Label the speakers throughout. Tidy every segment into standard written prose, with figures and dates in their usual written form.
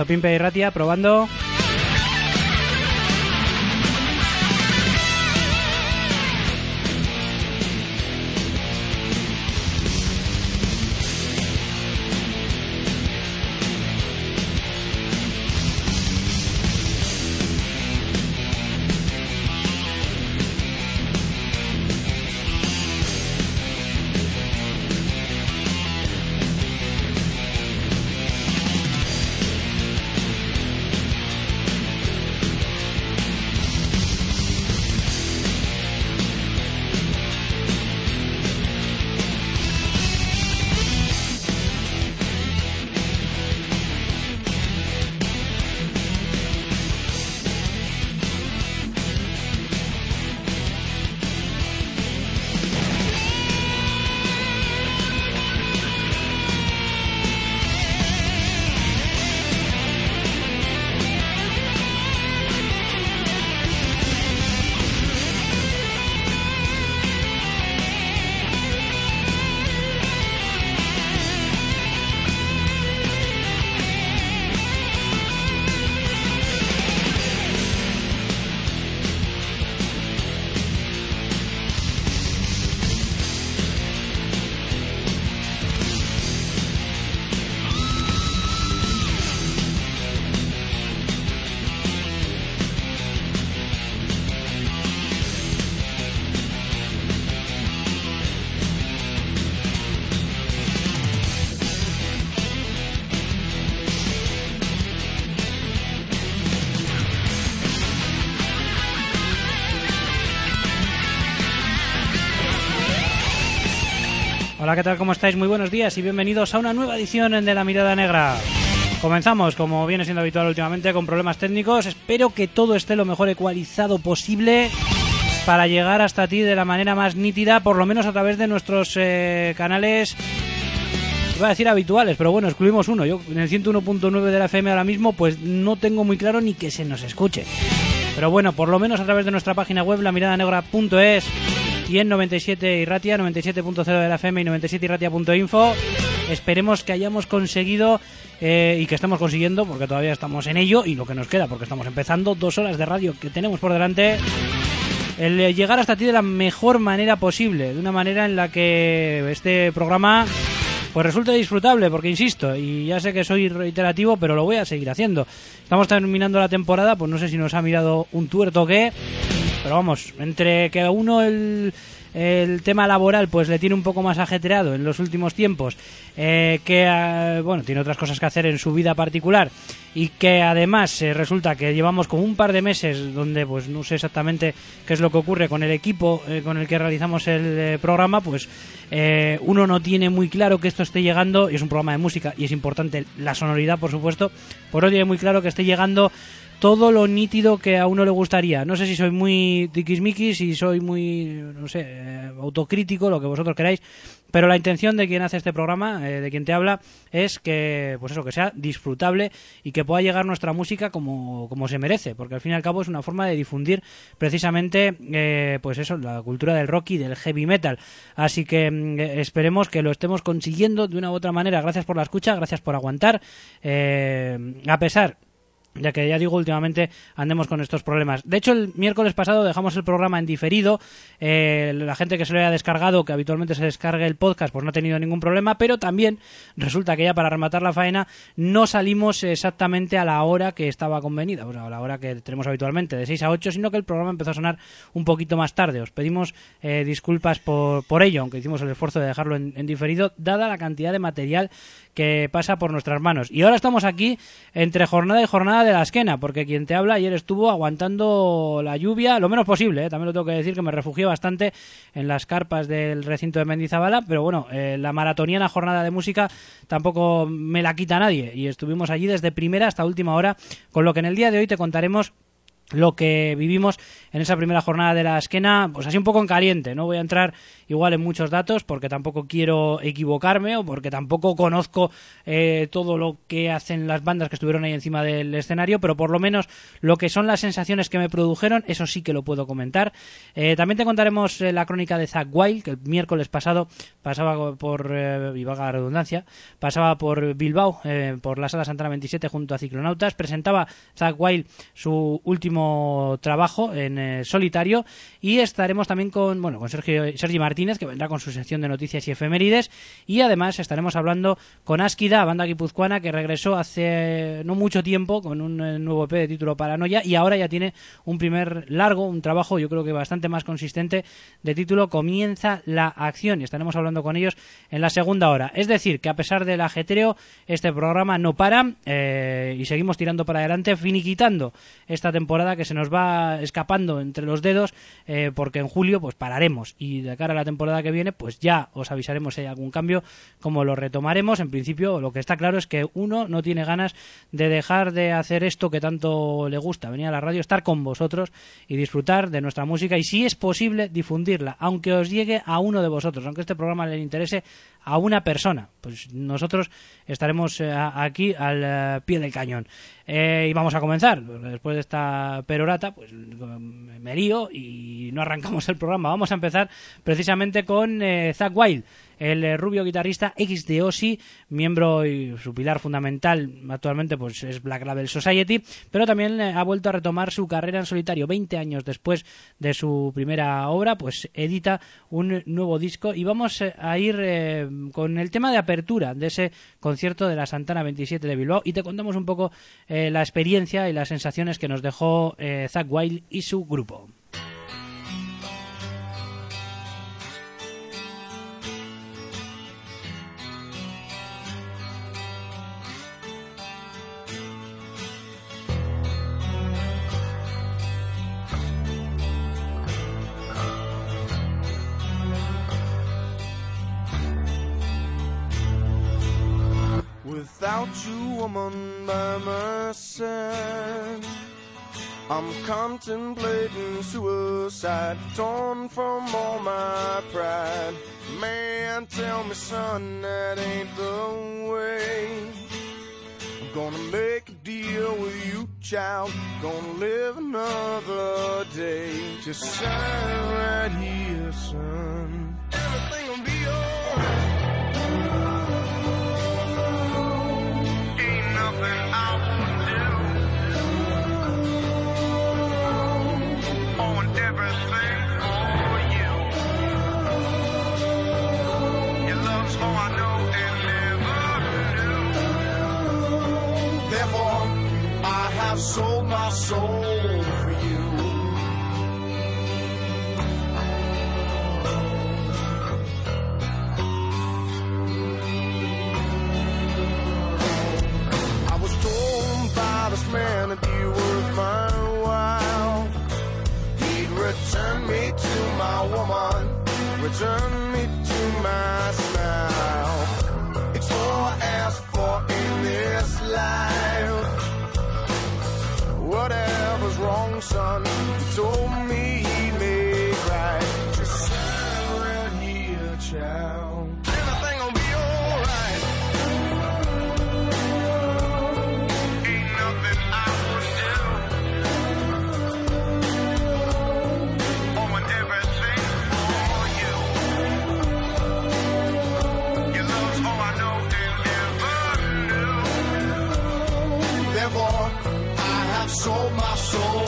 Speaker 1: Zopimpe y Ratia, probando. Hola, ¿qué tal? ¿Cómo estáis? Muy buenos días y bienvenidos a una nueva edición de La Mirada Negra. Comenzamos, como viene siendo habitual últimamente, con problemas técnicos. Espero que todo esté lo mejor ecualizado posible para llegar hasta ti de la manera más nítida, por lo menos a través de nuestros canales, iba a decir habituales, pero bueno, excluimos uno. Yo en el 101.9 de la FM ahora mismo pues no tengo muy claro ni que se nos escuche. Pero bueno, por lo menos a través de nuestra página web, lamiradanegra.es, y en 97 Irratia, 97.0 de la FM y 97irratia.info. Esperemos que hayamos conseguido y que estemos consiguiendo, porque todavía estamos en ello y lo que nos queda, porque estamos empezando 2 horas de radio que tenemos por delante, el llegar hasta ti de la mejor manera posible, de una manera en la que este programa pues resulte disfrutable, porque insisto, y ya sé que soy reiterativo, pero lo voy a seguir haciendo. Estamos terminando la temporada, pues no sé si nos ha mirado un tuerto o qué, pero vamos, entre que a uno el tema laboral pues le tiene un poco más ajetreado en los últimos tiempos, bueno, tiene otras cosas que hacer en su vida particular, y que además resulta que llevamos como un par de meses donde pues no sé exactamente qué es lo que ocurre con el equipo con el que realizamos el programa, pues uno no tiene muy claro que esto esté llegando, y es un programa de música y es importante la sonoridad, por supuesto, pues no tiene muy claro que esté llegando todo lo nítido que a uno le gustaría. No sé si soy muy tiquismiquis, si soy muy, no sé, autocrítico, lo que vosotros queráis, pero la intención de quien hace este programa, de quien te habla, es que, pues eso, que sea disfrutable y que pueda llegar nuestra música como se merece, porque al fin y al cabo es una forma de difundir precisamente, pues eso, la cultura del rock y del heavy metal. Así que esperemos que lo estemos consiguiendo de una u otra manera. Gracias por la escucha, gracias por aguantar, a pesar, ya que ya digo, últimamente andemos con estos problemas. De hecho, el miércoles pasado dejamos el programa en diferido. La gente que se lo haya descargado, que habitualmente se descargue el podcast, pues no ha tenido ningún problema, pero también resulta que ya para rematar la faena no salimos exactamente a la hora que estaba convenida, pues a la hora que tenemos habitualmente, de 6 a 8, sino que el programa empezó a sonar un poquito más tarde. Os pedimos disculpas por ello, aunque hicimos el esfuerzo de dejarlo en diferido, dada la cantidad de material que pasa por nuestras manos. Y ahora estamos aquí entre jornada y jornada de la esquena, porque quien te habla ayer estuvo aguantando la lluvia lo menos posible, también lo tengo que decir, que me refugié bastante en las carpas del recinto de Mendizabala, pero bueno, la maratoniana jornada de música tampoco me la quita nadie, y estuvimos allí desde primera hasta última hora, con lo que en el día de hoy te contaremos lo que vivimos en esa primera jornada de la Azkena, pues así un poco en caliente. No voy a entrar igual en muchos datos porque tampoco quiero equivocarme o porque tampoco conozco todo lo que hacen las bandas que estuvieron ahí encima del escenario, pero por lo menos lo que son las sensaciones que me produjeron, eso sí que lo puedo comentar. También te contaremos la crónica de Zakk Wylde, que el miércoles pasado pasaba por, y valga la redundancia, pasaba por Bilbao, por la Sala Santana 27 junto a Ciclonautas. Presentaba Zakk Wylde su último trabajo en solitario, y estaremos también con Sergi Martínez, que vendrá con su sección de noticias y efemérides, y además estaremos hablando con Áskida, banda guipuzcoana que regresó hace no mucho tiempo con un nuevo EP de título Paranoia, y ahora ya tiene un primer largo, un trabajo yo creo que bastante más consistente, de título Comienza la acción, y estaremos hablando con ellos en la segunda hora. Es decir, que a pesar del ajetreo, este programa no para, y seguimos tirando para adelante, finiquitando esta temporada que se nos va escapando entre los dedos, porque en julio pues pararemos, y de cara a la temporada que viene pues ya os avisaremos si hay algún cambio, como lo retomaremos. En principio lo que está claro es que uno no tiene ganas de dejar de hacer esto que tanto le gusta, venir a la radio, estar con vosotros y disfrutar de nuestra música, y si es posible difundirla, aunque os llegue a uno de vosotros, aunque este programa le interese a una persona, pues nosotros estaremos aquí al pie del cañón. Y vamos a comenzar. Después de esta perorata pues me lío y no arrancamos el programa. Vamos a empezar precisamente con Zakk Wylde, el rubio guitarrista ex de Ozzy, miembro y su pilar fundamental actualmente pues es Black Label Society, pero también ha vuelto a retomar su carrera en solitario. 20 años después de su primera obra, pues edita un nuevo disco, y vamos a ir con el tema de apertura de ese concierto de la Santana 27 de Bilbao, y te contamos un poco la experiencia y las sensaciones que nos dejó Zakk Wylde y su grupo.
Speaker 2: Without you, woman, by my side, I'm contemplating suicide, torn from all my pride. Man, tell me, son, that ain't the way. I'm gonna make a deal with you, child, gonna live another day. Just sign right here, son, everything will be alright. I've sold my soul for you. I was told by this man it'd be worth my while. He'd return me to my woman, return me to my smile. It's all I ask for in this life. Whatever's wrong, son, he told me he'd make right. Just sign right here, child, everything will be alright. Ain't nothing I would do. Oh, and everything for you. Your love's all I know and ever knew. Therefore, I've sold my soul.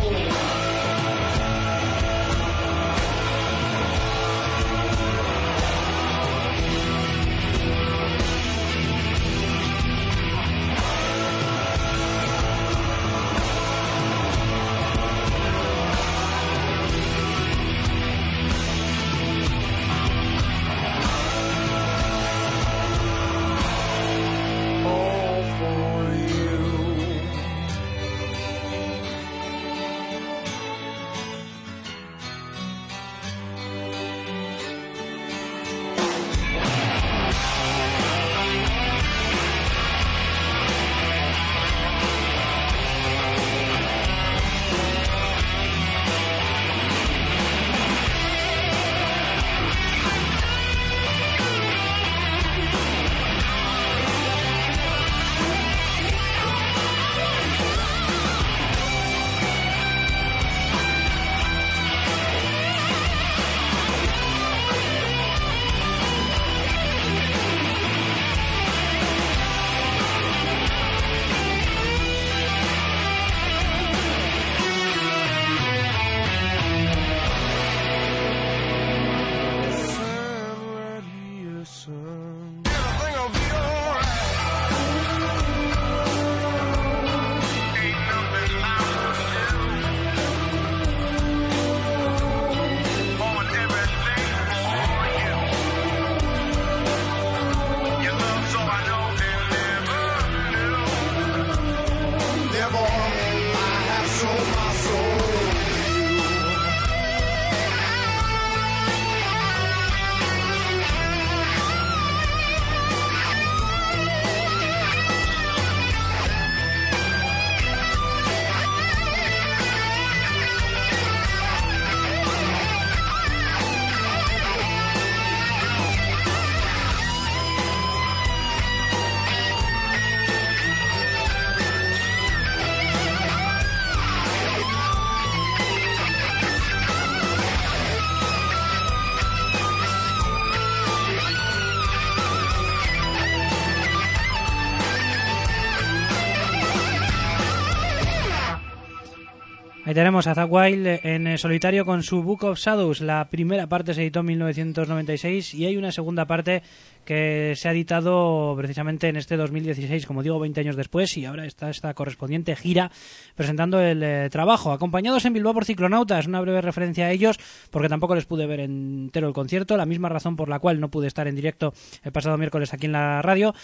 Speaker 1: Ahí tenemos a Zakk Wylde en solitario con su Book of Shadows. La primera parte se editó en 1996 y hay una segunda parte que se ha editado precisamente en este 2016, como digo, 20 años después, y ahora está esta correspondiente gira presentando el trabajo, acompañados en Bilbao por Ciclonautas. Una breve referencia a ellos, porque tampoco les pude ver entero el concierto, la misma razón por la cual no pude estar en directo el pasado miércoles aquí en la radio.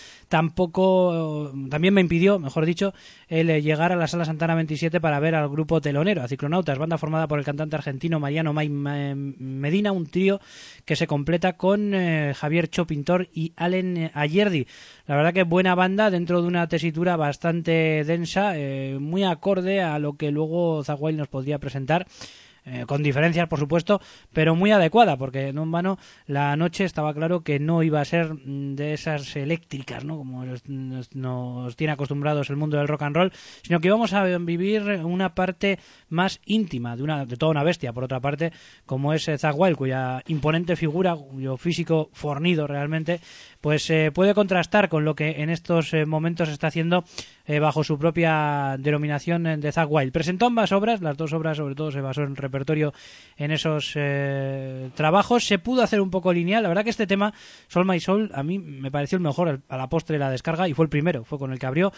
Speaker 1: También me impidió, mejor dicho, el llegar a la Sala Santana 27 para ver al grupo telonero, a Ciclonautas, banda formada por el cantante argentino Mariano May Medina, un trío que se completa con Javier Cho Pintor y Allen Ayerdi. La verdad que buena banda dentro de una tesitura bastante densa, muy acorde a lo que luego Zakk Wylde nos podría presentar. Con diferencias, por supuesto, pero muy adecuada, porque no en vano la noche estaba claro que no iba a ser de esas eléctricas, ¿no?, como nos tiene acostumbrados el mundo del rock and roll, sino que íbamos a vivir una parte más íntima de toda una bestia, por otra parte, como es Zakk Wylde, cuya imponente figura, cuyo físico fornido realmente, pues puede contrastar con lo que en estos momentos está haciendo bajo su propia denominación de Zakk Wylde. Presentó ambas obras, las dos obras sobre todo se basó en repertorio en esos trabajos. Se pudo hacer un poco lineal. La verdad que este tema, Soul My Soul, a mí me pareció el mejor a la postre de la descarga, y fue el primero, fue con el que abrió.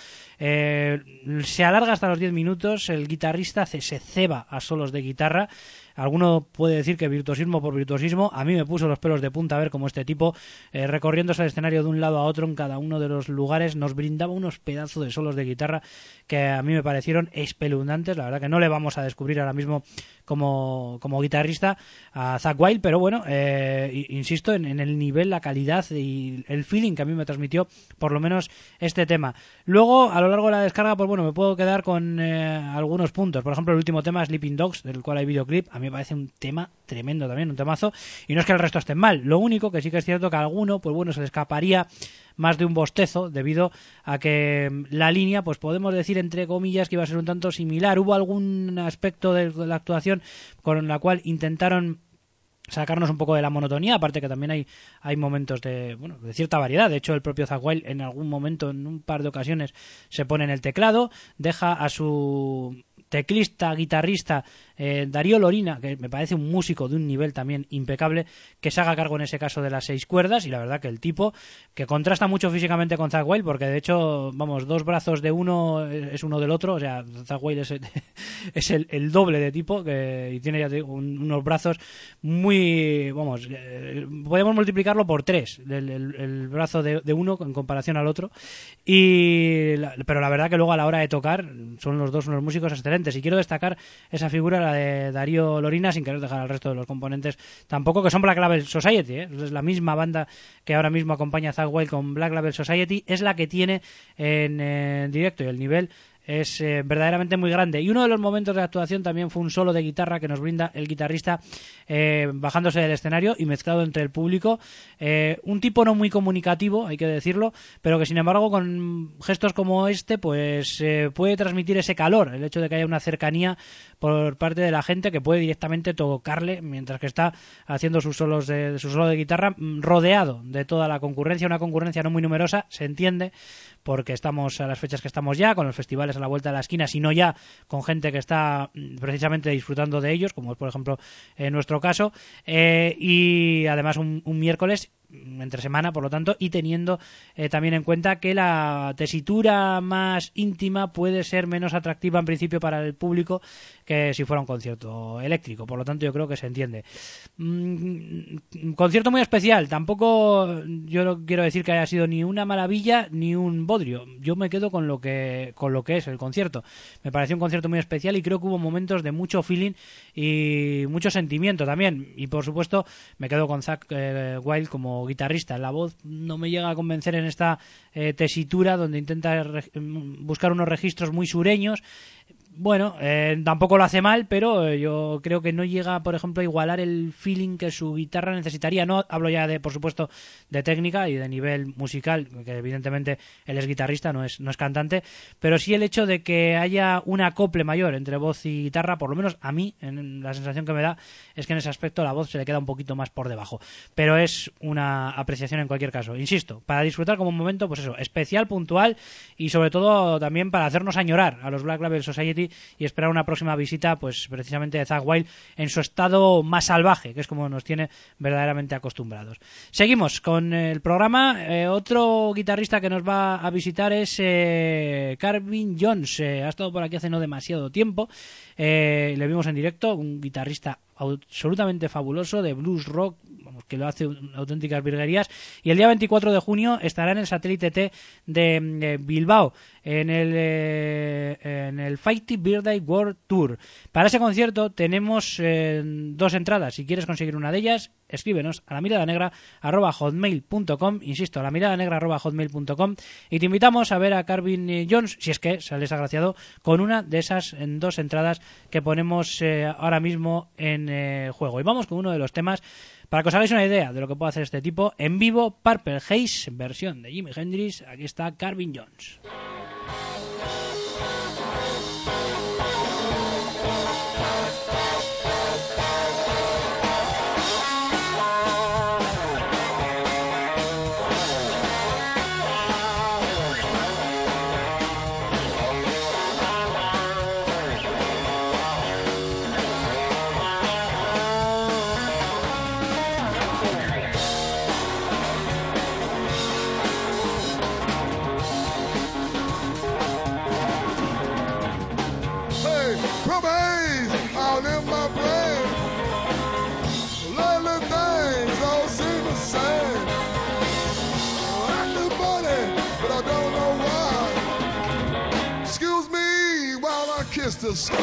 Speaker 1: Se alarga hasta los 10 minutos, el guitarrista se ceba a solos de guitarra. Alguno puede decir que virtuosismo por virtuosismo. A mí me puso los pelos de punta a ver cómo este tipo, recorriéndose el escenario de un lado a otro en cada uno de los lugares, nos brindaba unos pedazos de solos de guitarra que a mí me parecieron espeluznantes. La verdad que no le vamos a descubrir ahora mismo como guitarrista a Zakk Wylde, pero bueno, insisto en el nivel, la calidad y el feeling que a mí me transmitió por lo menos este tema. Luego, a lo largo de la descarga, pues bueno, me puedo quedar con algunos puntos. Por ejemplo, el último tema, Sleeping Dogs, del cual hay videoclip. A mí me parece un tema tremendo también, un temazo, y no es que el resto estén mal. Lo único que sí que es cierto que a alguno, pues bueno, se le escaparía más de un bostezo debido a que la línea, pues podemos decir entre comillas que iba a ser un tanto similar. Hubo algún aspecto de la actuación con la cual intentaron sacarnos un poco de la monotonía, aparte que también hay momentos de cierta variedad. De hecho, el propio Zakk Wylde en algún momento, en un par de ocasiones, se pone en el teclado, deja a su teclista, guitarrista, Darío Lorina, que me parece un músico de un nivel también impecable, que se haga cargo en ese caso de las 6 cuerdas. Y la verdad que el tipo, que contrasta mucho físicamente con Zakk Wylde, porque de hecho, vamos, 2 brazos de uno es uno del otro. O sea, Zakk Wylde es el doble de tipo, y tiene, ya te digo, unos brazos muy, vamos, podemos multiplicarlo por 3 el brazo de uno en comparación al otro. Pero la verdad que luego a la hora de tocar son los dos unos músicos excelentes, y quiero destacar esa figura, la de Darío Lorina, sin querer dejar al resto de los componentes tampoco, que son Black Label Society, es la misma banda que ahora mismo acompaña a Zakk Wylde con Black Label Society, es la que tiene en directo, y el nivel es verdaderamente muy grande. Y uno de los momentos de actuación también fue un solo de guitarra que nos brinda el guitarrista bajándose del escenario y mezclado entre el público. Un tipo no muy comunicativo, hay que decirlo, pero que sin embargo con gestos como este pues puede transmitir ese calor, el hecho de que haya una cercanía por parte de la gente que puede directamente tocarle mientras que está haciendo su solo de guitarra, rodeado de toda la concurrencia, una concurrencia no muy numerosa, se entiende, porque estamos a las fechas que estamos ya, con los festivales a la vuelta de la esquina, sino ya con gente que está precisamente disfrutando de ellos, como es por ejemplo en nuestro caso, y además un miércoles entre semana, por lo tanto, y teniendo también en cuenta que la tesitura más íntima puede ser menos atractiva en principio para el público que si fuera un concierto eléctrico, por lo tanto yo creo que se entiende. Concierto muy especial, tampoco yo no quiero decir que haya sido ni una maravilla ni un bodrio, yo me quedo con lo que es el concierto. Me pareció un concierto muy especial y creo que hubo momentos de mucho feeling y mucho sentimiento también, y por supuesto me quedo con Zakk Wylde como guitarrista. La voz no me llega a convencer en esta tesitura donde intenta buscar unos registros muy sureños. Bueno, tampoco lo hace mal, pero yo creo que no llega, por ejemplo, a igualar el feeling que su guitarra necesitaría. No hablo ya de, por supuesto, de técnica y de nivel musical, que evidentemente él es guitarrista, no es cantante, pero sí el hecho de que haya un acople mayor entre voz y guitarra, por lo menos a mí, la sensación que me da es que en ese aspecto la voz se le queda un poquito más por debajo. Pero es una apreciación en cualquier caso. Insisto, para disfrutar como un momento, pues eso, especial, puntual y sobre todo también para hacernos añorar a los Black Label Society City y esperar una próxima visita, pues precisamente de Zakk Wylde en su estado más salvaje, que es como nos tiene verdaderamente acostumbrados. Seguimos con el programa. Otro guitarrista que nos va a visitar es Carvin Jones. Ha estado por aquí hace no demasiado tiempo. Le vimos en directo, un guitarrista absolutamente fabuloso de blues rock, vamos, que lo hace auténticas virguerías, y el día 24 de junio estará en el Satélite T de Bilbao en el Fighty Birthday World Tour. Para ese concierto tenemos 2 entradas. Si quieres conseguir una de ellas, escríbenos a lamiradanegra@hotmail.com, insisto, lamiradanegra@hotmail.com, y te invitamos a ver a Carvin Jones, si es que sales agraciado con una de esas 2 entradas que ponemos ahora mismo en juego. Y vamos con uno de los temas para que os hagáis una idea de lo que puede hacer este tipo en vivo. Purple Haze, versión de Jimi Hendrix. Aquí está Carvin Jones.
Speaker 3: The sun.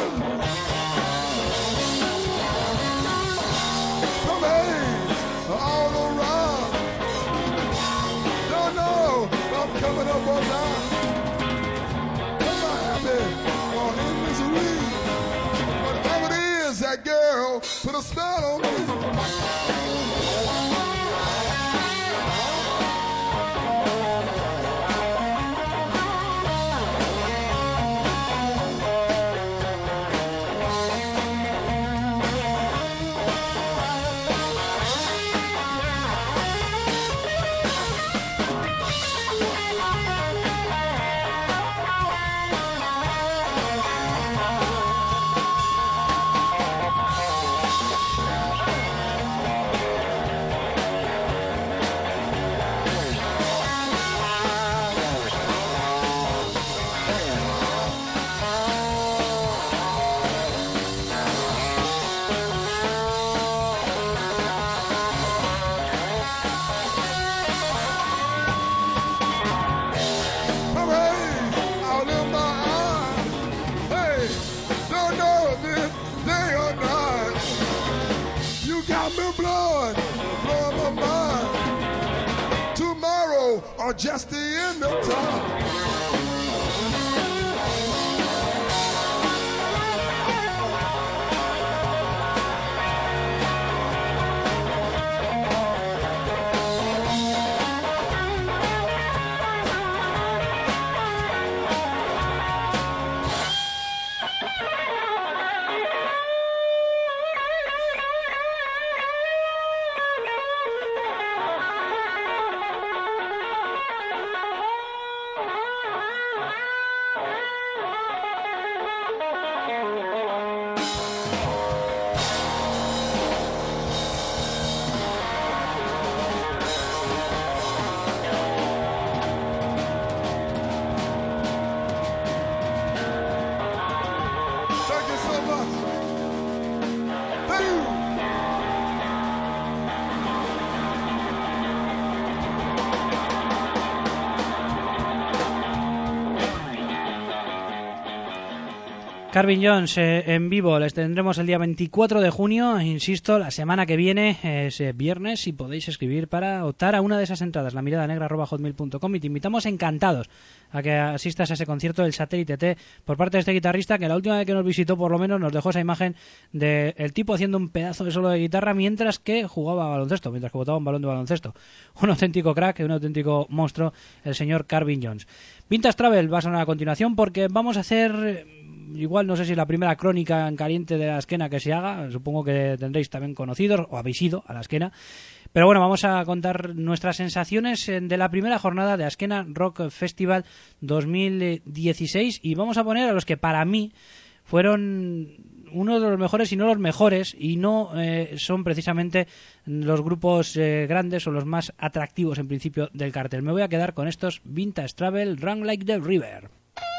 Speaker 3: Come on, all around. Don't know if I'm coming up or down. Am I happy or in misery? Whatever it is, that girl put a spell on me. Or just the end of time.
Speaker 1: Carvin Jones en vivo, les tendremos el día 24 de junio, insisto, la semana que viene es viernes y podéis escribir para optar a una de esas entradas, lamiradanegra@hotmail.com, y te invitamos encantados a que asistas a ese concierto del Satélite T por parte de este guitarrista que la última vez que nos visitó por lo menos nos dejó esa imagen del tipo haciendo un pedazo de solo de guitarra mientras que jugaba a baloncesto, mientras que botaba un balón de baloncesto. Un auténtico crack, un auténtico monstruo, el señor Carvin Jones. Vintage Travel va a sonar a continuación porque vamos a hacer... igual no sé si la primera crónica en caliente de la esquena que se haga, supongo que tendréis también conocidos o habéis ido a la esquena, pero bueno, vamos a contar nuestras sensaciones de la primera jornada de Askena Rock Festival 2016 y vamos a poner a los que para mí fueron uno de los mejores, y no los mejores, y no son precisamente los grupos grandes o los más atractivos en principio del cartel. Me voy a quedar con estos Vintage Travel, Run Like the River.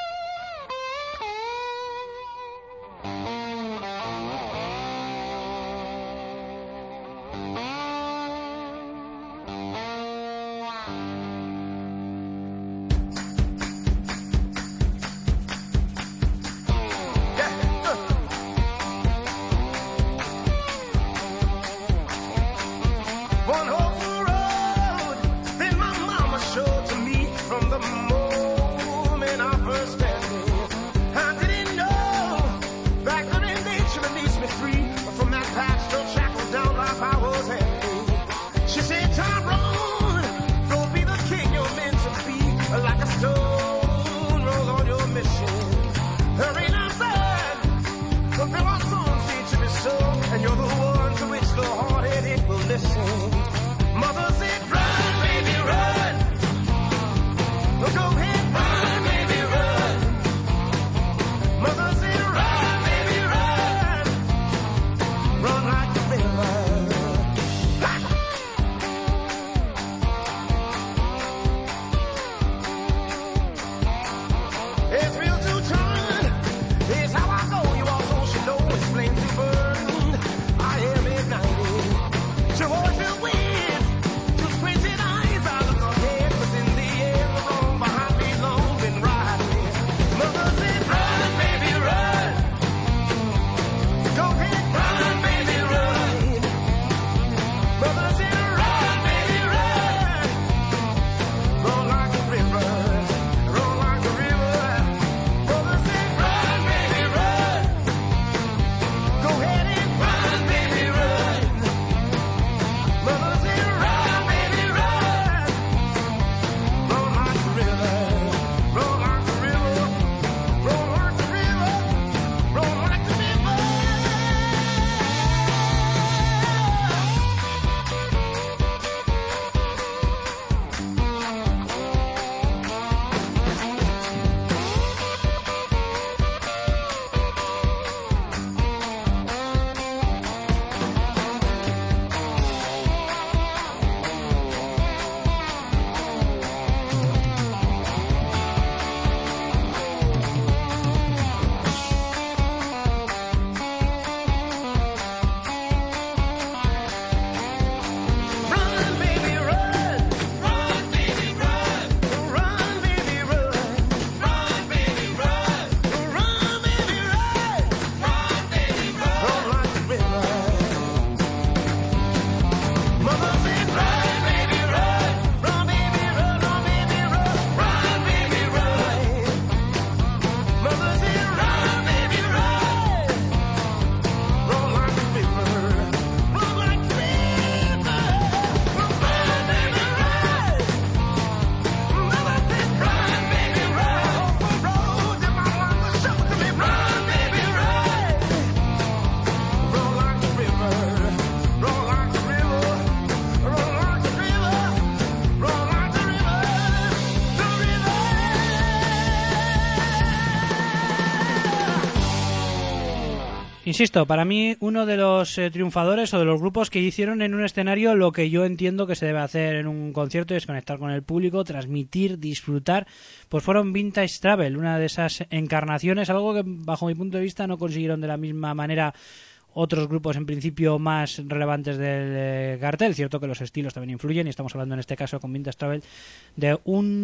Speaker 1: Insisto, para mí uno de los triunfadores o de los grupos que hicieron en un escenario lo que yo entiendo que se debe hacer en un concierto, es conectar con el público, transmitir, disfrutar, pues fueron Vintage Travel, una de esas encarnaciones, algo que bajo mi punto de vista no consiguieron de la misma manera otros grupos en principio más relevantes del cartel. Cierto que los estilos también influyen, y estamos hablando en este caso con Vintage Travel de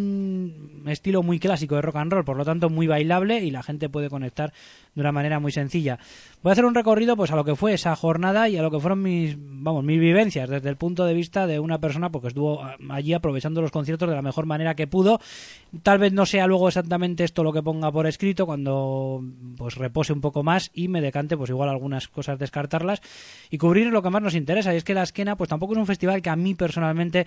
Speaker 1: un estilo muy clásico de rock and roll, por lo tanto muy bailable, y la gente puede conectar de una manera muy sencilla. Voy a hacer un recorrido pues a lo que fue esa jornada y a lo que fueron mis vivencias desde el punto de vista de una persona porque estuvo allí aprovechando los conciertos de la mejor manera que pudo. Tal vez no sea luego exactamente esto lo que ponga por escrito cuando pues repose un poco más y me decante, pues igual algunas cosas descartarlas y cubrir lo que más nos interesa, y es que la Esquena pues tampoco es un festival que a mí personalmente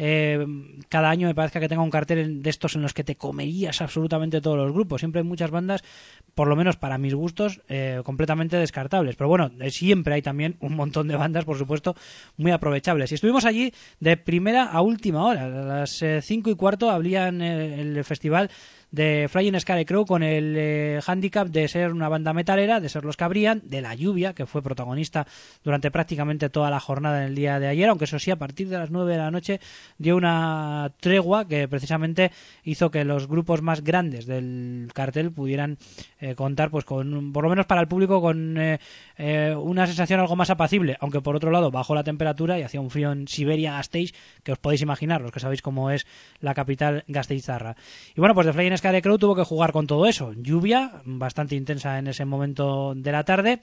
Speaker 1: cada año me parezca que tenga un cartel de estos en los que te comerías absolutamente todos los grupos. Siempre hay muchas bandas, por lo menos para mis gustos, completamente descartables, pero bueno, siempre hay también un montón de bandas, por supuesto, muy aprovechables. Y estuvimos allí de primera a última hora. A las 5:15 abrían el festival de Flying Scarecrow con el hándicap de ser una banda metalera, de ser los que abrían, de la lluvia, que fue protagonista durante prácticamente toda la jornada en el día de ayer, aunque eso sí, a partir de las 9 de la noche dio una tregua que precisamente hizo que los grupos más grandes del cartel pudieran contar, pues con, por lo menos para el público, con una sensación algo más apacible, aunque por otro lado bajó la temperatura y hacía un frío en Siberia, Gasteiz, que os podéis imaginar, los que sabéis cómo es la capital gasteiztarra. Y bueno, pues The Flying Scarecrow tuvo que jugar con todo eso, lluvia bastante intensa en ese momento de la tarde,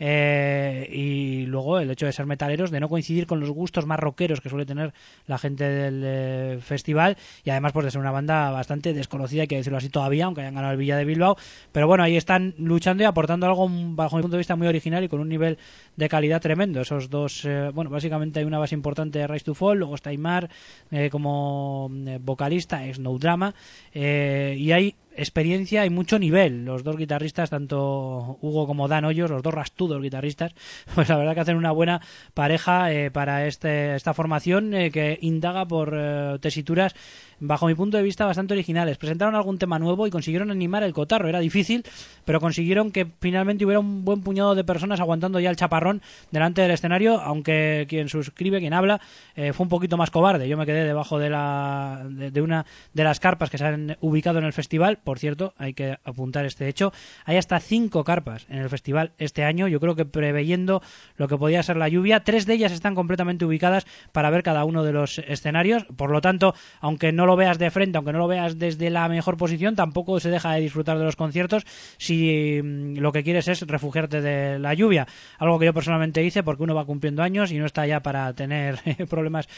Speaker 1: y luego el hecho de ser metaleros, de no coincidir con los gustos más rockeros que suele tener la gente del festival, y además pues de ser una banda bastante desconocida, hay que decirlo así todavía, aunque hayan ganado el Villa de Bilbao, pero bueno, ahí están luchando y aportando algo bajo mi punto de vista muy original y con un nivel de calidad tremendo. Esos dos, bueno, básicamente hay una base importante de Rise to Fall, luego está Aymar como vocalista, es No Drama, y hay experiencia y mucho nivel. Los dos guitarristas, tanto Hugo como Dan Hoyos, los dos rastudos guitarristas, pues la verdad que hacen una buena pareja para esta formación que indaga por tesituras, bajo mi punto de vista, bastante originales. Presentaron algún tema nuevo y consiguieron animar el cotarro. Era difícil, pero consiguieron que finalmente hubiera un buen puñado de personas aguantando ya el chaparrón delante del escenario, aunque quien suscribe, quien habla, fue un poquito más cobarde. Yo me quedé debajo de una de las carpas que se han ubicado en el festival. Por cierto, hay que apuntar este hecho. Hay hasta 5 carpas en el festival este año. Yo creo que preveyendo lo que podía ser la lluvia, 3 de ellas están completamente ubicadas para ver cada uno de los escenarios. Por lo tanto, aunque no lo veas de frente, aunque no lo veas desde la mejor posición, tampoco se deja de disfrutar de los conciertos si lo que quieres es refugiarte de la lluvia. Algo que yo personalmente hice porque uno va cumpliendo años y no está ya para tener problemas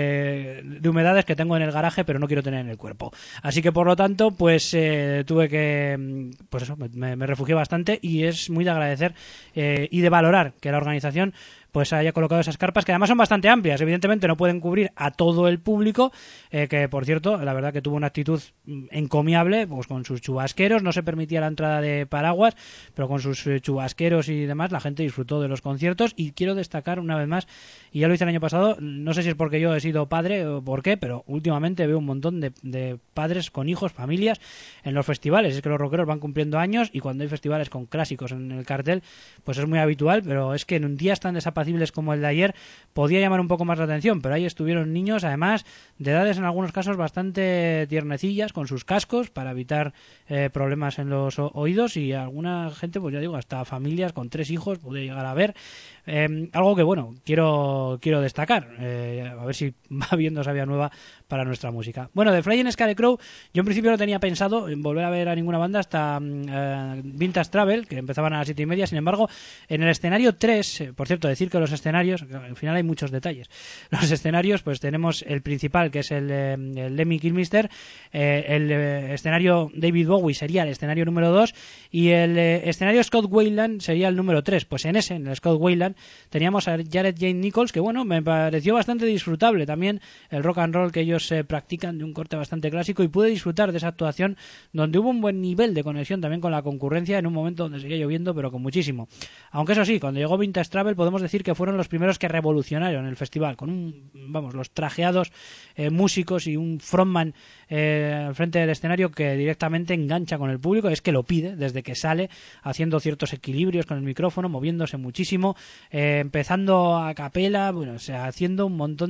Speaker 1: de humedades que tengo en el garaje, pero no quiero tener en el cuerpo. Así que por lo tanto, pues tuve que, pues eso, me refugié bastante, y es muy de agradecer y de valorar que la organización pues haya colocado esas carpas, que además son bastante amplias. Evidentemente no pueden cubrir a todo el público, que por cierto, la verdad que tuvo una actitud encomiable, pues con sus chubasqueros. No se permitía la entrada de paraguas, pero con sus chubasqueros y demás la gente disfrutó de los conciertos. Y quiero destacar una vez más, y ya lo hice el año pasado, no sé si es porque yo he sido padre o por qué, pero últimamente veo un montón de padres con hijos, familias en los festivales. Es que los rockeros van cumpliendo años, y cuando hay festivales con clásicos en el cartel, pues es muy habitual, pero es que en un día tan desapacibles como el de ayer podía llamar un poco más la atención. Pero ahí estuvieron niños, además de edades en algunos casos bastante tiernecillas, con sus cascos para evitar problemas en los oídos, y alguna gente, pues ya digo, hasta familias con 3 hijos pude llegar a ver. Algo que, bueno, quiero destacar, a ver si va viendo sabia nueva para nuestra música. Bueno, de Flying Scarecrow yo en principio no tenía pensado en volver a ver a ninguna banda hasta Vintage Travel, que empezaban a las 7:30. Sin embargo, en el escenario 3, por cierto, decir que los escenarios, al final hay muchos detalles. Los escenarios, pues tenemos el principal, que es el Lemmy Kilmister, el escenario David Bowie sería el escenario número 2, y el escenario Scott Weiland sería el número 3. Pues en el Scott Weiland, teníamos a Jared Jane Nichols, que bueno, me pareció bastante disfrutable también el rock and roll que ellos practican, de un corte bastante clásico, y pude disfrutar de esa actuación donde hubo un buen nivel de conexión también con la concurrencia, en un momento donde seguía lloviendo, pero con muchísimo. Aunque eso sí, cuando llegó Vintage Travel podemos decir que fueron los primeros que revolucionaron el festival, con los trajeados músicos y un frontman al frente del escenario que directamente engancha con el público. Es que lo pide desde que sale, haciendo ciertos equilibrios con el micrófono, moviéndose muchísimo, empezando a capela, bueno, o sea, haciendo un montón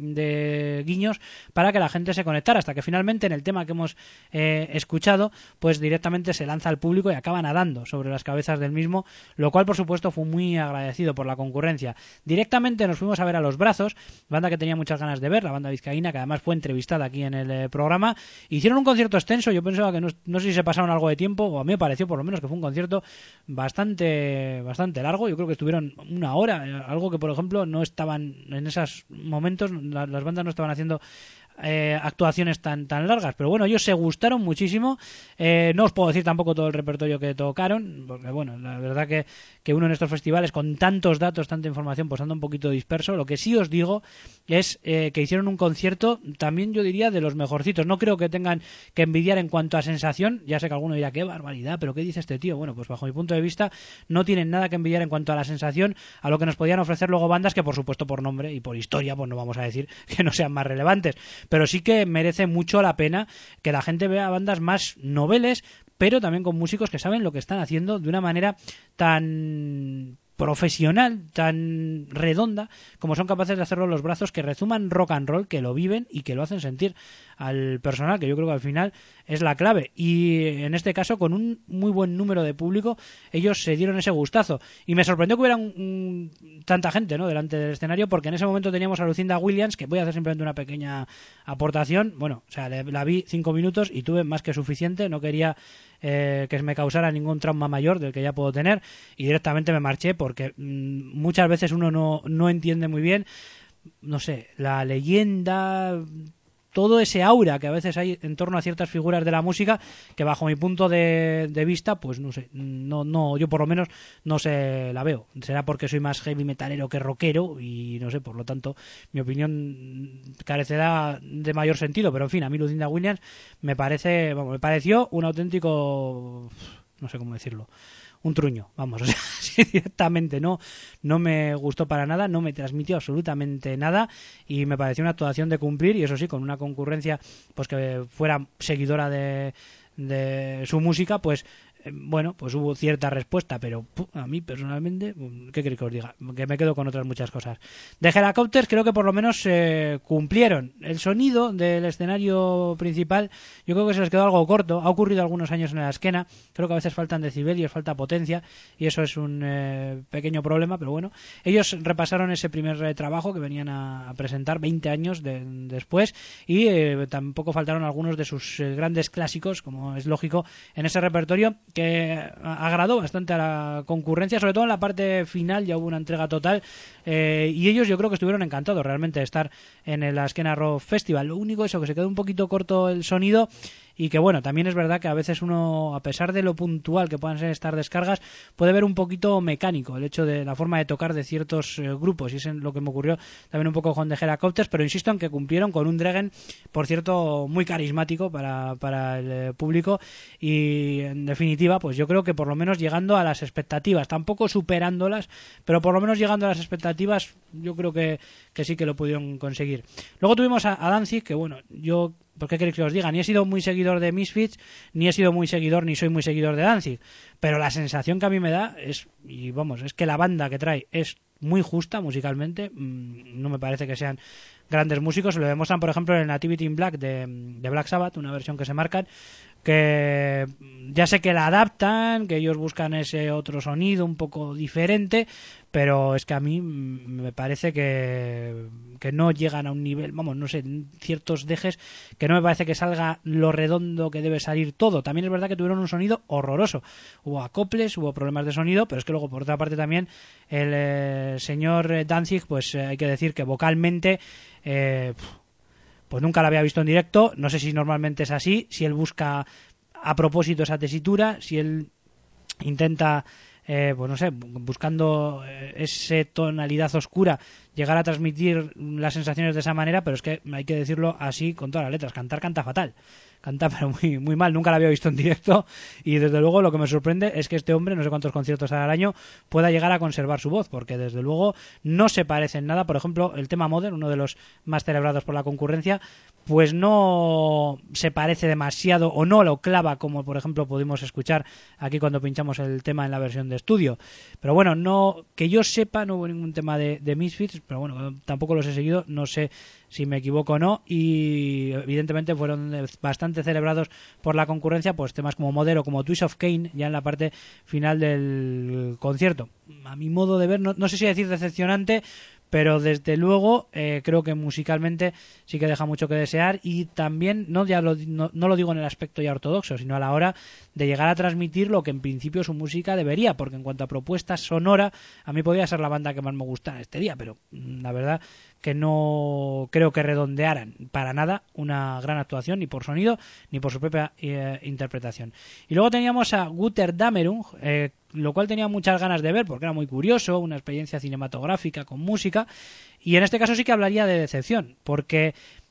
Speaker 1: de guiños para que la gente se conectara, hasta que finalmente en el tema que hemos escuchado, pues directamente se lanza al público y acaba nadando sobre las cabezas del mismo, lo cual por supuesto fue muy agradecido por la concurrencia. Directamente nos fuimos a ver a Los Brazos, banda que tenía muchas ganas de ver, la banda vizcaína, que además fue entrevistada aquí en el programa. Hicieron un concierto extenso, yo pensaba que no sé si se pasaron algo de tiempo, o a mí me pareció por lo menos que fue un concierto bastante largo. Yo creo que estuvieron 1 hora, algo que por ejemplo no estaban en esos momentos, las bandas no estaban haciendo actuaciones tan largas, pero bueno, ellos se gustaron muchísimo. No os puedo decir tampoco todo el repertorio que tocaron, porque bueno, la verdad que uno en estos festivales con tantos datos, tanta información, pues anda un poquito disperso. Lo que sí os digo es que hicieron un concierto también, yo diría, de los mejorcitos. No creo que tengan que envidiar en cuanto a sensación. Ya sé que alguno dirá, qué barbaridad, pero ¿qué dice este tío? Bueno, pues bajo mi punto de vista no tienen nada que envidiar en cuanto a la sensación a lo que nos podían ofrecer luego bandas que por supuesto por nombre y por historia pues no vamos a decir que no sean más relevantes, pero sí que merece mucho la pena que la gente vea bandas más noveles, pero también con músicos que saben lo que están haciendo de una manera tan profesional, tan redonda, como son capaces de hacerlo los Brazos, que rezuman rock and roll, que lo viven y que lo hacen sentir al personal, que yo creo que al final es la clave. Y en este caso, con un muy buen número de público, ellos se dieron ese gustazo. Y me sorprendió que hubiera tanta gente, ¿no?, delante del escenario, porque en ese momento teníamos a Lucinda Williams, que voy a hacer simplemente una pequeña aportación. Bueno, o sea, la vi 5 minutos y tuve más que suficiente, no quería que me causara ningún trauma mayor del que ya puedo tener, y directamente me marché porque muchas veces uno no entiende muy bien, no sé, la leyenda, todo ese aura que a veces hay en torno a ciertas figuras de la música, que bajo mi punto de vista, pues no sé, no, yo por lo menos no se la veo. Será porque soy más heavy metalero que rockero y no sé, por lo tanto mi opinión carecerá de mayor sentido, pero en fin, a mí Lucinda Williams me pareció un auténtico, no sé cómo decirlo, un truño, vamos, o sea, sí, directamente no me gustó para nada, no me transmitió absolutamente nada y me pareció una actuación de cumplir, y eso sí, con una concurrencia pues que fuera seguidora de su música, pues bueno, pues hubo cierta respuesta, pero a mí personalmente, ¿qué queréis que os diga? Que me quedo con otras muchas cosas. De Helicopters creo que por lo menos cumplieron. El sonido del escenario principal yo creo que se les quedó algo corto. Ha ocurrido algunos años en la esquena. Creo que a veces faltan decibelios, falta potencia, y eso es un pequeño problema, pero bueno. Ellos repasaron ese primer trabajo que venían a presentar 20 años después, y tampoco faltaron algunos de sus grandes clásicos, como es lógico, en ese repertorio, que agradó bastante a la concurrencia, sobre todo en la parte final. Ya hubo una entrega total, y ellos yo creo que estuvieron encantados realmente de estar en la Esquena Rock Festival. Lo único eso, que se quedó un poquito corto el sonido, y que bueno, también es verdad que a veces uno, a pesar de lo puntual que puedan ser estas descargas, puede ver un poquito mecánico el hecho de la forma de tocar de ciertos grupos, y es lo que me ocurrió también un poco con The Helicopters, pero insisto en que cumplieron con un Dregen, por cierto, muy carismático para el público, y en definitiva, pues yo creo que por lo menos llegando a las expectativas, tampoco superándolas, pero por lo menos llegando a las expectativas, yo creo que sí que lo pudieron conseguir. Luego tuvimos a Danzig, que bueno, yo, ¿por qué queréis que os diga? Ni he sido muy seguidor de Misfits, ni soy muy seguidor de Danzig, pero la sensación que a mí me da es que la banda que trae es muy justa musicalmente. No me parece que sean grandes músicos. Lo demuestran, por ejemplo, en Nativity in Black de Black Sabbath, una versión que se marcan, que ya sé que la adaptan, que ellos buscan ese otro sonido un poco diferente, pero es que a mí me parece que no llegan a un nivel, no sé, ciertos dejes que no me parece que salga lo redondo que debe salir todo. También es verdad que tuvieron un sonido horroroso, hubo acoples, hubo problemas de sonido, pero es que luego por otra parte también el señor Danzig, pues hay que decir que vocalmente pues nunca la había visto en directo. No sé si normalmente es así, si él busca a propósito esa tesitura, si él intenta pues no sé, buscando esa tonalidad oscura, llegar a transmitir las sensaciones de esa manera, pero es que hay que decirlo así con todas las letras, canta fatal, canta pero muy, muy mal. Nunca la había visto en directo, y desde luego lo que me sorprende es que este hombre, no sé cuántos conciertos hará al año, pueda llegar a conservar su voz, porque desde luego no se parece en nada. Por ejemplo, el tema Modern, uno de los más celebrados por la concurrencia, pues no se parece demasiado, o no lo clava como por ejemplo pudimos escuchar aquí cuando pinchamos el tema en la versión de estudio. Pero bueno, no que yo sepa, no hubo ningún tema de Misfits, pero bueno, tampoco los he seguido, no sé si me equivoco o no, y evidentemente fueron bastante celebrados por la concurrencia, pues temas como Mother o como Twist of Cain ya en la parte final del concierto. A mi modo de ver, no sé si decir decepcionante, pero desde luego creo que musicalmente sí que deja mucho que desear, y también no lo digo en el aspecto ya ortodoxo, sino a la hora de llegar a transmitir lo que en principio su música debería, porque en cuanto a propuestas sonora, a mí podría ser la banda que más me gusta este día, pero la verdad que no creo que redondearan para nada una gran actuación, ni por sonido ni por su propia interpretación. Y luego teníamos a Guter Damerung, lo cual tenía muchas ganas de ver porque era muy curioso, una experiencia cinematográfica con música, y en este caso sí que hablaría de decepción, porque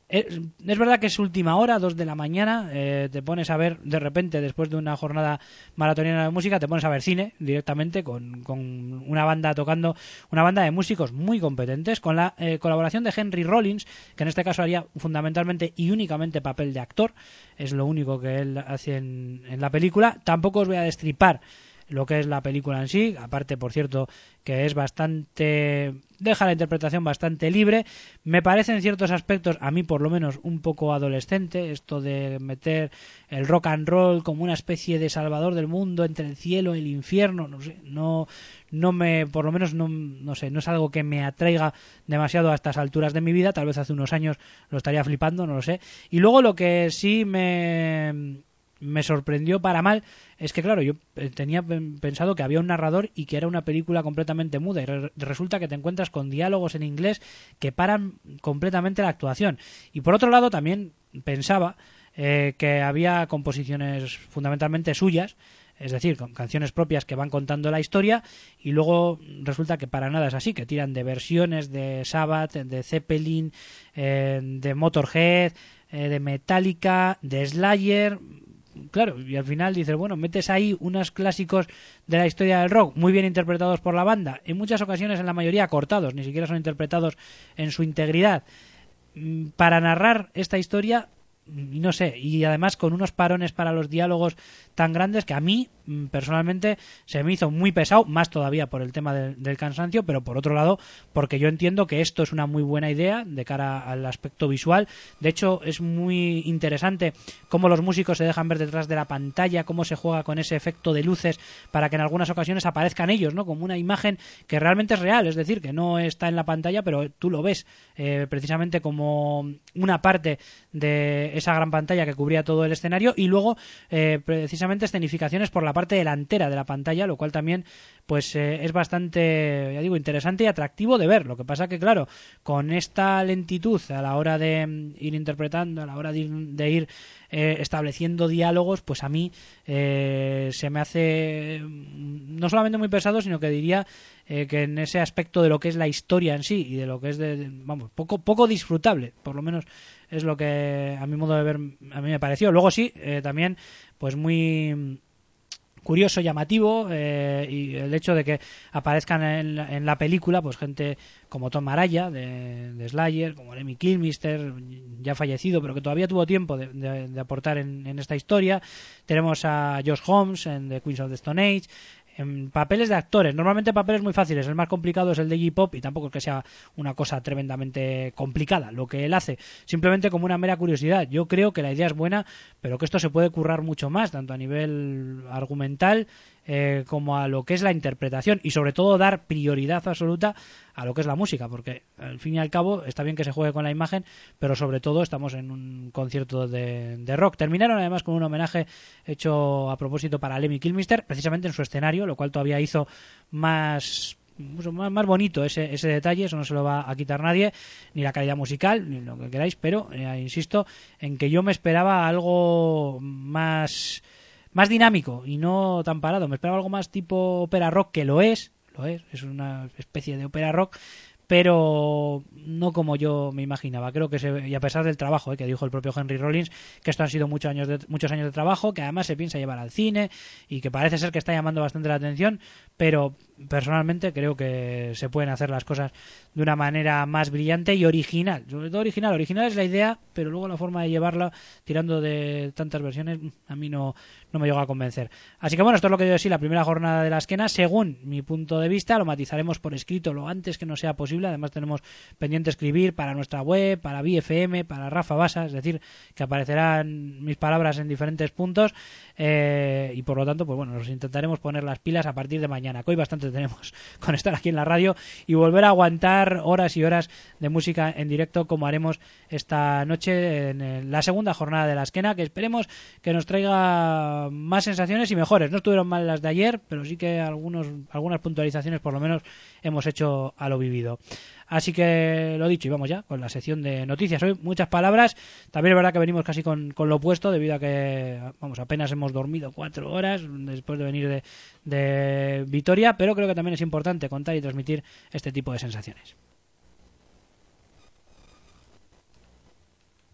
Speaker 1: Es verdad que es última hora, 2 de la mañana, te pones a ver, de repente, después de una jornada maratoniana de música, te pones a ver cine directamente con una banda tocando, una banda de músicos muy competentes, con la colaboración de Henry Rollins, que en este caso haría fundamentalmente y únicamente papel de actor, es lo único que él hace en la película. Tampoco os voy a destripar lo que es la película en sí, aparte, por cierto, que es bastante... deja la interpretación bastante libre. Me parece en ciertos aspectos, a mí por lo menos, un poco adolescente, esto de meter el rock and roll como una especie de salvador del mundo entre el cielo y el infierno, no sé, no me, por lo menos no sé, no es algo que me atraiga demasiado a estas alturas de mi vida. Tal vez hace unos años lo estaría flipando, no lo sé. Y luego lo que sí me sorprendió para mal es que, claro, yo tenía pensado que había un narrador y que era una película completamente muda, y resulta que te encuentras con diálogos en inglés que paran completamente la actuación. Y por otro lado también pensaba que había composiciones fundamentalmente suyas, es decir, con canciones propias que van contando la historia, y luego resulta que para nada es así, que tiran de versiones de Sabbath, de Zeppelin, de Motorhead, de Metallica, de Slayer. Claro, y al final dices, bueno, metes ahí unos clásicos de la historia del rock muy bien interpretados por la banda, en muchas ocasiones, en la mayoría, cortados, ni siquiera son interpretados en su integridad, para narrar esta historia, y no sé, y además con unos parones para los diálogos tan grandes que a mí personalmente se me hizo muy pesado, más todavía por el tema del cansancio, pero por otro lado porque yo entiendo que esto es una muy buena idea de cara al aspecto visual. De hecho, es muy interesante cómo los músicos se dejan ver detrás de la pantalla, cómo se juega con ese efecto de luces para que en algunas ocasiones aparezcan ellos, ¿no? Como una imagen que realmente es real, es decir, que no está en la pantalla, pero tú lo ves precisamente como una parte de esa gran pantalla que cubría todo el escenario, y luego precisamente escenificaciones por la parte delantera de la pantalla, lo cual también pues es bastante, ya digo, interesante y atractivo de ver. Lo que pasa que, claro, con esta lentitud a la hora de ir interpretando, a la hora de ir estableciendo diálogos, pues a mí se me hace no solamente muy pesado, sino que diría que en ese aspecto de lo que es la historia en sí y de lo que es vamos, poco disfrutable, por lo menos es lo que a mi modo de ver a mí me pareció. Luego sí, también pues muy curioso, llamativo, y el hecho de que aparezcan en la película pues gente como Tom Araya de Slayer, como Lemmy Kilmister, ya fallecido, pero que todavía tuvo tiempo de aportar en esta historia. Tenemos a Josh Holmes en The Queens of the Stone Age, en papeles de actores, normalmente papeles muy fáciles. El más complicado es el de Iggy Pop, y tampoco es que sea una cosa tremendamente complicada lo que él hace, simplemente como una mera curiosidad. Yo creo que la idea es buena, pero que esto se puede currar mucho más, tanto a nivel argumental como a lo que es la interpretación, y sobre todo dar prioridad absoluta a lo que es la música, porque al fin y al cabo está bien que se juegue con la imagen, pero sobre todo estamos en un concierto de rock. Terminaron además con un homenaje hecho a propósito para Lemmy Kilmister, precisamente en su escenario, lo cual todavía hizo más bonito ese detalle. Eso no se lo va a quitar nadie, ni la calidad musical, ni lo que queráis, pero insisto en que yo me esperaba algo más dinámico y no tan parado. Me esperaba algo más tipo ópera rock, que lo es una especie de ópera rock, pero no como yo me imaginaba. Creo que y a pesar del trabajo que dijo el propio Henry Rollins, que esto han sido muchos años de trabajo, que además se piensa llevar al cine y que parece ser que está llamando bastante la atención, pero personalmente creo que se pueden hacer las cosas de una manera más brillante y original. Sobre todo original es la idea, pero luego la forma de llevarla tirando de tantas versiones a mí no me llegó a convencer. Así que bueno, esto es lo que yo decía, la primera jornada de la Esquena, según mi punto de vista. Lo matizaremos por escrito lo antes que nos sea posible. Además tenemos pendiente escribir para nuestra web, para BFM, para Rafa Basa, es decir, que aparecerán mis palabras en diferentes puntos, y por lo tanto pues bueno, nos intentaremos poner las pilas a partir de mañana, que hoy bastante tenemos con estar aquí en la radio y volver a aguantar horas y horas de música en directo, como haremos esta noche en la segunda jornada de la Esquena, que esperemos que nos traiga más sensaciones y mejores. No estuvieron mal las de ayer, pero sí que algunas puntualizaciones por lo menos hemos hecho a lo vivido. Así que lo dicho, y vamos ya con la sección de noticias. Hoy muchas palabras. También es verdad que venimos casi con lo opuesto, debido a que apenas hemos dormido 4 horas después de venir de Vitoria, pero creo que también es importante contar y transmitir este tipo de sensaciones.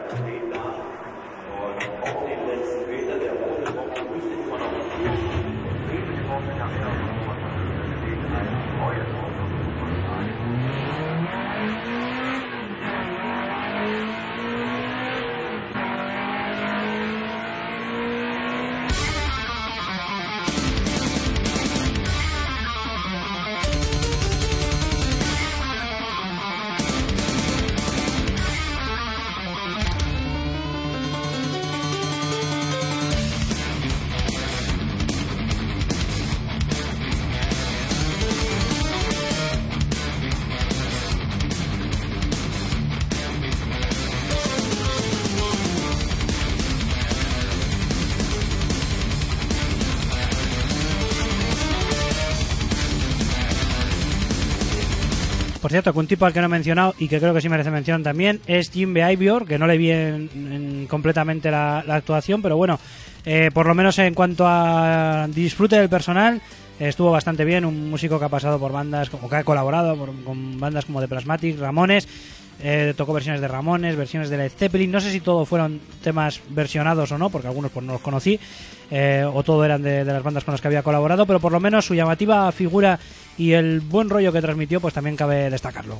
Speaker 1: Por cierto, que un tipo al que no he mencionado y que creo que sí merece mención también es Jim Behavior, que no le vi completamente la actuación, pero bueno, por lo menos en cuanto a disfrute del personal, estuvo bastante bien. Un músico que ha pasado por bandas, como que ha colaborado con bandas como The Plasmatic, Ramones, tocó versiones de Ramones, versiones de Led Zeppelin. No sé si todos fueron temas versionados o no, porque algunos pues no los conocí, o todo eran de las bandas con las que había colaborado, pero por lo menos su llamativa figura y el buen rollo que transmitió pues también cabe destacarlo.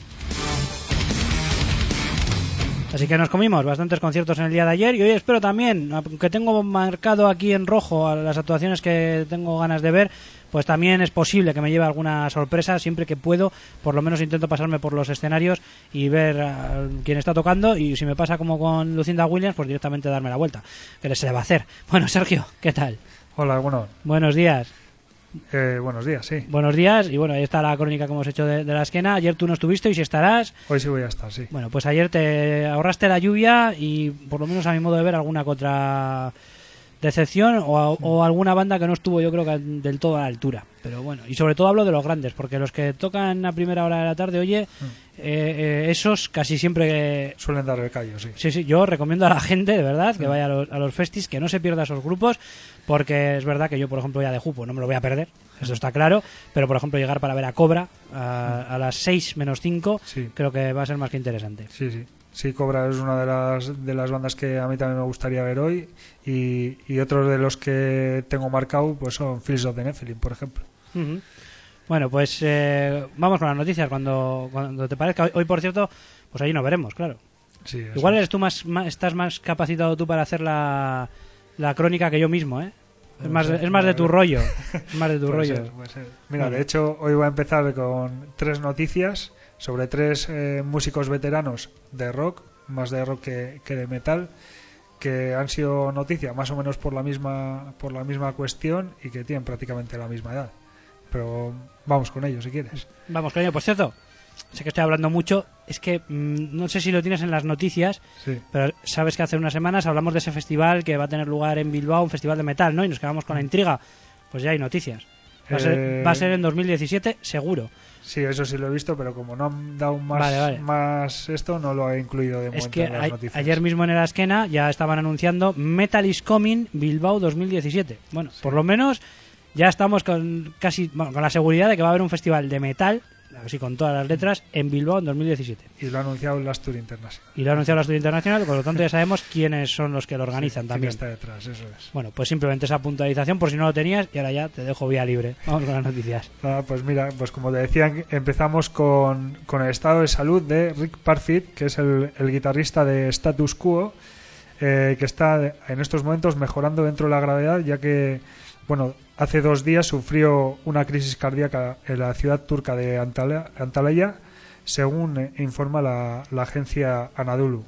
Speaker 1: Así que nos comimos bastantes conciertos en el día de ayer y hoy espero también, aunque tengo marcado aquí en rojo a las actuaciones que tengo ganas de ver, pues también es posible que me lleve alguna sorpresa. Siempre que puedo, por lo menos intento pasarme por los escenarios y ver a quién está tocando, y si me pasa como con Lucinda Williams, pues directamente darme la vuelta, que se le va a hacer. Bueno, Sergio, ¿qué tal?
Speaker 4: Hola, bueno.
Speaker 1: Buenos días.
Speaker 4: Buenos días, sí.
Speaker 1: Buenos días, y bueno, ahí está la crónica que hemos hecho de la esquena. Ayer tú no estuviste, y si estarás...
Speaker 4: Hoy sí voy a estar, sí.
Speaker 1: Bueno, pues ayer te ahorraste la lluvia y, por lo menos a mi modo de ver, alguna contra decepción o alguna banda que no estuvo, yo creo que del todo a la altura. Pero bueno, y sobre todo hablo de los grandes, porque los que tocan a primera hora de la tarde, oye, esos casi siempre
Speaker 4: suelen dar el callo, sí.
Speaker 1: Sí, yo recomiendo a la gente, de verdad, que vaya a los festis, que no se pierda esos grupos, porque es verdad que yo, por ejemplo, ya de Jupo no me lo voy a perder, eso está claro, pero por ejemplo llegar para ver a Cobra a las 6 menos 5, sí, creo que va a ser más que interesante.
Speaker 4: Sí, Cobra es una de las bandas que a mí también me gustaría ver hoy, y otros de los que tengo marcado pues son Fields of the Nephilim, por ejemplo.
Speaker 1: Uh-huh. Bueno, pues vamos con las noticias cuando te parezca. Hoy, por cierto, pues ahí nos veremos, claro.
Speaker 4: Sí,
Speaker 1: igual eres tú estás más capacitado tú para hacer la crónica que yo mismo, ¿eh? Es más de tu rollo. Es más de tu rollo.
Speaker 4: Puede ser. Mira, de hecho, hoy voy a empezar con 3 noticias sobre 3 músicos veteranos de rock, más de rock que de metal, que han sido noticia más o menos por la misma cuestión y que tienen prácticamente la misma edad. Pero vamos con ello, si quieres.
Speaker 1: Vamos con ello. Por cierto, sé que estoy hablando mucho, es que no sé si lo tienes en las noticias,
Speaker 4: sí,
Speaker 1: pero sabes que hace unas semanas hablamos de ese festival que va a tener lugar en Bilbao, un festival de metal, ¿no? Y nos quedamos con la intriga. Pues ya hay noticias. Va a ser en 2017, seguro.
Speaker 4: Sí, eso sí lo he visto, pero como no han dado más esto, no lo he incluido de momento en las noticias.
Speaker 1: Ayer mismo en el Esquena ya estaban anunciando Metal is Coming Bilbao 2017. Bueno, sí, por lo menos ya estamos con la seguridad de que va a haber un festival de metal, así con todas las letras, en Bilbao en 2017.
Speaker 4: Y lo ha anunciado Last Tour
Speaker 1: International. Por lo tanto ya sabemos quiénes son los que lo organizan, sí, también.
Speaker 4: Quién está detrás, eso es.
Speaker 1: Bueno, pues simplemente esa puntualización por si no lo tenías, y ahora ya te dejo vía libre. Vamos con las noticias.
Speaker 4: Pues mira, pues como te decía, empezamos con el estado de salud de Rick Parfitt, que es el guitarrista de Status Quo, que está en estos momentos mejorando dentro de la gravedad, ya que, bueno, hace 2 días sufrió una crisis cardíaca en la ciudad turca de Antalya, según informa la agencia Anadolu.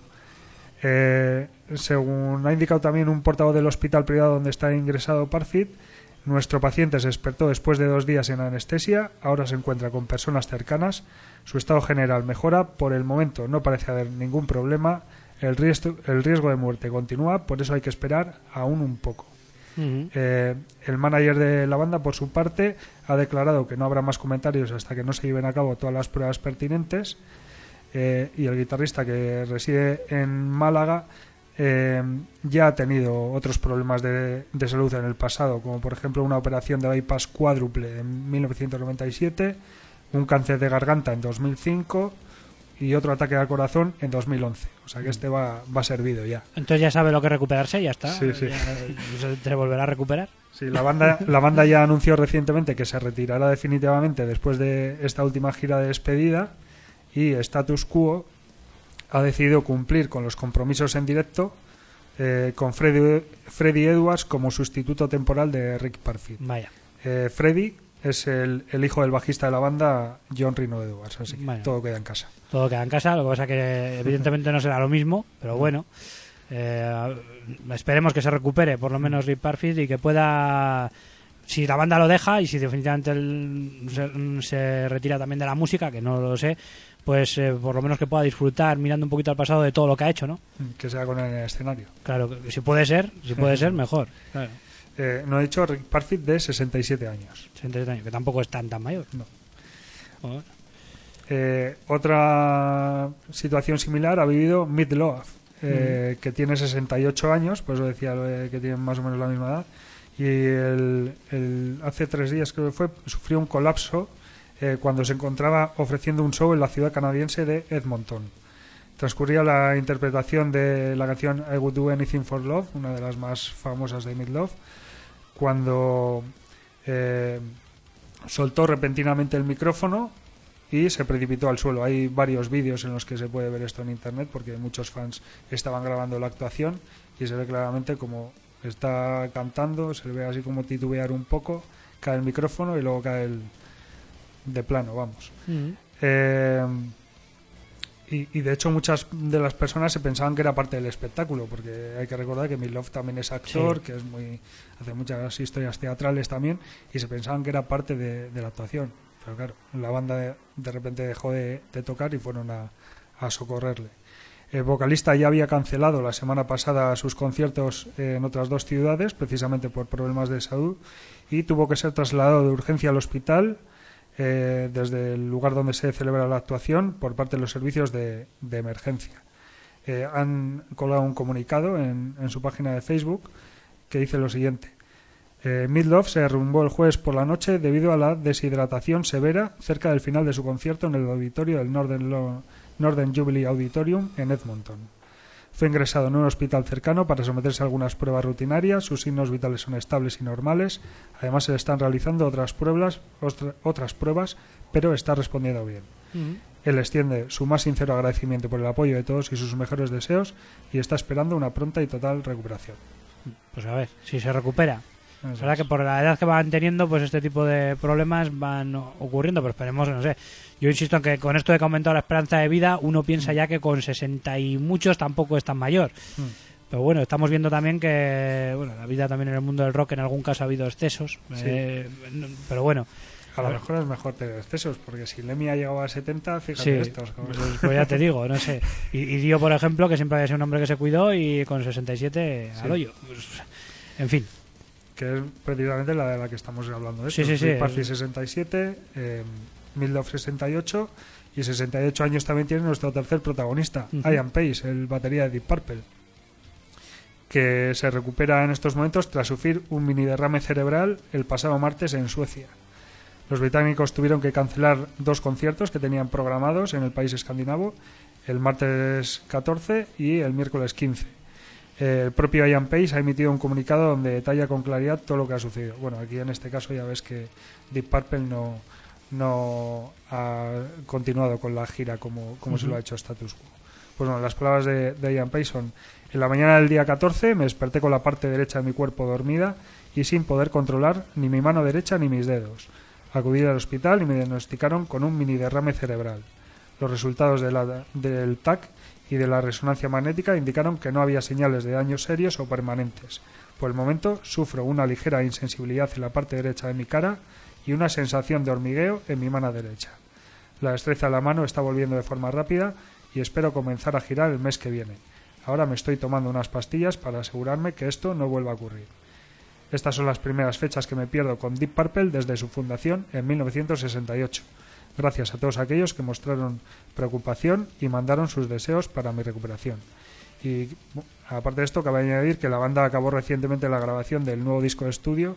Speaker 4: Según ha indicado también un portavoz del hospital privado donde está ingresado Parfitt, nuestro paciente se despertó después de 2 días en anestesia, ahora se encuentra con personas cercanas, su estado general mejora, por el momento no parece haber ningún problema, el riesgo de muerte continúa, por eso hay que esperar aún un poco.
Speaker 1: Uh-huh.
Speaker 4: El manager de la banda, por su parte, ha declarado que no habrá más comentarios hasta que no se lleven a cabo todas las pruebas pertinentes, y el guitarrista, que reside en Málaga, ya ha tenido otros problemas de salud en el pasado, como por ejemplo una operación de bypass cuádruple en 1997, un cáncer de garganta en 2005 y otro ataque al corazón en 2011. O sea que este va servido ya.
Speaker 1: Entonces ya sabe lo que recuperarse y ya está.
Speaker 4: Sí, sí.
Speaker 1: Ya se volverá a recuperar.
Speaker 4: Sí, la banda ya anunció recientemente que se retirará definitivamente después de esta última gira de despedida, y Status Quo ha decidido cumplir con los compromisos en directo con Freddie Edwards como sustituto temporal de Rick Parfitt.
Speaker 1: Vaya.
Speaker 4: Freddie es el hijo del bajista de la banda, John Reno Edwards, así que
Speaker 1: Bueno,
Speaker 4: todo queda en casa.
Speaker 1: Todo queda en casa, lo que pasa que evidentemente no será lo mismo, pero bueno, esperemos que se recupere por lo menos Rick Parfitt y que pueda, si la banda lo deja y si definitivamente él se retira también de la música, que no lo sé, pues por lo menos que pueda disfrutar mirando un poquito al pasado de todo lo que ha hecho, ¿no?
Speaker 4: Que sea con él en el escenario.
Speaker 1: Claro, si puede ser mejor. Claro.
Speaker 4: No he dicho Rick Parfitt, de 67 años.
Speaker 1: 67 años, que tampoco es tan mayor.
Speaker 4: No.
Speaker 1: Joder.
Speaker 4: Otra situación similar ha vivido Meat Loaf, que tiene 68 años, pues lo decía que tienen más o menos la misma edad, y hace 3 días creo que fue, sufrió un colapso cuando se encontraba ofreciendo un show en la ciudad canadiense de Edmonton. Transcurría la interpretación de la canción I Would Do Anything for Love, una de las más famosas de Meat Loaf, cuando soltó repentinamente el micrófono y se precipitó al suelo. Hay varios vídeos en los que se puede ver esto en internet, porque muchos fans estaban grabando la actuación y se ve claramente como está cantando, se le ve así como titubear un poco, cae el micrófono y luego cae de plano, vamos. Y de hecho muchas de las personas se pensaban que era parte del espectáculo, porque hay que recordar que Meat Loaf también es actor, sí, que hace muchas historias teatrales también, y se pensaban que era parte de la actuación. Pero claro, la banda de repente dejó de tocar y fueron a socorrerle. El vocalista ya había cancelado la semana pasada sus conciertos en otras 2 ciudades, precisamente por problemas de salud, y tuvo que ser trasladado de urgencia al hospital desde el lugar donde se celebra la actuación por parte de los servicios de emergencia. Han colgado un comunicado en su página de Facebook que dice lo siguiente: Meat Loaf se derrumbó el jueves por la noche debido a la deshidratación severa cerca del final de su concierto en el auditorio del Northern Jubilee Auditorium en Edmonton. Fue ingresado en un hospital cercano para someterse a algunas pruebas rutinarias. Sus signos vitales son estables y normales. Además, se le están realizando otras pruebas, pero está respondiendo bien. Él extiende su más sincero agradecimiento por el apoyo de todos y sus mejores deseos, y está esperando una pronta y total recuperación.
Speaker 1: Pues a ver, si se recupera. Es verdad que por la edad que van teniendo, pues este tipo de problemas van ocurriendo, pero esperemos, no sé. Yo insisto en que con esto de que ha aumentado la esperanza de vida, uno piensa ya que con 60 y muchos tampoco es tan mayor. Pero bueno, estamos viendo también que la vida también en el mundo del rock en algún caso ha habido excesos. Sí. Pero bueno.
Speaker 4: A lo mejor es mejor tener excesos, porque si Lemmy ha llegado a 70, fíjate
Speaker 1: sí,
Speaker 4: estos.
Speaker 1: Pues ya te digo, no sé. Y Dio, por ejemplo, que siempre había sido un hombre que se cuidó y con 67 al hoyo. Pues, en fin.
Speaker 4: Que es precisamente la de la que estamos hablando.
Speaker 1: Sí.
Speaker 4: Parfitt 67, Meat Loaf 68, y 68 años también tiene nuestro tercer protagonista, Ian Pace, el batería de Deep Purple, que se recupera en estos momentos tras sufrir un mini derrame cerebral el pasado martes en Suecia. Los británicos tuvieron que cancelar 2 conciertos que tenían programados en el país escandinavo, el martes 14 y el miércoles 15. El propio Ian Pace ha emitido un comunicado donde detalla con claridad todo lo que ha sucedido. Bueno, aquí en este caso ya ves que Deep Purple no ha continuado con la gira como se lo ha hecho Status Quo. Pues bueno, las palabras de Ian Pace son: en la mañana del día 14 me desperté con la parte derecha de mi cuerpo dormida y sin poder controlar ni mi mano derecha ni mis dedos. Acudí al hospital y me diagnosticaron con un mini derrame cerebral. Los resultados del TAC y de la resonancia magnética indicaron que no había señales de daños serios o permanentes. Por el momento sufro una ligera insensibilidad en la parte derecha de mi cara y una sensación de hormigueo en mi mano derecha. La destreza de la mano está volviendo de forma rápida y espero comenzar a girar el mes que viene. Ahora me estoy tomando unas pastillas para asegurarme que esto no vuelva a ocurrir. Estas son las primeras fechas que me pierdo con Deep Purple desde su fundación en 1968. Gracias a todos aquellos que mostraron preocupación y mandaron sus deseos para mi recuperación. Y aparte de esto, cabe añadir que la banda acabó recientemente la grabación del nuevo disco de estudio,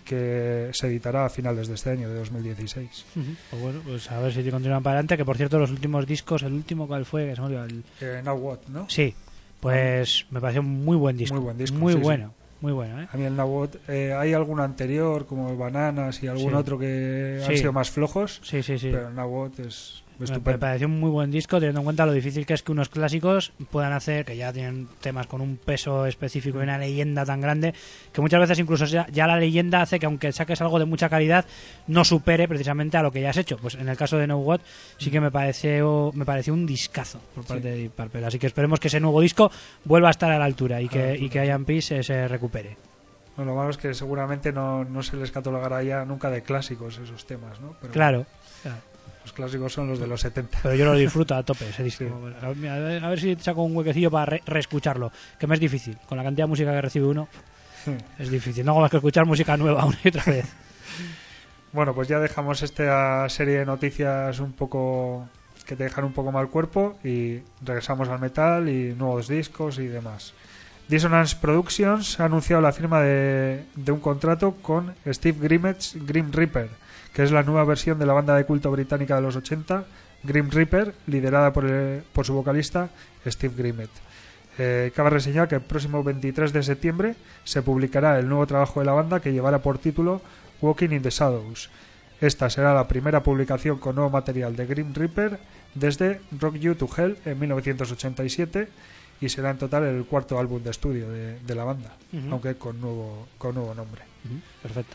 Speaker 4: que se editará a finales de este año, de 2016.
Speaker 1: Pues bueno, pues a ver si continúan para adelante, que por cierto los últimos discos, el último ¿cuál fue? Que se me olvidó,
Speaker 4: Now What, ¿no?
Speaker 1: Sí, pues me pareció un muy buen disco.
Speaker 4: Muy buen disco,
Speaker 1: muy
Speaker 4: sí,
Speaker 1: bueno.
Speaker 4: sí.
Speaker 1: Muy bueno, ¿eh?
Speaker 4: A mí el Now What, hay alguno anterior como Bananas y algún otro que han sido más flojos,
Speaker 1: sí.
Speaker 4: pero el Now What es estupendo.
Speaker 1: Me pareció un muy buen disco, teniendo en cuenta lo difícil que es que unos clásicos puedan hacer, que ya tienen temas con un peso específico y una leyenda tan grande, que muchas veces incluso ya la leyenda hace que aunque saques algo de mucha calidad, no supere precisamente a lo que ya has hecho. Pues en el caso de Now What sí que me pareció un discazo por parte de Deep Purple. Así que esperemos que ese nuevo disco vuelva a estar a la altura y que I Am Peace se recupere.
Speaker 4: Bueno, lo malo es que seguramente no se les catalogará ya nunca de clásicos esos temas, ¿no? Pero
Speaker 1: claro.
Speaker 4: Los clásicos son los de los 70.
Speaker 1: Pero yo lo disfruto a tope ese disco.
Speaker 4: Sí.
Speaker 1: A ver si saco un huequecillo para reescucharlo, que me es difícil. Con la cantidad de música que recibe uno, es difícil. No hago más que escuchar música nueva una y otra vez.
Speaker 4: Bueno, pues ya dejamos esta serie de noticias un poco que te dejan un poco mal cuerpo y regresamos al metal y nuevos discos y demás. Dissonance Productions ha anunciado la firma de un contrato con Steve Grimmett's Grim Reaper, que es la nueva versión de la banda de culto británica de los 80, Grim Reaper, liderada por su vocalista Steve Grimmett. Cabe reseñar que el próximo 23 de septiembre se publicará el nuevo trabajo de la banda, que llevará por título Walking in the Shadows. Esta será la primera publicación con nuevo material de Grim Reaper desde Rock You to Hell en 1987 y será en total el cuarto álbum de estudio de la banda, aunque con nuevo nombre.
Speaker 1: Perfecto.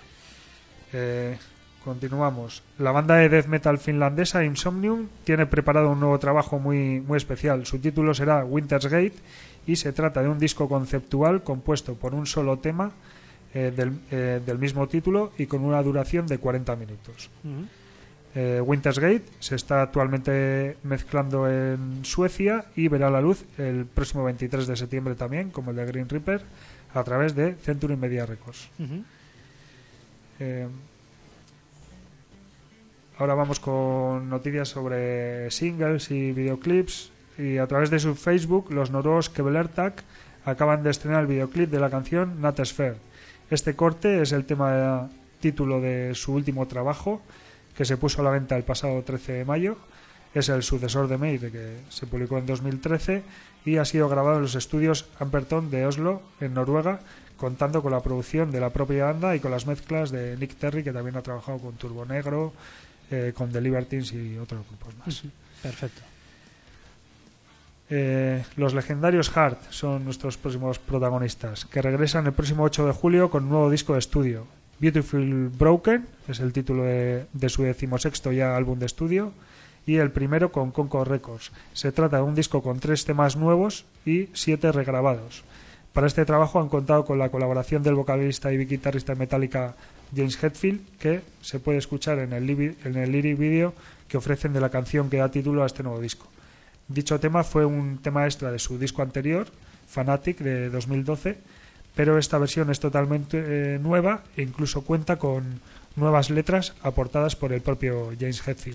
Speaker 4: Continuamos. La banda de death metal finlandesa Insomnium tiene preparado un nuevo trabajo muy, muy especial. Su título será Winter's Gate y se trata de un disco conceptual compuesto por un solo tema del mismo título y con una duración de 40 minutos. Winter's Gate se está actualmente mezclando en Suecia y verá la luz el próximo 23 de septiembre también, como el de Grim Reaper, a través de Century Media Records. Ahora vamos con noticias sobre singles y videoclips, y a través de su Facebook los noruegos Kvelertak acaban de estrenar el videoclip de la canción Nattesferd. Este corte es el tema título de su último trabajo, que se puso a la venta el pasado 13 de mayo. Es el sucesor de Made, que se publicó en 2013 y ha sido grabado en los estudios Amperton de Oslo, en Noruega, contando con la producción de la propia banda y con las mezclas de Nick Terry, que también ha trabajado con Turbo Negro, con The Libertines y otros grupos más.
Speaker 1: Perfecto.
Speaker 4: Los legendarios Heart son nuestros próximos protagonistas, que regresan el próximo 8 de julio con un nuevo disco de estudio. Beautiful Broken es el título de su 16º ya álbum de estudio, y el primero con Concord Records. Se trata de un disco con 3 temas nuevos y 7 regrabados. Para este trabajo han contado con la colaboración del vocalista y guitarrista de Metallica James Hetfield, que se puede escuchar en el lyric video que ofrecen de la canción que da título a este nuevo disco. Dicho tema fue un tema extra de su disco anterior, Fanatic, de 2012, pero esta versión es totalmente nueva e incluso cuenta con nuevas letras aportadas por el propio James Hetfield.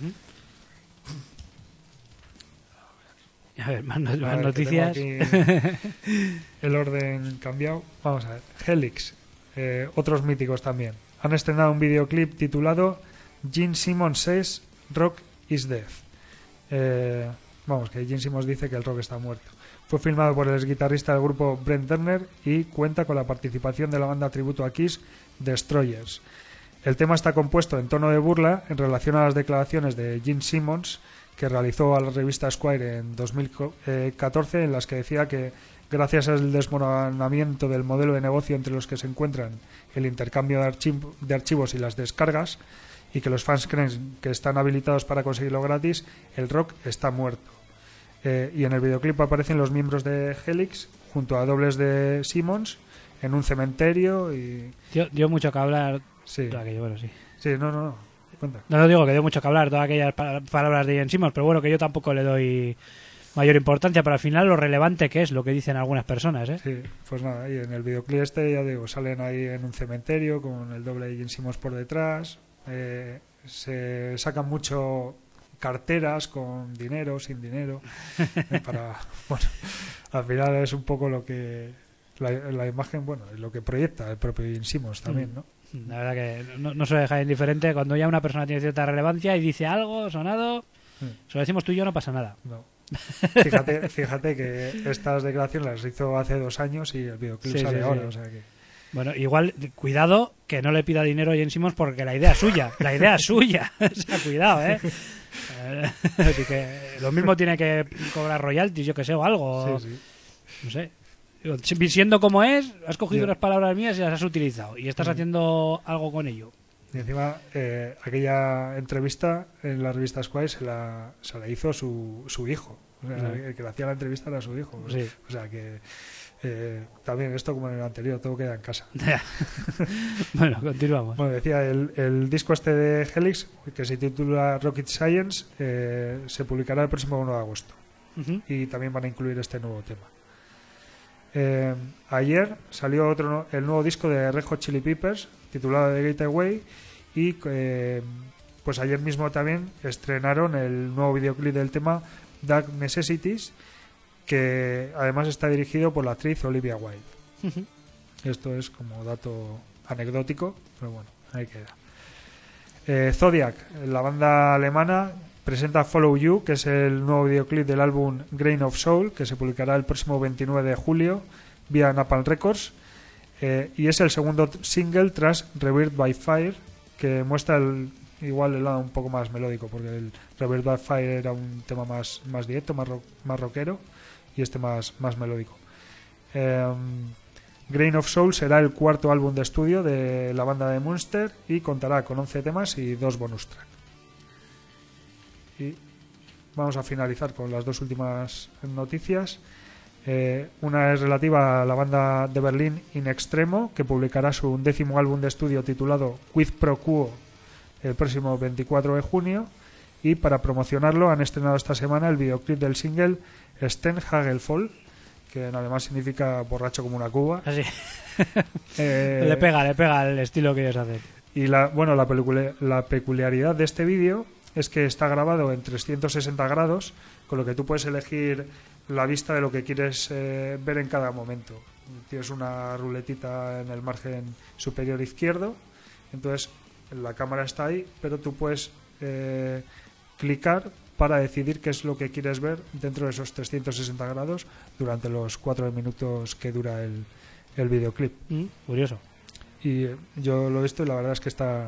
Speaker 1: A ver, más noticias.
Speaker 4: El orden cambiado. Vamos a ver. Helix, otros míticos también, han estrenado un videoclip titulado Gene Simmons Says Rock is Death. Que Gene Simmons dice que el rock está muerto. Fue filmado por el exguitarrista del grupo Brent Turner y cuenta con la participación de la banda tributo a Kiss, Destroyers. El tema está compuesto en tono de burla en relación a las declaraciones de Gene Simmons, que realizó a la revista Esquire en 2014, en las que decía que gracias al desmoronamiento del modelo de negocio entre los que se encuentran el intercambio de archivos y las descargas, y que los fans creen que están habilitados para conseguirlo gratis, el rock está muerto. Y en el videoclip aparecen los miembros de Helix junto a dobles de Simmons en un cementerio y...
Speaker 1: Dio mucho que hablar.
Speaker 4: Sí.
Speaker 1: Bueno, sí.
Speaker 4: Sí, no. Cuenta.
Speaker 1: No digo que dio mucho que hablar todas aquellas palabras de Ian Simmons, pero bueno, que yo tampoco le doy mayor importancia, pero al final lo relevante que es lo que dicen algunas personas, ¿eh?
Speaker 4: Sí, pues nada, y en el videoclip ya digo, salen ahí en un cementerio con el doble de Ian Simmons por detrás, se sacan mucho carteras con dinero, sin dinero, al final es un poco lo que la imagen, es lo que proyecta el propio Ian Simmons también, ¿no?
Speaker 1: La verdad que no se deja indiferente cuando ya una persona tiene cierta relevancia y dice algo sonado, se lo decimos tú y yo, no pasa nada.
Speaker 4: No. Fíjate que estas declaraciones las hizo hace 2 años y el videoclip sale ahora, o sea que...
Speaker 1: Bueno, igual, cuidado que no le pida dinero a Jen Simmons porque la idea es suya. La idea es suya. O sea, cuidado, ¿eh? Que lo mismo tiene que cobrar royalties, yo que sé, o algo.
Speaker 4: Sí.
Speaker 1: No sé. Siendo como es, has cogido unas palabras mías y las has utilizado. Y estás haciendo algo con ello.
Speaker 4: Y encima, aquella entrevista en la revista Squire se la hizo su hijo. O sea, el que le hacía la entrevista era su hijo.
Speaker 1: Sí.
Speaker 4: O sea que... también esto como en el anterior, todo queda en casa.
Speaker 1: Bueno, continuamos.
Speaker 4: Bueno, decía, el disco este de Helix, que se titula Rocket Science, se publicará el próximo 1 de agosto. Y también van a incluir este nuevo tema. Ayer salió el nuevo disco de Red Hot Chili Peppers, titulado The Gateway, y pues ayer mismo también estrenaron el nuevo videoclip del tema Dark Necessities, que además está dirigido por la actriz Olivia Wilde. Esto es como dato anecdótico, pero bueno, ahí queda. Zodiac, la banda alemana, presenta Follow You, que es el nuevo videoclip del álbum Grain of Soul, que se publicará el próximo 29 de julio vía Napalm Records, y es el segundo single tras Rebirth by Fire, que muestra igual el lado un poco más melódico, porque el Rebirth by Fire era un tema más directo, más rockero, y este más melódico. Grain of Soul será el cuarto álbum de estudio de la banda de Munster y contará con 11 temas y 2 bonus track. Y vamos a finalizar con las 2 últimas noticias. Una es relativa a la banda de Berlín In Extremo, que publicará su 10º álbum de estudio titulado Quid Pro Quo el próximo 24 de junio, y para promocionarlo han estrenado esta semana el videoclip del single Sten Hagelfall, que en alemán significa borracho como una cuba.
Speaker 1: Así. Le pega el estilo que ellos hacen.
Speaker 4: Y la peculiaridad de este vídeo es que está grabado en 360 grados, con lo que tú puedes elegir la vista de lo que quieres ver en cada momento. Tienes una ruletita en el margen superior izquierdo, entonces la cámara está ahí, pero tú puedes clicar para decidir qué es lo que quieres ver dentro de esos 360 grados durante los 4 minutos que dura el videoclip.
Speaker 1: Curioso.
Speaker 4: Y yo lo he visto y la verdad es que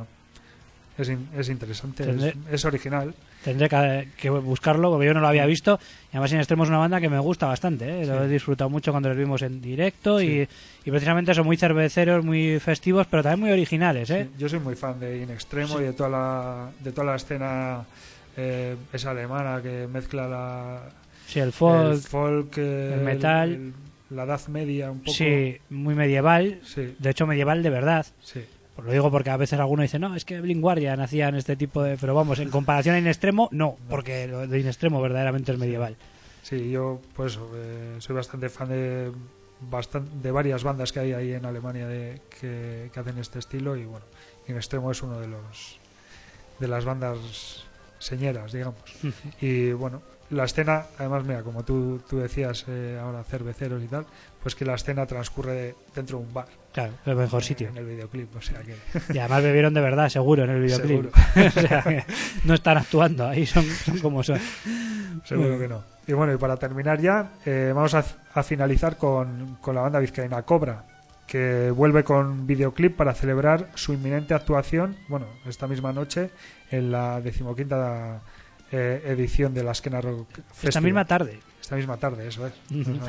Speaker 4: es interesante, es original.
Speaker 1: Tendré que buscarlo porque yo no lo había visto, y además In Extremo es una banda que me gusta bastante, ¿eh? Sí. Lo he disfrutado mucho cuando los vimos en directo, sí. y precisamente son muy cerveceros, muy festivos, pero también muy originales, ¿eh?
Speaker 4: Sí, yo soy muy fan de In Extremo, sí. Y de toda la escena esa alemana que mezcla el folk, el
Speaker 1: metal,
Speaker 4: la edad media un poco.
Speaker 1: Sí, muy medieval, sí. De hecho medieval de verdad.
Speaker 4: Sí.
Speaker 1: Pues lo digo porque a veces alguno dice, no, es que Blind Guardian hacían este tipo de... Pero vamos, en comparación a In Extremo, no, porque lo de In Extremo verdaderamente es medieval.
Speaker 4: Sí, yo pues soy bastante fan de varias bandas que hay ahí en Alemania que hacen este estilo, y bueno, In Extremo es uno de las bandas señeras, digamos. Y bueno, la escena, además, mira, como tú decías ahora, cerveceros y tal, pues que la escena transcurre dentro de un bar.
Speaker 1: Claro, el mejor sitio.
Speaker 4: En el videoclip, o sea que...
Speaker 1: Y además bebieron de verdad, seguro, en el videoclip. O sea que no están actuando, ahí son como son.
Speaker 4: Seguro que no. Y bueno, y para terminar ya, vamos a finalizar con la banda vizcaína Cobra, que vuelve con videoclip para celebrar su inminente actuación, bueno, esta misma noche, en la 15ª edición de la Askena Rock Festival.
Speaker 1: Esta misma tarde,
Speaker 4: eso es.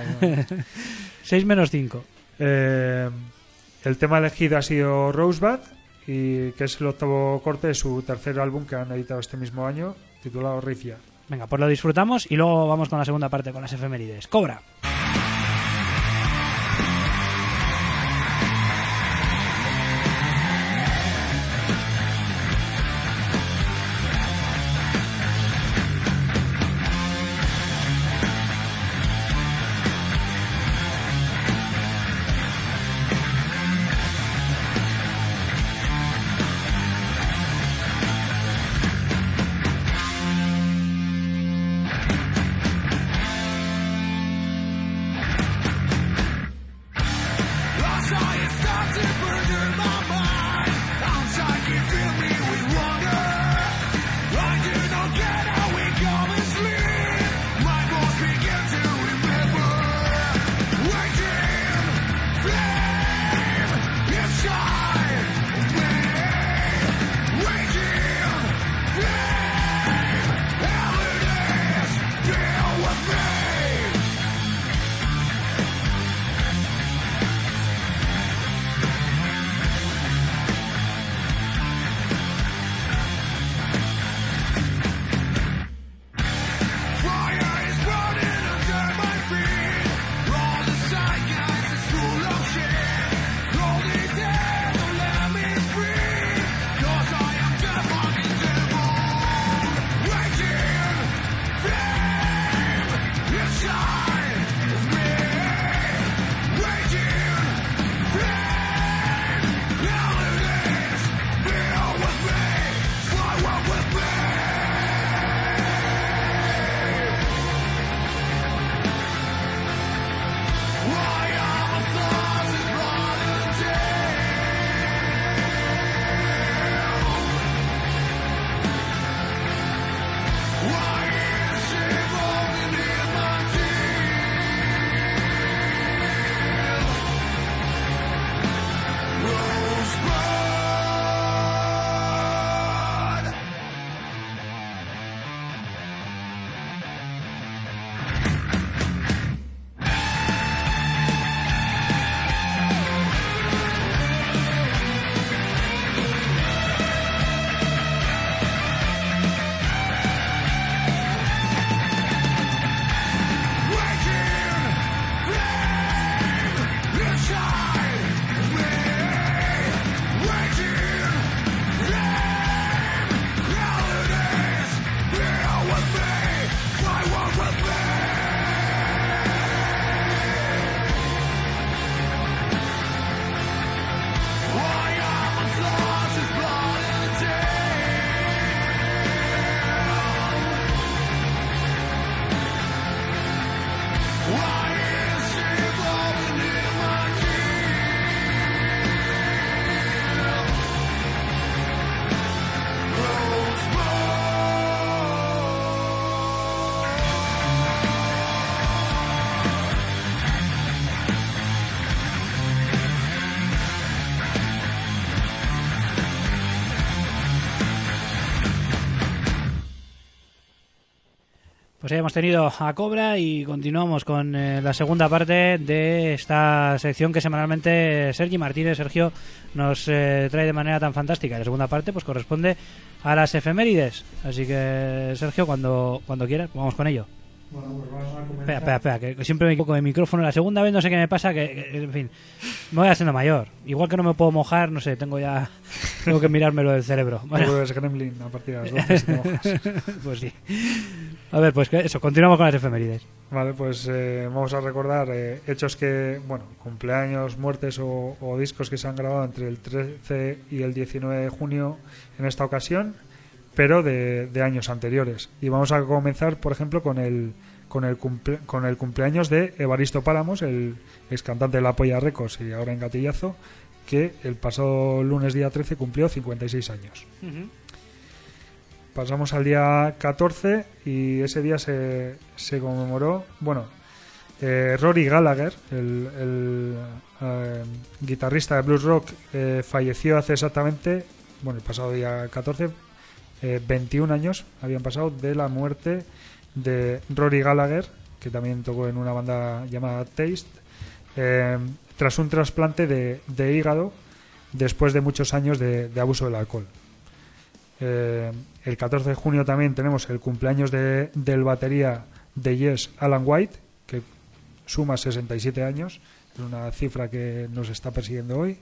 Speaker 1: 6 menos 5.
Speaker 4: El tema elegido ha sido Rosebud, y que es el 8º corte de su tercer álbum que han editado este mismo año, titulado Rifia.
Speaker 1: Venga, pues lo disfrutamos y luego vamos con la segunda parte, con las efemérides. Cobra. Pues ya hemos tenido a Cobra y continuamos con la segunda parte de esta sección que semanalmente Sergi Martínez, Sergio, nos trae de manera tan fantástica. La segunda parte pues corresponde a las efemérides. Así que, Sergio, cuando quieras, vamos con ello.
Speaker 4: Bueno, pues vamos a comenzar.
Speaker 1: Espera, que siempre me equivoco de micrófono. La segunda vez no sé qué me pasa, en fin, me voy haciendo mayor. Igual que no me puedo mojar, no sé, tengo que mirármelo del cerebro.
Speaker 4: Bueno. Pues Gremlin a partir de las 12 si te mojas.
Speaker 1: Pues sí. A ver, pues eso, continuamos con las efemérides.
Speaker 4: Vale, pues vamos a recordar hechos que, bueno, cumpleaños, muertes o discos que se han grabado entre el 13 y el 19 de junio en esta ocasión, pero de años anteriores. Y vamos a comenzar, por ejemplo, con el cumpleaños de Evaristo Páramos, el ex cantante de La Polla Records y ahora en Gatillazo, que el pasado lunes día 13 cumplió 56 años. Uh-huh. Pasamos al día 14 y ese día se conmemoró, bueno, Rory Gallagher, el guitarrista de blues rock, falleció hace exactamente, bueno, el pasado día 14, 21 años habían pasado de la muerte de Rory Gallagher, que también tocó en una banda llamada Taste, tras un trasplante de hígado después de muchos años de abuso del alcohol. El 14 de junio también tenemos el cumpleaños del batería de Yes, Alan White, que suma 67 años. Es una cifra que nos está persiguiendo hoy.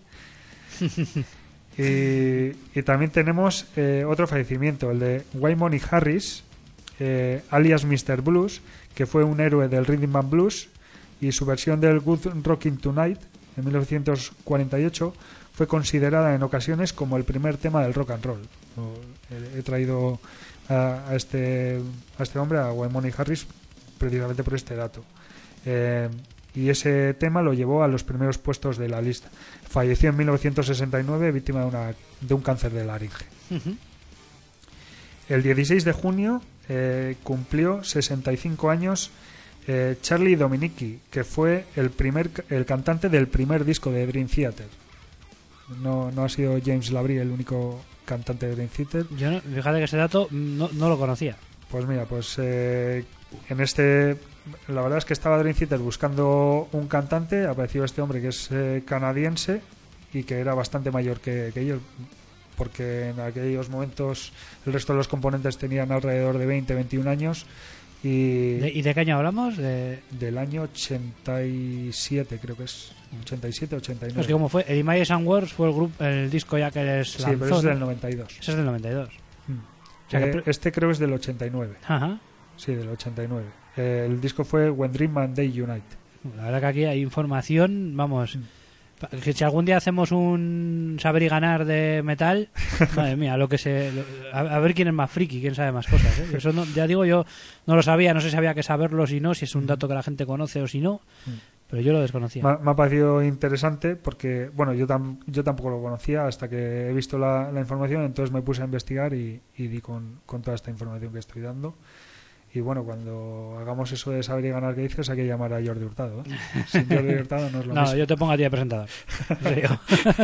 Speaker 4: Y también tenemos otro fallecimiento, el de Wyman Harris, alias Mr. Blues, que fue un héroe del Rhythm and Blues, y su versión del Good Rockin' Tonight en 1948 fue considerada en ocasiones como el primer tema del rock and roll. He traído a este hombre, a Wyman Harris, precisamente por este dato. Y ese tema lo llevó a los primeros puestos de la lista. Falleció en 1969 víctima de un cáncer de laringe. Uh-huh. El 16 de junio cumplió 65 años Charlie Dominici, que fue el cantante del primer disco de Dream Theater. No ha sido James Labrie el único cantante de Dream Theater.
Speaker 1: Yo fíjate que ese dato no lo conocía.
Speaker 4: Pues mira, pues en este, la verdad es que estaba Dream Theater buscando un cantante, apareció este hombre que es canadiense y que era bastante mayor que ellos, porque en aquellos momentos el resto de los componentes tenían alrededor de 20-21 años.
Speaker 1: ¿Y de qué año hablamos?
Speaker 4: Del año 87, creo que es 87-89.
Speaker 1: Es que como fue Eddie Myers and Words fue el disco ya que les lanzó.
Speaker 4: Sí, pero es del 92.
Speaker 1: Ese es del 92.
Speaker 4: O sea este creo es del 89.
Speaker 1: Ajá.
Speaker 4: Sí, del 89. El disco fue When Dream and Day Unite.
Speaker 1: La verdad que aquí hay información, vamos... Que si algún día hacemos un saber y ganar de metal, madre mía, a ver quién es más friki, quién sabe más cosas, ¿eh? Eso no, ya digo, yo no lo sabía, no sé si había que saberlo, si no, si es un dato que la gente conoce o si no, pero yo lo desconocía.
Speaker 4: Me ha parecido interesante porque, bueno, yo tampoco lo conocía hasta que he visto la información, entonces me puse a investigar y di con toda esta información que estoy dando. Y bueno, cuando hagamos eso de saber y ganar que dices, hay que llamar a Jordi Hurtado, ¿eh? Sin Jordi Hurtado no es lo mismo.
Speaker 1: No, yo te pongo a ti de presentador. En serio.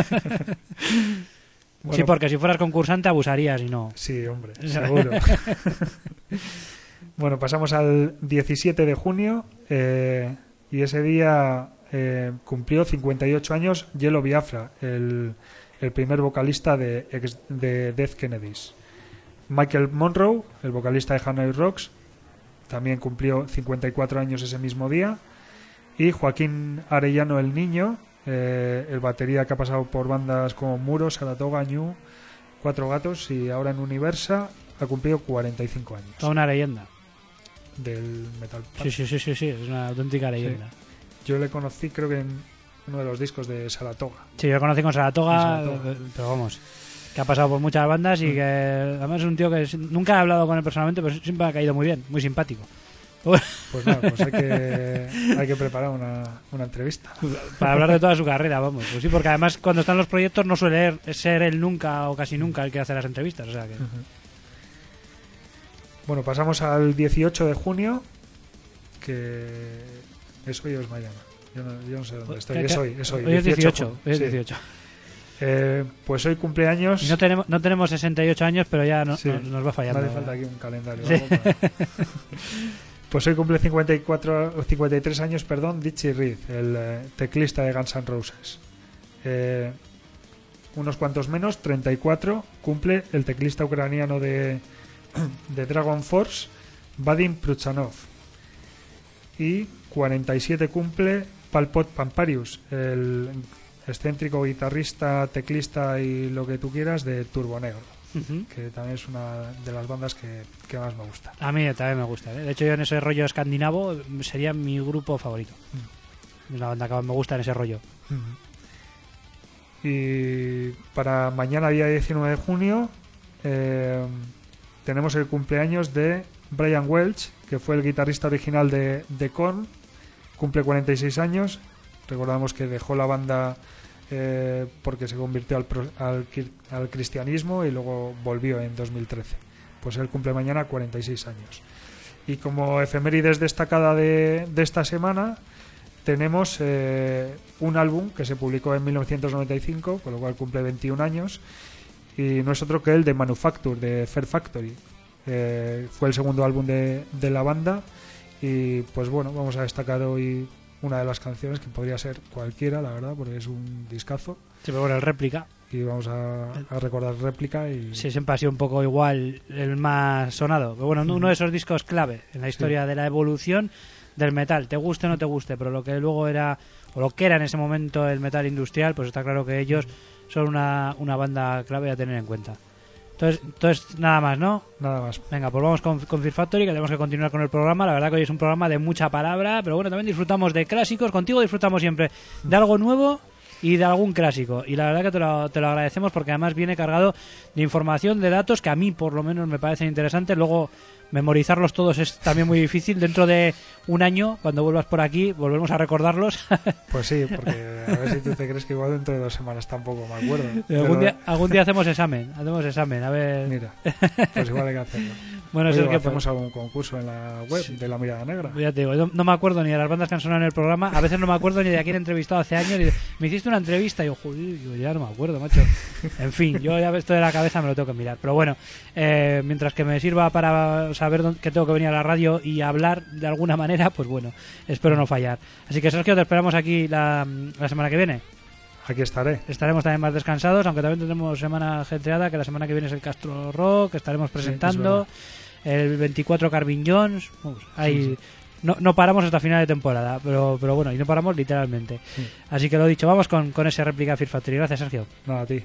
Speaker 4: Bueno,
Speaker 1: sí, porque si fueras concursante abusarías y no.
Speaker 4: Sí, hombre, seguro. Bueno, pasamos al 17 de junio y ese día cumplió 58 años Yellow Biafra, el primer vocalista de Death Kennedys. Michael Monroe, el vocalista de Hanoi Rocks, también cumplió 54 años ese mismo día. Y Joaquín Arellano el Niño, el batería que ha pasado por bandas como Muro, Saratoga, Ñu, Cuatro Gatos y ahora en Universa, ha cumplido 45 años.
Speaker 1: Toda una leyenda
Speaker 4: del metal.
Speaker 1: Sí, es una auténtica leyenda.
Speaker 4: Sí. Yo le conocí creo que en uno de los discos de Saratoga.
Speaker 1: Sí, yo lo conocí con Saratoga, pero vamos, que ha pasado por muchas bandas y que además es un tío que nunca he hablado con él personalmente, pero siempre ha caído muy bien, muy simpático.
Speaker 4: Pues nada, pues hay que preparar una entrevista
Speaker 1: para hablar de toda su carrera, vamos. Pues sí, porque además cuando están los proyectos no suele ser él nunca o casi nunca el que hace las entrevistas, o sea que...
Speaker 4: Bueno, pasamos al 18 de junio, que es hoy o es mañana. Yo no sé dónde estoy. Es hoy.
Speaker 1: Hoy es 18. Es 18.
Speaker 4: Pues hoy cumpleaños.
Speaker 1: Y no tenemos 68 años, pero ya nos va fallando.
Speaker 4: Me hace falta aquí un calendario.
Speaker 1: Sí.
Speaker 4: Pues hoy cumple 53 años, perdón, Dizzy Reed, el teclista de Guns N' Roses. Unos cuantos menos, 34, cumple el teclista ucraniano de Dragon Force, Vadim Pruchanov. Y 47 cumple Palpot Pamparius, el excéntrico guitarrista, teclista y lo que tú quieras de Turbo Negro, que también es una de las bandas que más me gusta.
Speaker 1: A mí también me gusta, ¿eh? De hecho, yo en ese rollo escandinavo sería mi grupo favorito. Es la banda que más me gusta en ese rollo.
Speaker 4: Y para mañana, día 19 de junio, tenemos el cumpleaños de Brian Welch, que fue el guitarrista original de Korn. Cumple 46 años. Recordamos que dejó la banda porque se convirtió al cristianismo y luego volvió en 2013. Pues él cumple mañana 46 años. Y como efemérides destacada de esta semana, tenemos un álbum que se publicó en 1995, con lo cual cumple 21 años, y no es otro que el de Manufacture, de Fear Factory. Fue el segundo álbum de la banda, y pues bueno, vamos a destacar hoy una de las canciones, que podría ser cualquiera, la verdad, porque es un discazo.
Speaker 1: Sí, pero bueno, el réplica.
Speaker 4: Y vamos a recordar réplica. Y
Speaker 1: sí, siempre ha sido un poco igual el más sonado. Pero bueno, uno de esos discos clave en la historia de la evolución del metal. Te guste o no te guste, pero lo que luego era, o lo que era en ese momento el metal industrial, pues está claro que ellos son una banda clave a tener en cuenta. Entonces nada más, ¿no?
Speaker 4: Nada más.
Speaker 1: Venga, pues vamos con Fear Factory, que tenemos que continuar con el programa. La verdad que hoy es un programa de mucha palabra, pero bueno, también disfrutamos de clásicos. Contigo disfrutamos siempre de algo nuevo y de algún clásico. Y la verdad que te lo agradecemos, porque además viene cargado de información, de datos que a mí por lo menos me parecen interesantes. Luego memorizarlos todos es también muy difícil. Dentro de un año, cuando vuelvas por aquí, volvemos a recordarlos.
Speaker 4: Pues sí, porque a ver si tú te crees que igual dentro de 2 semanas tampoco me acuerdo.
Speaker 1: Algún día hacemos examen, a ver.
Speaker 4: Mira, pues igual hay que hacerlo.
Speaker 1: Bueno,
Speaker 4: Oye,
Speaker 1: es que
Speaker 4: hacemos algún concurso en la web de La Mirada Negra.
Speaker 1: Ya te digo, no me acuerdo ni de las bandas que han sonado en el programa. A veces no me acuerdo ni de a quién he entrevistado hace años. Y me hiciste una entrevista y yo ya no me acuerdo, macho. En fin, yo ya esto de la cabeza me lo tengo que mirar. Pero bueno, mientras que me sirva para saber que tengo que venir a la radio y hablar de alguna manera, pues bueno, espero no fallar. Así que, Sergio, te esperamos aquí la semana que viene.
Speaker 4: Aquí estaré.
Speaker 1: Estaremos también más descansados, aunque también tendremos semana ajetreada, que la semana que viene es el Castro Rock, que estaremos presentando. Sí, el 24 Carvin Jones. Ahí sí. No paramos hasta final de temporada, pero bueno, y no paramos literalmente. Sí. Así que lo dicho, vamos con ese réplica Fear Factory. Gracias, Sergio.
Speaker 4: No, a ti.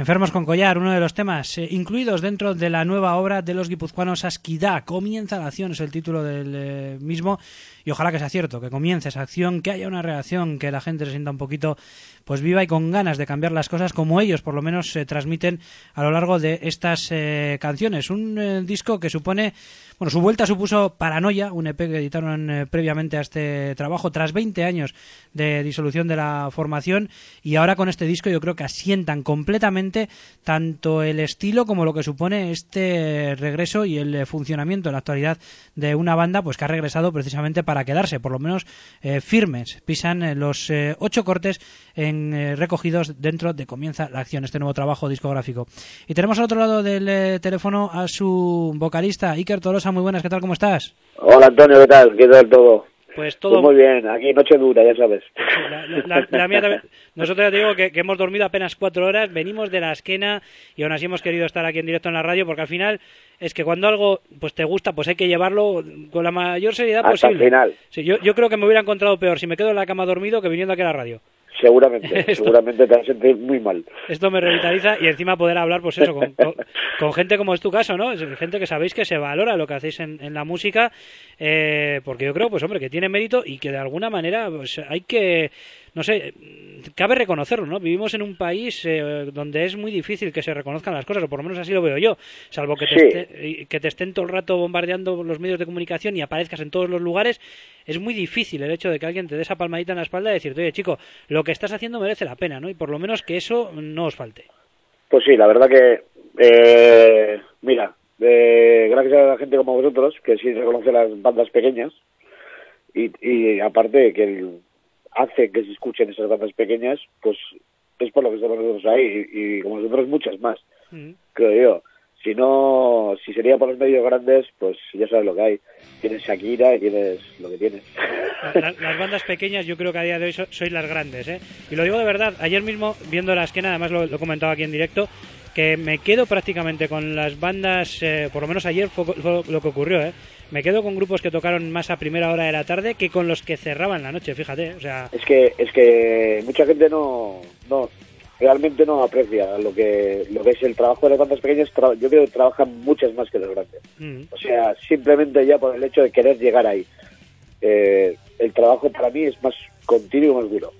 Speaker 1: Enfermos con collar, uno de los temas incluidos dentro de la nueva obra de los guipuzcoanos Askida. Comienza la acción, es el título del mismo, y ojalá que sea cierto, que comience esa acción, que haya una reacción, que la gente se sienta un poquito pues viva y con ganas de cambiar las cosas como ellos por lo menos se transmiten a lo largo de estas canciones. Un disco que supone, bueno, su vuelta supuso Paranoia, un EP que editaron previamente a este trabajo tras 20 años de disolución de la formación, y ahora con este disco yo creo que asientan completamente tanto el estilo como lo que supone este regreso y el funcionamiento en la actualidad de una banda pues que ha regresado precisamente para quedarse, por lo menos firmes. Pisan los 8 cortes recogidos dentro de Comienza la acción, este nuevo trabajo discográfico. Y tenemos al otro lado del teléfono a su vocalista, Iker Tolosa. Muy buenas, ¿qué tal? ¿Cómo estás?
Speaker 5: Hola Antonio, ¿qué tal? ¿Qué tal todo?
Speaker 1: Pues todo
Speaker 5: muy bien, aquí noche dura, ya sabes.
Speaker 1: La mía también. Nosotros ya te digo que hemos dormido apenas 4 horas, venimos de la esquena y aún así hemos querido estar aquí en directo en la radio, porque al final es que cuando algo pues te gusta, pues hay que llevarlo con la mayor seriedad
Speaker 5: hasta
Speaker 1: posible.
Speaker 5: El final.
Speaker 1: Sí, yo creo que me hubiera encontrado peor si me quedo en la cama dormido que viniendo aquí a la radio.
Speaker 5: Seguramente te vas a sentir muy mal.
Speaker 1: Esto me revitaliza y encima poder hablar, pues eso, con gente como es tu caso, ¿no? Gente que sabéis que se valora lo que hacéis en la música, porque yo creo, pues hombre, que tiene mérito y que de alguna manera pues, hay que, no sé, cabe reconocerlo, ¿no? Vivimos en un país donde es muy difícil que se reconozcan las cosas, o por lo menos así lo veo yo, salvo que que te estén todo el rato bombardeando los medios de comunicación y aparezcas en todos los lugares. Es muy difícil el hecho de que alguien te dé esa palmadita en la espalda y decirte, oye chico, lo que estás haciendo merece la pena, ¿no? Y por lo menos que eso no os falte.
Speaker 5: Pues sí, la verdad que, mira, gracias a la gente como vosotros, que sí reconoce las bandas pequeñas, y aparte que hace que se escuchen esas bandas pequeñas, pues es por lo que estamos nosotros ahí, y como nosotros muchas más, creo yo. Si sería por los medios grandes, pues ya sabes lo que hay. Tienes Shakira y tienes lo que tienes.
Speaker 1: Las bandas pequeñas yo creo que a día de hoy sois las grandes, ¿eh? Y lo digo de verdad, ayer mismo viendo la esquena, además lo comentaba aquí en directo, que me quedo prácticamente con las bandas, por lo menos ayer fue lo que ocurrió, ¿eh? Me quedo con grupos que tocaron más a primera hora de la tarde que con los que cerraban la noche, fíjate, o sea...
Speaker 5: Es que mucha gente realmente no aprecia lo que es el trabajo de las bandas pequeñas. Yo creo que trabajan muchas más que los grandes. O sea, simplemente ya por el hecho de querer llegar ahí. El trabajo para mí es más continuo y más duro.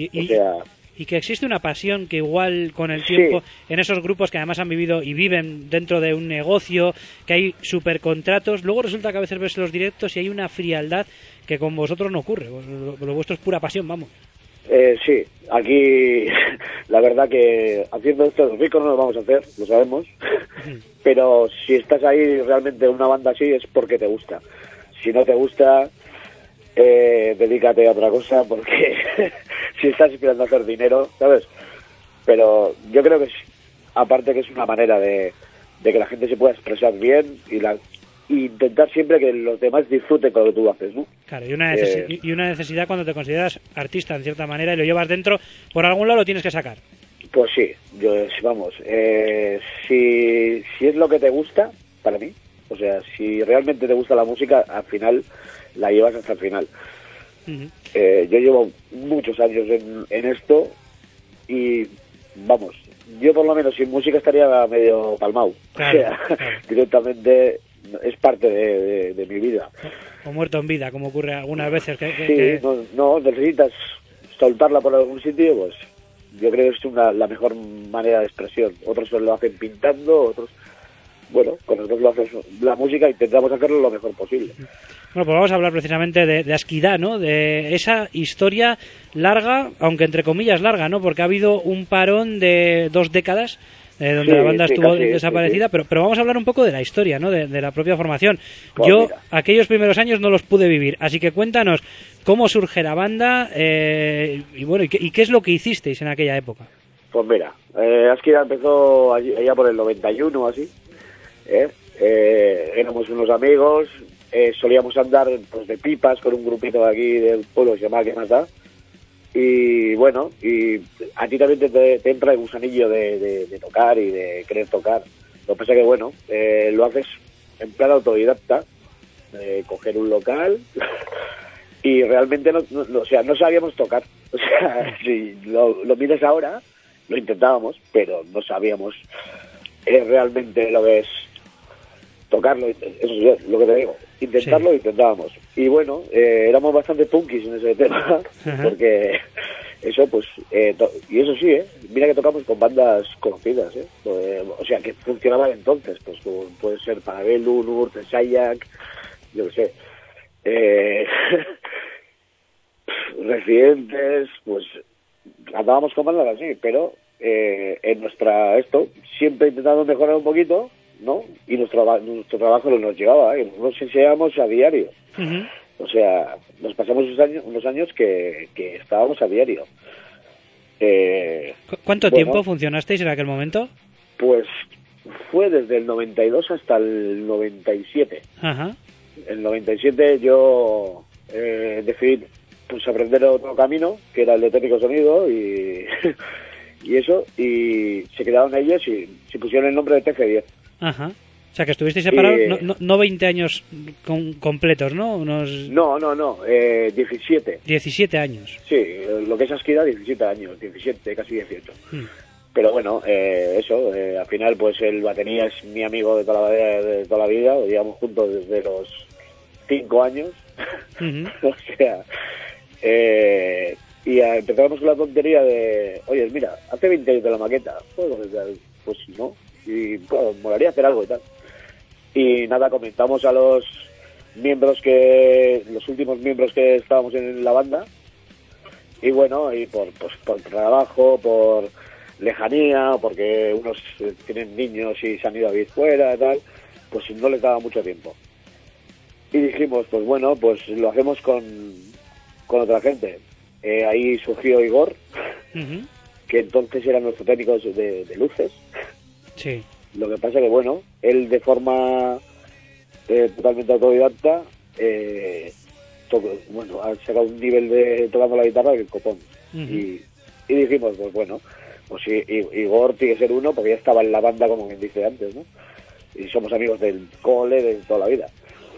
Speaker 1: Y que existe una pasión que igual con el tiempo en esos grupos que además han vivido y viven dentro de un negocio, que hay supercontratos, luego resulta que a veces ves los directos y hay una frialdad que con vosotros no ocurre. Lo vuestro es pura pasión, vamos.
Speaker 5: Sí, aquí la verdad que haciendo esto los ricos no lo vamos a hacer, lo sabemos, pero si estás ahí realmente en una banda así es porque te gusta. Si no te gusta, dedícate a otra cosa, porque si estás esperando hacer dinero, ¿sabes? Pero yo creo que aparte que es una manera de que la gente se pueda expresar bien y intentar siempre que los demás disfruten con lo que tú haces, ¿no?
Speaker 1: Claro, y una necesidad cuando te consideras artista en cierta manera y lo llevas dentro, por algún lado lo tienes que sacar.
Speaker 5: Pues sí, si es lo que te gusta, para mí, o sea, si realmente te gusta la música, al final la llevas hasta el final. Yo llevo muchos años en esto y, vamos, yo por lo menos sin música estaría medio palmado.
Speaker 1: Claro,
Speaker 5: o sea, directamente es parte de mi vida.
Speaker 1: O muerto en vida, como ocurre algunas veces.
Speaker 5: No, necesitas soltarla por algún sitio, pues yo creo que es la mejor manera de expresión. Otros lo hacen pintando, otros... Bueno, con nosotros lo hacemos la música, intentamos hacerlo lo mejor posible.
Speaker 1: Bueno, pues vamos a hablar precisamente de Askida, ¿no? De esa historia larga, aunque entre comillas larga, ¿no? Porque ha habido un parón de 2 décadas donde la banda estuvo casi desaparecida, pero vamos a hablar un poco de la historia, ¿no? De la propia formación. Pues yo aquellos primeros años no los pude vivir, así que cuéntanos cómo surge la banda y bueno, y qué es lo que hicisteis en aquella época.
Speaker 5: Pues mira, Askida empezó allá por el 91 o así. Éramos unos amigos, solíamos andar pues, de pipas con un grupito de aquí del pueblo que se llama ¿Qué más da? Y bueno, y a ti también te entra el gusanillo de tocar y de querer tocar. Lo que pasa que bueno, lo haces en plan autodidacta, coger un local y realmente no sabíamos tocar. O sea, si lo miras ahora lo intentábamos, pero no sabíamos realmente lo que es tocarlo, eso es lo que te digo, intentarlo,
Speaker 1: Sí.
Speaker 5: Intentábamos. Y bueno, éramos bastante punkis en ese tema, porque eso pues, y eso sí, mira que tocamos con bandas conocidas, o sea, que funcionaban entonces, pues como puede ser Parabellum, Urt, Sayak, yo qué sé, Residentes, pues andábamos con bandas así, pero en nuestro siempre intentando mejorar un poquito, ¿no? Y nuestro trabajo nos llevaba, nos enseñábamos a diario.
Speaker 1: Ujú.
Speaker 5: O sea, nos pasamos unos años que estábamos a diario.
Speaker 1: ¿Cuánto
Speaker 5: Bueno,
Speaker 1: tiempo funcionasteis en aquel momento?
Speaker 5: Pues fue desde el 92 hasta el 97.
Speaker 1: Ajá.
Speaker 5: En el 97 yo decidí pues aprender otro camino, que era el de técnico de sonido, y y eso, y se quedaron ellos y se pusieron el nombre de TF10.
Speaker 1: Ajá. O sea, que estuvisteis separados,
Speaker 5: Y-
Speaker 1: no 20 años completos, ¿no? Unos
Speaker 5: No, 17.
Speaker 1: 17 años.
Speaker 5: Sí, lo que es Asquida, 17 años, 17, casi 18.
Speaker 1: Mm.
Speaker 5: Pero bueno, eso, al final pues el batería es mi amigo de toda la vida, lo llevamos juntos desde los 5 años.
Speaker 1: Ujú.
Speaker 5: O sea, y empezamos con la tontería de, oye, mira, hace 20 años de la maqueta, pues no, y claro, molaría hacer algo y tal. Y nada, comentamos a los últimos miembros que estábamos en la banda, y bueno, y por trabajo, por lejanía, porque unos tienen niños y se han ido a vivir fuera y tal, pues no les daba mucho tiempo. Y dijimos, pues bueno, pues lo hacemos con otra gente. Ahí surgió Igor,
Speaker 1: Ujú.
Speaker 5: que entonces era nuestro técnico de luces.
Speaker 1: Sí.
Speaker 5: Lo que pasa que, bueno, él de forma totalmente autodidacta, ha sacado un nivel de tocando la guitarra del copón.
Speaker 1: Ujú.
Speaker 5: Y dijimos, pues bueno, pues Igor tiene que ser uno, porque ya estaba en la banda, como quien dice antes, ¿no? Y somos amigos del cole de toda la vida.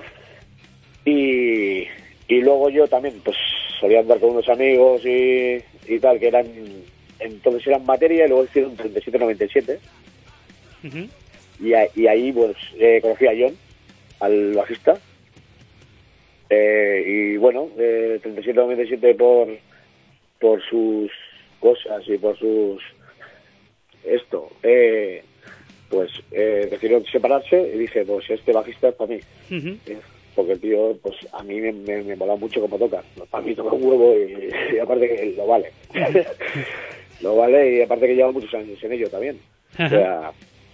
Speaker 5: Y luego yo también, pues solía andar con unos amigos y tal, que entonces eran materia, y luego hicieron 37-97.
Speaker 1: Ujú.
Speaker 5: Y ahí pues conocí a John, al bajista, y bueno, 37-97 por sus cosas y por sus pues decidieron separarse, y dije, pues este bajista es para mí.
Speaker 1: Ujú.
Speaker 5: Porque el tío, pues a mí me mola mucho cómo toca. Para mí toca un huevo y aparte que lo vale. Lo vale, y aparte que lleva muchos años en ello también. O sea,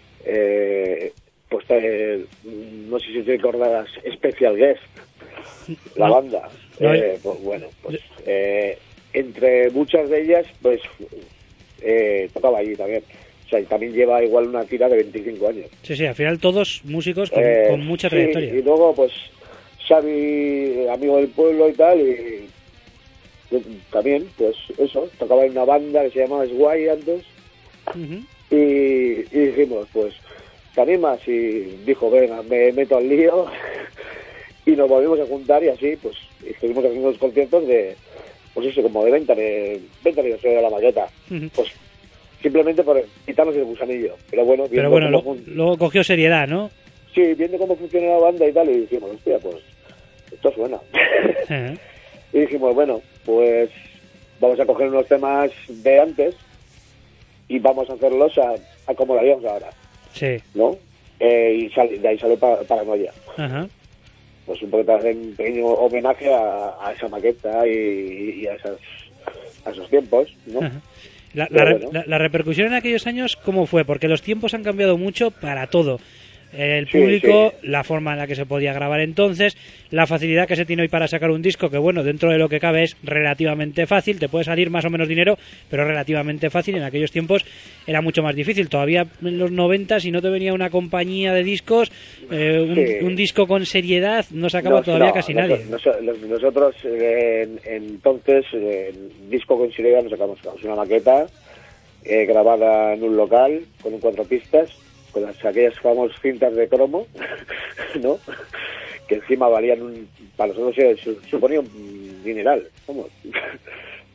Speaker 5: pues no sé si te acordarás, Special Guest, la
Speaker 1: No.
Speaker 5: banda.
Speaker 1: No.
Speaker 5: Pues bueno, pues entre muchas de ellas, pues tocaba allí también. O sea, y también lleva igual una tira de 25 años.
Speaker 1: Sí, sí, al final todos músicos con mucha
Speaker 5: Sí,
Speaker 1: trayectoria.
Speaker 5: y luego, pues, Xavi, amigo del pueblo y tal, y también, pues, eso, tocaba en una banda que se llamaba Sway antes,
Speaker 1: Ujú.
Speaker 5: y dijimos, pues, ¿te animas? Y dijo, venga, me meto al lío, y nos volvimos a juntar, y así, pues, estuvimos haciendo los conciertos de, pues eso, como de 20 aniversario de la maqueta.
Speaker 1: Ujú.
Speaker 5: Pues, simplemente por quitarnos el gusanillo. Pero bueno,
Speaker 1: Pero bueno, luego cogió seriedad, ¿no?
Speaker 5: sí, viendo cómo funciona la banda y tal, y dijimos, hostia, pues esto suena.
Speaker 1: Ajá.
Speaker 5: Y dijimos, bueno, pues vamos a coger unos temas de antes y vamos a hacerlos a como lo haríamos ahora,
Speaker 1: Sí.
Speaker 5: ¿no? De ahí salió Paranoia.
Speaker 1: Ajá.
Speaker 5: Pues un pequeño homenaje a esa maqueta y a esos tiempos, ¿no?
Speaker 1: Ajá. La
Speaker 5: Pero bueno.
Speaker 1: repercusión en aquellos años, ¿cómo fue? Porque los tiempos han cambiado mucho para todo. El
Speaker 5: Sí,
Speaker 1: público,
Speaker 5: sí.
Speaker 1: la forma en la que se podía grabar entonces, la facilidad que se tiene hoy para sacar un disco, que bueno, dentro de lo que cabe es relativamente fácil, te puede salir más o menos dinero, pero relativamente fácil. En aquellos tiempos era mucho más difícil. Todavía en los 90, si no te venía una compañía de discos,
Speaker 5: Sí.
Speaker 1: un disco con seriedad, no sacaba todavía casi nadie.
Speaker 5: Nosotros entonces, el disco con seriedad nos sacamos una maqueta grabada en un local con un 4 pistas, con aquellas famosas cintas de cromo, ¿no? Que encima valían para nosotros suponía un dineral, vamos.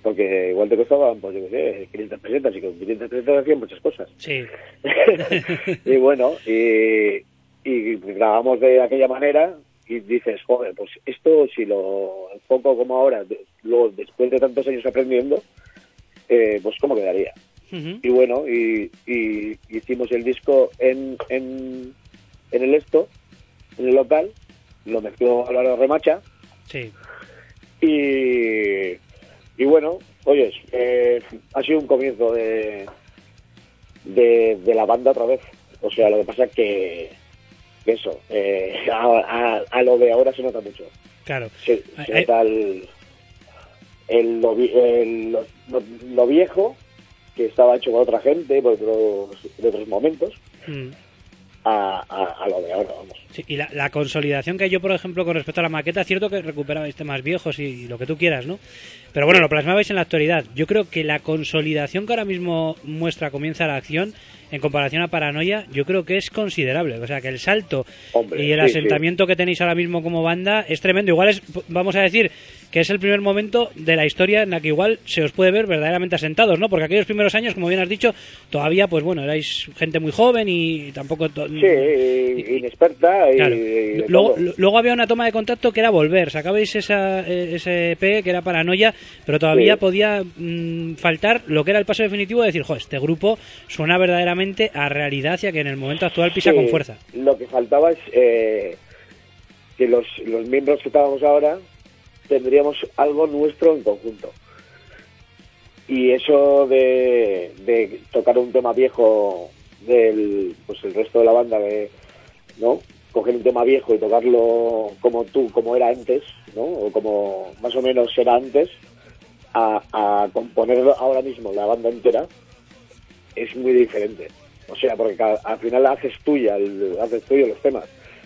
Speaker 5: porque igual te costaban, pues yo qué sé, 500 pesetas, y con 500 pesetas hacían muchas cosas.
Speaker 1: Sí.
Speaker 5: Y bueno, y grabamos de aquella manera, y dices, joder, pues esto si lo enfoco como ahora, luego después de tantos años aprendiendo, pues cómo quedaría.
Speaker 1: Uh-huh.
Speaker 5: Y bueno, y hicimos el disco en el en el local, lo mezcló Álvaro Remacha.
Speaker 1: Sí.
Speaker 5: Y bueno, oyes, ha sido un comienzo de la banda otra vez. O sea, lo que pasa es que eso, a lo de ahora se nota mucho.
Speaker 1: Claro.
Speaker 5: Se nota lo viejo, que estaba hecho con otra gente, de otros momentos, a lo de ahora, vamos.
Speaker 1: Sí, y la consolidación que hay yo, por ejemplo, con respecto a la maqueta, es cierto que recuperabais temas viejos y lo que tú quieras, ¿no? Pero bueno, lo plasmabais en la actualidad. Yo creo que la consolidación que ahora mismo comienza la acción, en comparación a Paranoia, yo creo que es considerable. O sea, que el salto y el asentamiento que tenéis ahora mismo como banda es tremendo. Igual vamos a decir que es el primer momento de la historia en la que igual se os puede ver verdaderamente asentados, ¿no? Porque aquellos primeros años, como bien has dicho, todavía, pues bueno, erais gente muy joven y tampoco...
Speaker 5: inexperta.
Speaker 1: Claro.
Speaker 5: Y
Speaker 1: luego había una toma de contacto que era volver. Sacabais ese EP que era Paranoia, pero todavía podía faltar lo que era el paso definitivo de decir, joder, este grupo suena verdaderamente a realidad y a que en el momento actual pisa con fuerza.
Speaker 5: Lo que faltaba es que los miembros que estábamos ahora tendríamos algo nuestro en conjunto. Y eso de tocar un tema viejo el resto de la banda, ¿no? Coger un tema viejo y tocarlo como era antes, ¿no? O como más o menos era antes, a componerlo ahora mismo la banda entera, es muy diferente. O sea, porque al final haces tuyo los temas.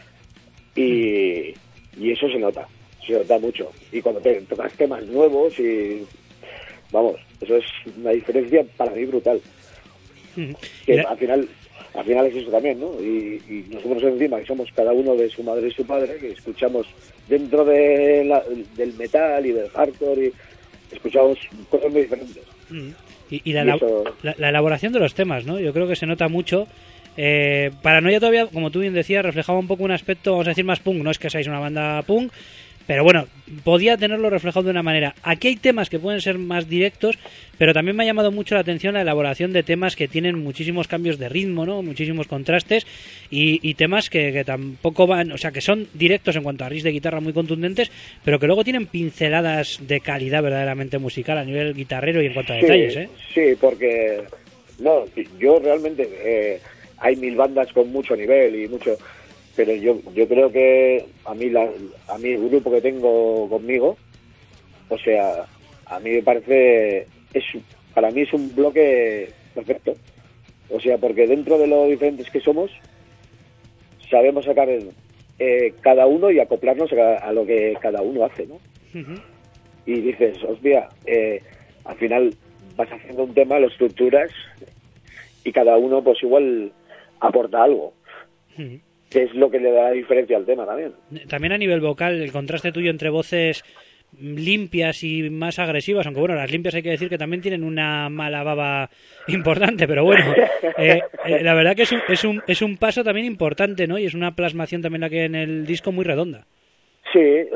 Speaker 5: Y eso se nota mucho. Y cuando te tocas temas nuevos vamos, eso es una diferencia para mí brutal. Que al final es eso también, ¿no? Y nosotros encima, que somos cada uno de su madre y su padre, que escuchamos dentro del metal y del hardcore, y escuchamos cosas muy diferentes.
Speaker 1: Y la elaboración de los temas, ¿no? Yo creo que se nota mucho. Paranoia todavía, como tú bien decías, reflejaba un poco un aspecto, vamos a decir, más punk. No es que seáis una banda punk, pero bueno, podía tenerlo reflejado de una manera. Aquí hay temas que pueden ser más directos, pero también me ha llamado mucho la atención la elaboración de temas que tienen muchísimos cambios de ritmo, ¿no? Muchísimos contrastes y temas que tampoco van, o sea, que son directos en cuanto a riffs de guitarra muy contundentes, pero que luego tienen pinceladas de calidad verdaderamente musical a nivel guitarrero y en cuanto a detalles, ¿eh? Sí,
Speaker 5: porque yo realmente hay 1000 bandas con mucho nivel y mucho, pero yo creo que a mí el grupo que tengo conmigo, o sea, a mí me parece, para mí es un bloque perfecto. O sea, porque dentro de lo diferentes que somos, sabemos sacar cada uno y acoplarnos a lo que cada uno hace, ¿no? Uh-huh. Y dices, hostia, al final vas haciendo un tema, lo estructuras y cada uno pues igual aporta algo. Uh-huh. Que es lo que le da la diferencia al tema también.
Speaker 1: También a nivel vocal, el contraste tuyo entre voces limpias y más agresivas, aunque bueno, las limpias hay que decir que también tienen una mala baba importante, pero bueno, la verdad que es un paso también importante, ¿no? Y es una plasmación también la que en el disco muy redonda.
Speaker 5: Sí,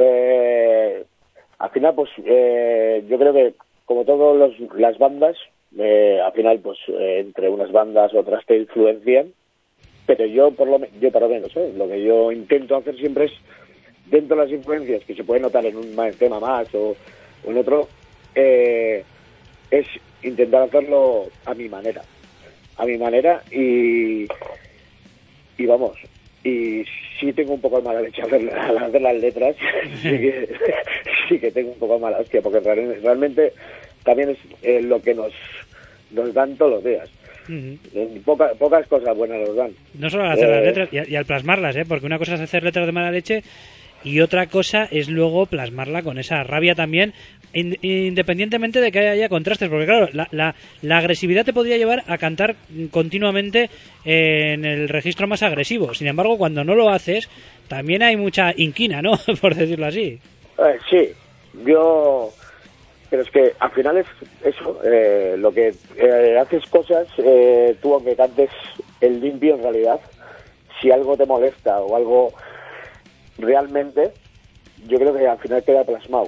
Speaker 5: al final pues yo creo que como todas las bandas, al final pues entre unas bandas otras te influencian. Pero yo por lo menos, lo que yo intento hacer siempre es, dentro de las influencias que se pueden notar en un tema más o en otro, es intentar hacerlo a mi manera y vamos, y sí tengo un poco de mala leche al hacer las letras, sí que tengo un poco de mala hostia, porque realmente también es lo que nos dan todos los días. Uh-huh. Pocas cosas buenas nos dan.
Speaker 1: No solo al hacer las letras y al plasmarlas, porque una cosa es hacer letras de mala leche y otra cosa es luego plasmarla con esa rabia también, independientemente de que haya contrastes, porque claro, la agresividad te podría llevar a cantar continuamente en el registro más agresivo. Sin embargo, cuando no lo haces, también hay mucha inquina, ¿no? Por decirlo así.
Speaker 5: Sí, yo Pero es que al final es eso, lo que haces cosas, tú aunque cantes el limpio en realidad, si algo te molesta o algo realmente, yo creo que al final queda plasmado.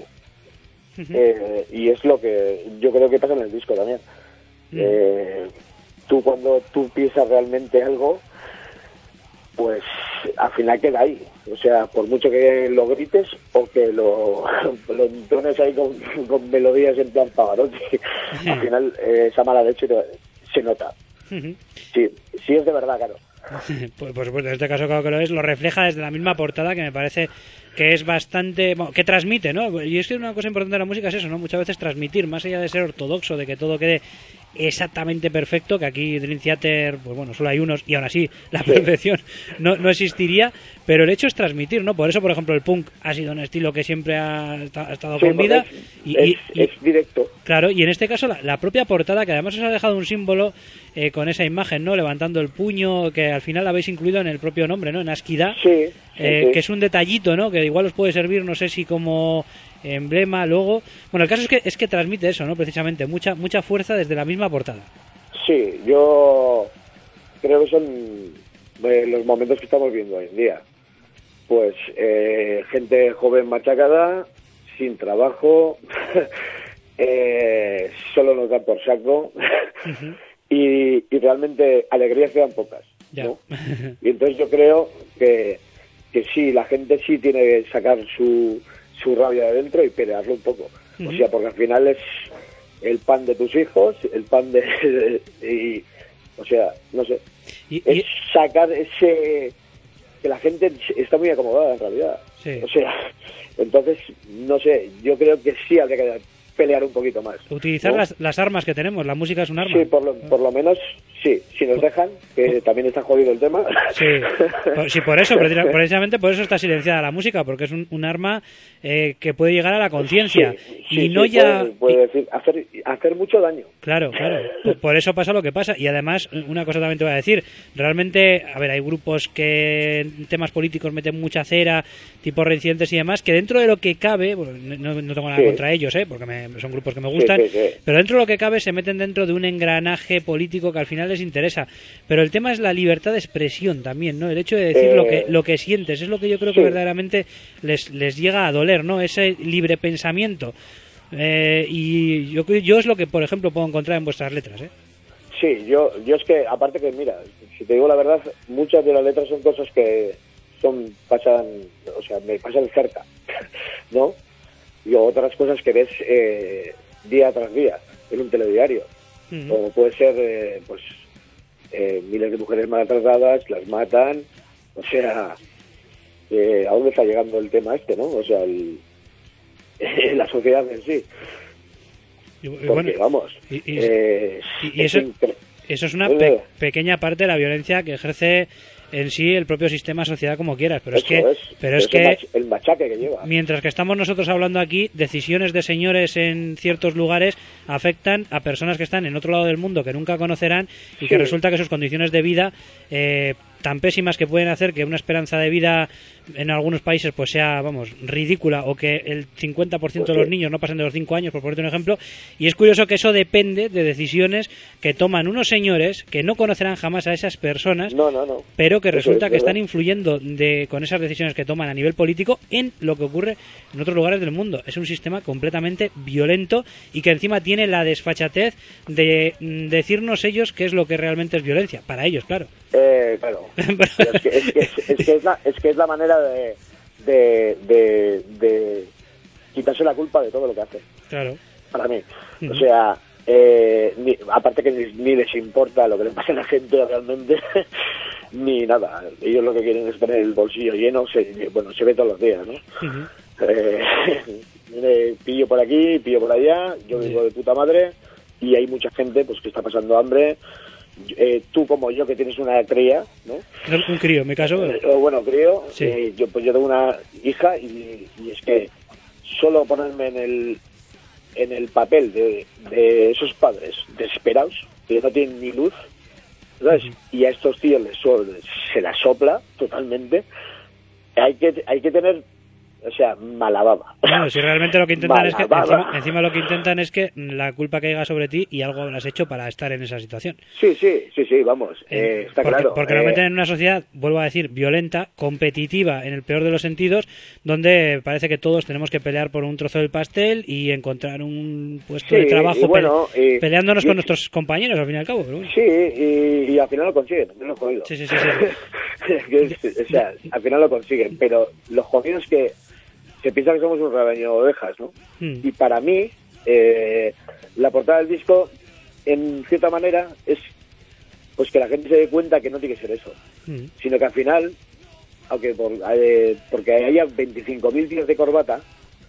Speaker 5: Y es lo que yo creo que pasa en el disco también. Tú cuando tú piensas realmente algo, pues al final queda ahí. O sea, por mucho que lo grites o que lo entones ahí con melodías en plan Pavarotti, al final esa mala leche se nota. Sí es de verdad, claro.
Speaker 1: Pues por supuesto, en este caso claro que lo refleja desde la misma portada, que me parece que es bastante... Bueno, que transmite, ¿no? Y es que una cosa importante de la música es eso, ¿no? Muchas veces transmitir, más allá de ser ortodoxo, de que todo quede exactamente perfecto, que aquí Dream Theater, pues bueno, solo hay unos y aún así la perfección no existiría, pero el hecho es transmitir, ¿no? Por eso, por ejemplo, el punk ha sido un estilo que siempre ha estado con vida.
Speaker 5: Es directo.
Speaker 1: Claro, y en este caso la propia portada, que además os ha dejado un símbolo con esa imagen, ¿no? Levantando el puño, que al final la habéis incluido en el propio nombre, ¿no? En Asquida, que es un detallito, ¿no? Que igual os puede servir, no sé si como emblema, logo. Bueno, el caso es que transmite eso, ¿no? Precisamente, mucha fuerza desde la misma portada.
Speaker 5: Sí, yo creo que son los momentos que estamos viendo hoy en día. Pues gente joven machacada, sin trabajo, solo nos dan por saco y realmente alegrías quedan pocas, ¿no? Y entonces yo creo que sí, la gente sí tiene que sacar su rabia de dentro y pelearlo un poco. O sea, porque al final es el pan de tus hijos, el pan de... o sea, no sé. Es sacar ese... que la gente está muy acomodada en realidad.
Speaker 1: Sí.
Speaker 5: O sea, entonces, no sé, yo creo que sí habría que pelear un poquito más.
Speaker 1: Utilizar, ¿no?, las armas que tenemos, la música es un arma.
Speaker 5: Sí, por lo menos, sí, si nos dejan, que también está jodido el tema.
Speaker 1: Sí, por eso, precisamente por eso está silenciada la música, porque es un arma que puede llegar a la conciencia. Y no ya...
Speaker 5: Puede decir, hacer mucho daño.
Speaker 1: Claro. Por eso pasa lo que pasa. Y además, una cosa también te voy a decir, realmente, a ver, hay grupos que en temas políticos meten mucha cera, tipo reincidentes y demás, que dentro de lo que cabe, bueno, no tengo nada contra ellos, porque son grupos que me gustan, pero dentro de lo que cabe se meten dentro de un engranaje político que al final les interesa. Pero el tema es la libertad de expresión también, ¿no? El hecho de decir lo que sientes, es lo que yo creo que verdaderamente les llega a doler, ¿no? Ese libre pensamiento. Y yo es lo que, por ejemplo, puedo encontrar en vuestras letras, ¿eh?
Speaker 5: Sí, yo es que, aparte que, mira, si te digo la verdad, muchas de las letras son cosas que me pasan cerca, ¿no? Y otras cosas que ves día tras día en un telediario. Como puede ser, miles de mujeres maltratadas, las matan. O sea, ¿a dónde está llegando el tema este, no? O sea, la sociedad en sí. Porque, vamos...
Speaker 1: Eso es una pequeña parte de la violencia que ejerce en sí el propio sistema sociedad, como quieras, pero es que
Speaker 5: el machaque que lleva.
Speaker 1: Mientras que estamos nosotros hablando aquí, decisiones de señores en ciertos lugares afectan a personas que están en otro lado del mundo que nunca conocerán y que resulta que sus condiciones de vida tan pésimas que pueden hacer que una esperanza de vida en algunos países pues sea, vamos, ridícula, o que el 50% de los niños no pasen de los 5 años, por ponerte un ejemplo. Y es curioso que eso depende de decisiones que toman unos señores que no conocerán jamás a esas personas, pero que resulta que están influyendo con esas decisiones que toman a nivel político en lo que ocurre en otros lugares del mundo. Es un sistema completamente violento y que encima tiene la desfachatez de decirnos ellos qué es lo que realmente es violencia, para ellos, claro.
Speaker 5: Claro. Es que es la manera de quitarse la culpa de todo lo que hace.
Speaker 1: Claro.
Speaker 5: Para mí. O sea, aparte que ni les importa lo que le pasa a la gente realmente, ni nada. Ellos lo que quieren es tener el bolsillo lleno. Se ve todos los días, ¿no? Pillo por aquí, pillo por allá, yo vivo de puta madre, y hay mucha gente pues que está pasando hambre. Tú como yo, que tienes una cría, ¿no?
Speaker 1: Un crío, en mi caso.
Speaker 5: Crío. Sí. Yo tengo una hija y es que solo ponerme en el papel de esos padres desesperados, que no tienen ni luz, ¿sabes? Y a estos tíos se la sopla totalmente. Hay que tener o sea, malababa.
Speaker 1: No, si realmente lo que intentan es que,
Speaker 5: Malababa.
Speaker 1: encima lo que intentan es que la culpa caiga sobre ti y algo habrás hecho para estar en esa situación.
Speaker 5: Sí, vamos, está claro.
Speaker 1: Porque lo meten en una sociedad, vuelvo a decir, violenta, competitiva, en el peor de los sentidos, donde parece que todos tenemos que pelear por un trozo del pastel y encontrar un puesto de trabajo peleándonos con nuestros compañeros, al fin y al cabo. Pero bueno.
Speaker 5: Sí, y al final lo consiguen, no lo he jodido.
Speaker 1: Sí.
Speaker 5: O sea, al final lo consiguen, pero lo jodido es que se piensa que somos un rebaño de ovejas, ¿no? Y para mí, la portada del disco, en cierta manera, es pues que la gente se dé cuenta que no tiene que ser eso, sino que al final, aunque porque haya 25.000 tíos de corbata,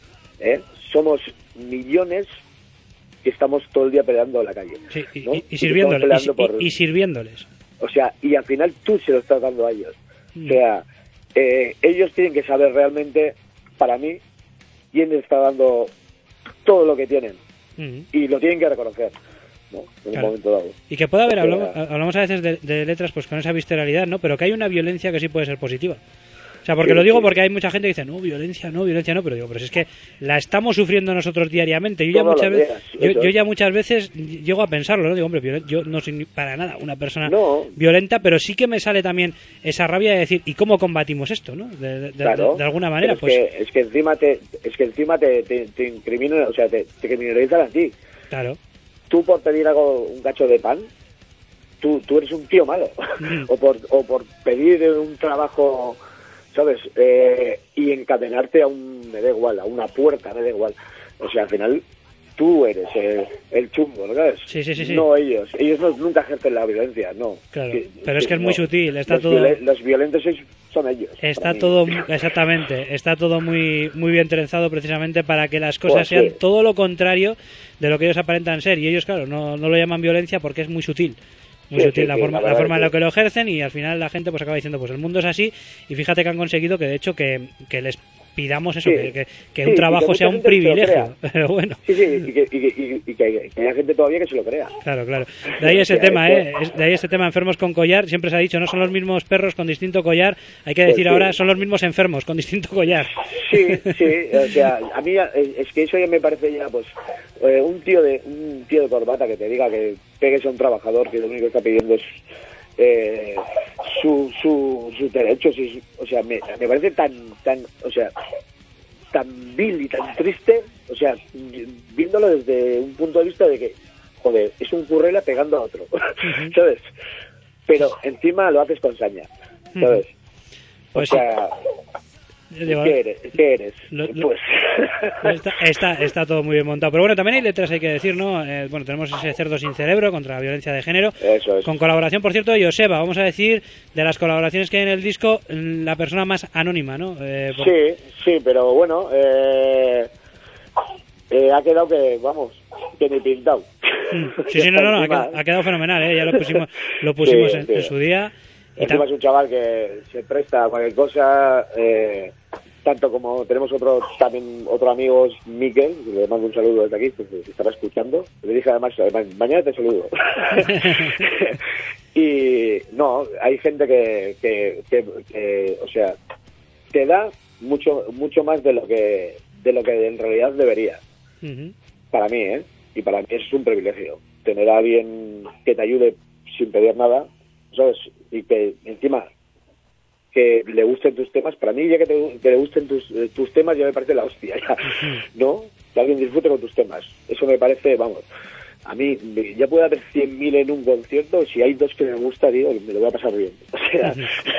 Speaker 5: somos millones que estamos todo el día peleando en la calle.
Speaker 1: Sí,
Speaker 5: ¿no?
Speaker 1: y sirviéndoles.
Speaker 5: O sea, y al final tú se lo estás dando a ellos. O sea, ellos tienen que saber realmente, para mí, quién les está dando todo lo que tienen. Y lo tienen que reconocer, ¿no? En un momento dado.
Speaker 1: Y que puede haber, hablamos a veces de letras pues con esa visceralidad, ¿no? Pero que hay una violencia que sí puede ser positiva. O sea, porque lo digo porque hay mucha gente que dice, no, violencia no, pero digo, pero si es que la estamos sufriendo nosotros diariamente. Yo ya muchas veces llego a pensarlo, ¿no? Digo, hombre, yo no soy para nada una persona violenta, pero sí que me sale también esa rabia de decir, ¿y cómo combatimos esto, no? De alguna manera,
Speaker 5: pues. Es que encima te incriminan, o sea, te criminalizan a ti.
Speaker 1: Claro.
Speaker 5: Tú por pedir algo, un cacho de pan, tú eres un tío malo. o por pedir un trabajo, ¿sabes? Y encadenarte a me da igual, a una puerta, me da igual. O sea, al final tú eres el chungo, ¿no sabes?
Speaker 1: Sí.
Speaker 5: No ellos. Ellos nunca ejercen la violencia, no.
Speaker 1: Claro, pero es que es muy sutil, está todo...
Speaker 5: Los violentos son ellos.
Speaker 1: Está todo, exactamente, está todo muy bien trenzado precisamente para que las cosas sean todo lo contrario de lo que ellos aparentan ser. Y ellos, claro, no lo llaman violencia porque es muy sutil. Muy sutil la forma en la que lo ejercen, y al final la gente pues acaba diciendo, pues el mundo es así, y fíjate que han conseguido que de hecho que les pidamos eso, que un trabajo sea un privilegio. Pero bueno.
Speaker 5: Y que haya gente todavía que se lo crea.
Speaker 1: Claro. De ahí ese tema, de ahí ese tema, enfermos con collar. Siempre se ha dicho, no son los mismos perros con distinto collar. Hay que decir ahora, son los mismos enfermos con distinto collar.
Speaker 5: Sí. O sea, a mí es que eso ya me parece ya, pues, un tío de corbata que te diga que pegues a un trabajador que lo único que está pidiendo es sus derechos. O sea, me parece tan vil y tan triste, o sea, viéndolo desde un punto de vista de que, joder, es un currela pegando a otro, ¿sabes? Pero encima lo haces con saña, ¿sabes?
Speaker 1: Pues
Speaker 5: o sea, ¿qué eres? Pues
Speaker 1: está todo muy bien montado. Pero bueno, también hay letras, hay que decir, ¿no? Bueno, tenemos ese Cerdo sin cerebro contra la violencia de género.
Speaker 5: Eso es.
Speaker 1: Con colaboración, por cierto, de Joseba. Vamos a decir, de las colaboraciones que hay en el disco, la persona más anónima, ¿no?
Speaker 5: Sí, pero bueno, ha quedado que ni pintado.
Speaker 1: Sí, no, ha quedado fenomenal, ya lo pusimos en su día.
Speaker 5: Encima es un chaval que se presta a cualquier cosa, tanto como tenemos otro amigo, Miquel, le mando un saludo desde aquí, que estará escuchando. Le dije además, mañana te saludo. Y no, hay gente que o sea, te da mucho más de lo que en realidad debería. Para mí, y para mí eso es un privilegio, tener a alguien que te ayude sin pedir nada, ¿sabes? Y que encima que le gusten tus temas. Para mí, ya que le gusten tus temas, ya me parece la hostia, ya, ¿no? Que alguien disfrute con tus temas. Eso me parece, vamos, a mí ya puede haber 100.000 en un concierto, si hay dos que me gusta, digo, me lo voy a pasar bien. O sea,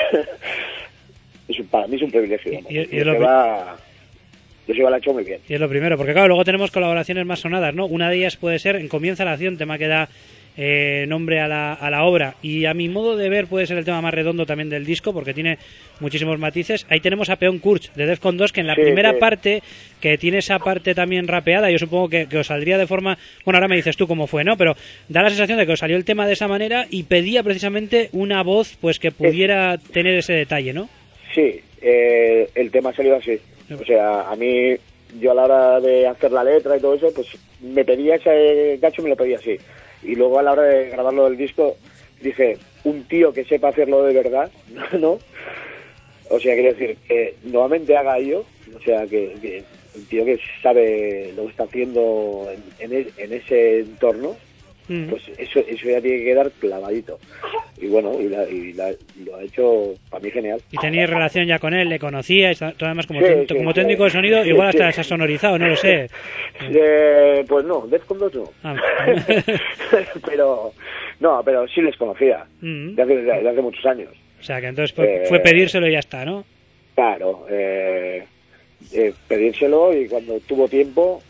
Speaker 5: para mí es un privilegio. Joseba la ha hecho muy bien.
Speaker 1: Y es lo primero, porque claro, luego tenemos colaboraciones más sonadas, ¿no? Una de ellas puede ser en Comienza la acción, tema que da nombre a la obra, y a mi modo de ver puede ser el tema más redondo también del disco, porque tiene muchísimos matices. Ahí tenemos a Peón Kurz de Defcon 2, que en la primera parte, que tiene esa parte también rapeada, yo supongo que os saldría de forma, bueno, ahora me dices tú cómo fue, ¿no? Pero da la sensación de que os salió el tema de esa manera y pedía precisamente una voz pues que pudiera tener ese detalle, ¿no?
Speaker 5: Sí, el tema salió así. O sea, a mí, yo a la hora de hacer la letra y todo eso, pues me pedía ese gacho, me lo pedía así. Y luego a la hora de grabarlo del disco, dije, un tío que sepa hacerlo de verdad, ¿no? O sea, quiero decir, que nuevamente haga yo, O sea, que un tío que sabe lo que está haciendo en ese entorno, pues eso ya tiene que quedar clavadito. Y bueno, lo ha hecho para mí genial.
Speaker 1: ¿Y teníais relación ya con él? ¿Le conocíais? Tú además como,
Speaker 5: Sí,
Speaker 1: como
Speaker 5: sí,
Speaker 1: técnico de sonido,
Speaker 5: sí,
Speaker 1: igual
Speaker 5: sí.
Speaker 1: hasta se ha sonorizado, no lo sé.
Speaker 5: Pues no, Defcon 2 no.
Speaker 1: Ah.
Speaker 5: pero sí les conocía, de hace muchos años.
Speaker 1: O sea, que entonces fue pedírselo y ya está, ¿no?
Speaker 5: Claro, pedírselo, y cuando tuvo tiempo,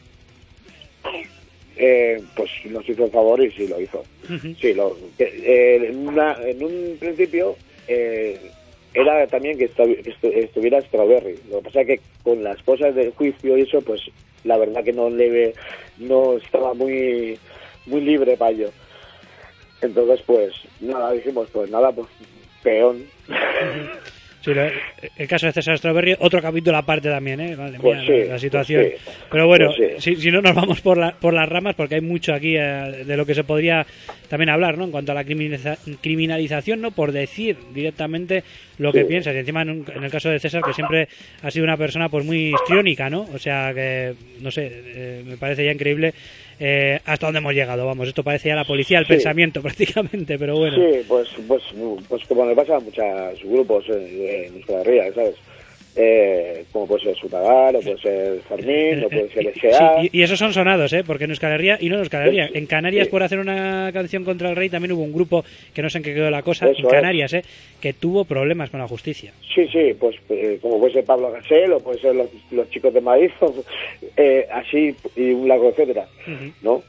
Speaker 5: pues nos hizo el favor y sí lo hizo. Sí, en un principio era también que estuviera Strawberry. Lo que pasa es que con las cosas del juicio y eso, pues la verdad que no estaba muy libre para ello. Entonces, pues nada, dijimos, pues peón.
Speaker 1: Sí, el caso de César Strawberry, otro capítulo aparte también, ¿eh? Madre
Speaker 5: Pues
Speaker 1: mía,
Speaker 5: sí,
Speaker 1: la situación.
Speaker 5: pues sí.
Speaker 1: Pero bueno,
Speaker 5: Pues sí.
Speaker 1: si no nos vamos por las ramas, porque hay mucho aquí de lo que se podría también hablar, ¿no? En cuanto a la criminalización, ¿no? Por decir directamente lo que piensas. Y encima, en el caso de César, que siempre ha sido una persona pues muy histriónica, ¿no? O sea, que, no sé, me parece ya increíble hasta dónde hemos llegado. Vamos, esto parece ya la policía del pensamiento prácticamente, pero bueno.
Speaker 5: Sí, pues como le pasa a muchos grupos en Euskal Herria, ¿sabes? Como puede ser Sutagar, o puede ser Fermín, o puede ser S.A.
Speaker 1: Sí, y esos son sonados, porque en Euskal Herria, y no en Euskal Herria, en Canarias,
Speaker 5: sí.
Speaker 1: Por hacer una canción contra el rey, también hubo un grupo, que no sé en qué quedó la cosa,
Speaker 5: Eso
Speaker 1: en Canarias, que tuvo problemas con la justicia.
Speaker 5: Sí, pues como puede ser Pablo Gasel, o puede ser los chicos de Madrid, así, y un largo etcétera, ¿no?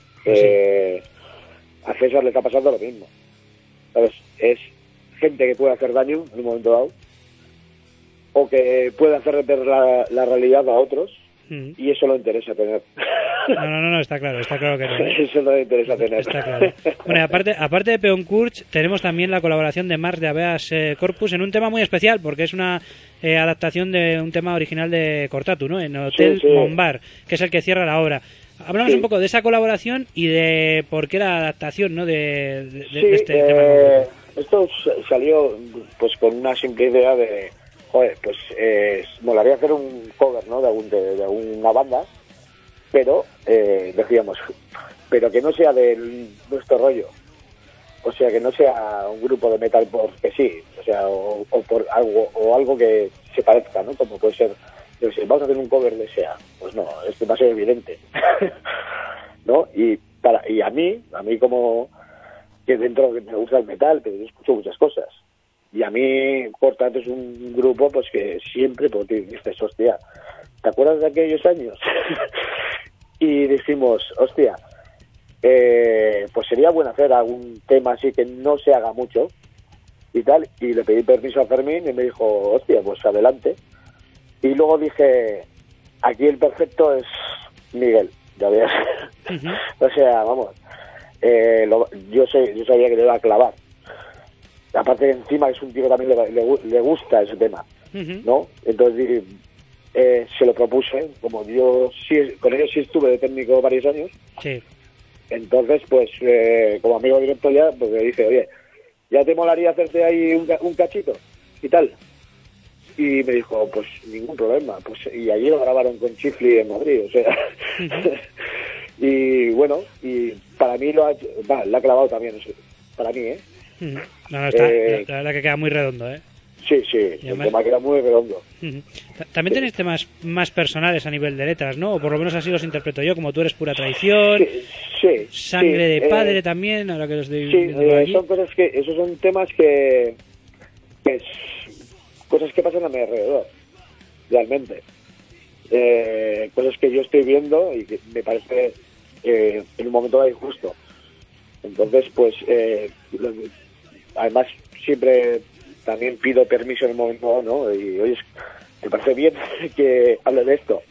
Speaker 5: A César le está pasando lo mismo, ¿sabes? Es gente que puede hacer daño en un momento dado, o que puede hacer ver la realidad a otros, y eso no interesa tener.
Speaker 1: No, está claro que no.
Speaker 5: Eso no interesa tener.
Speaker 1: Está claro. Bueno, y aparte de Peon Kurch, tenemos también la colaboración de Mars de Habeas Corpus en un tema muy especial, porque es una adaptación de un tema original de Cortatu, ¿no? En Hotel Mombar, que es el que cierra la obra. Hablamos un poco de esa colaboración y de por qué la adaptación, ¿no? de este tema.
Speaker 5: Esto salió pues con una simple idea de, joder, pues molaría hacer un cover, ¿no? de una banda, pero decíamos, pero que no sea de nuestro rollo, o sea, que no sea un grupo de metal porque sí, o sea, o por algo que se parezca, ¿no? Como puede ser, yo sé, vamos a hacer un cover de SEA, pues no, esto va a ser evidente, ¿no? Y a mí como que dentro que me gusta el metal, pero yo escucho muchas cosas. Y a mí, por tanto, es un grupo pues que siempre, pues dices, hostia, ¿te acuerdas de aquellos años? Y decimos, hostia, pues sería bueno hacer algún tema así que no se haga mucho y tal. Y le pedí permiso a Fermín y me dijo, hostia, pues adelante. Y luego dije, aquí el perfecto es Miguel, ya veas. O sea, vamos, yo sabía que le iba a clavar. Aparte de encima es un tío que también le gusta ese tema, ¿no? Entonces se lo propuse, como yo con ellos sí estuve de técnico varios años.
Speaker 1: Sí.
Speaker 5: Entonces, pues como amigo directo ya, pues me dice, oye, ¿ya te molaría hacerte ahí un cachito? Y tal. Y me dijo, pues ningún problema. Pues y allí lo grabaron con Chifli en Madrid, o sea. Y bueno, y para mí le ha clavado también, para mí, ¿eh?
Speaker 1: No, está, la verdad que queda muy redondo, ¿eh?
Speaker 5: Sí, el tema queda muy redondo.
Speaker 1: También tenéis temas más personales a nivel de letras, ¿no? O por lo menos así los interpreto yo, como Tú eres pura traición, Sangre de padre también, ahora que los estoy viendo aquí.
Speaker 5: Son cosas esos son temas cosas que pasan a mi alrededor, realmente. Cosas que yo estoy viendo y que me parece en un momento dado injusto. Entonces, pues, además siempre también pido permiso en el momento dado, ¿no? Y oye, me parece bien que hable de esto.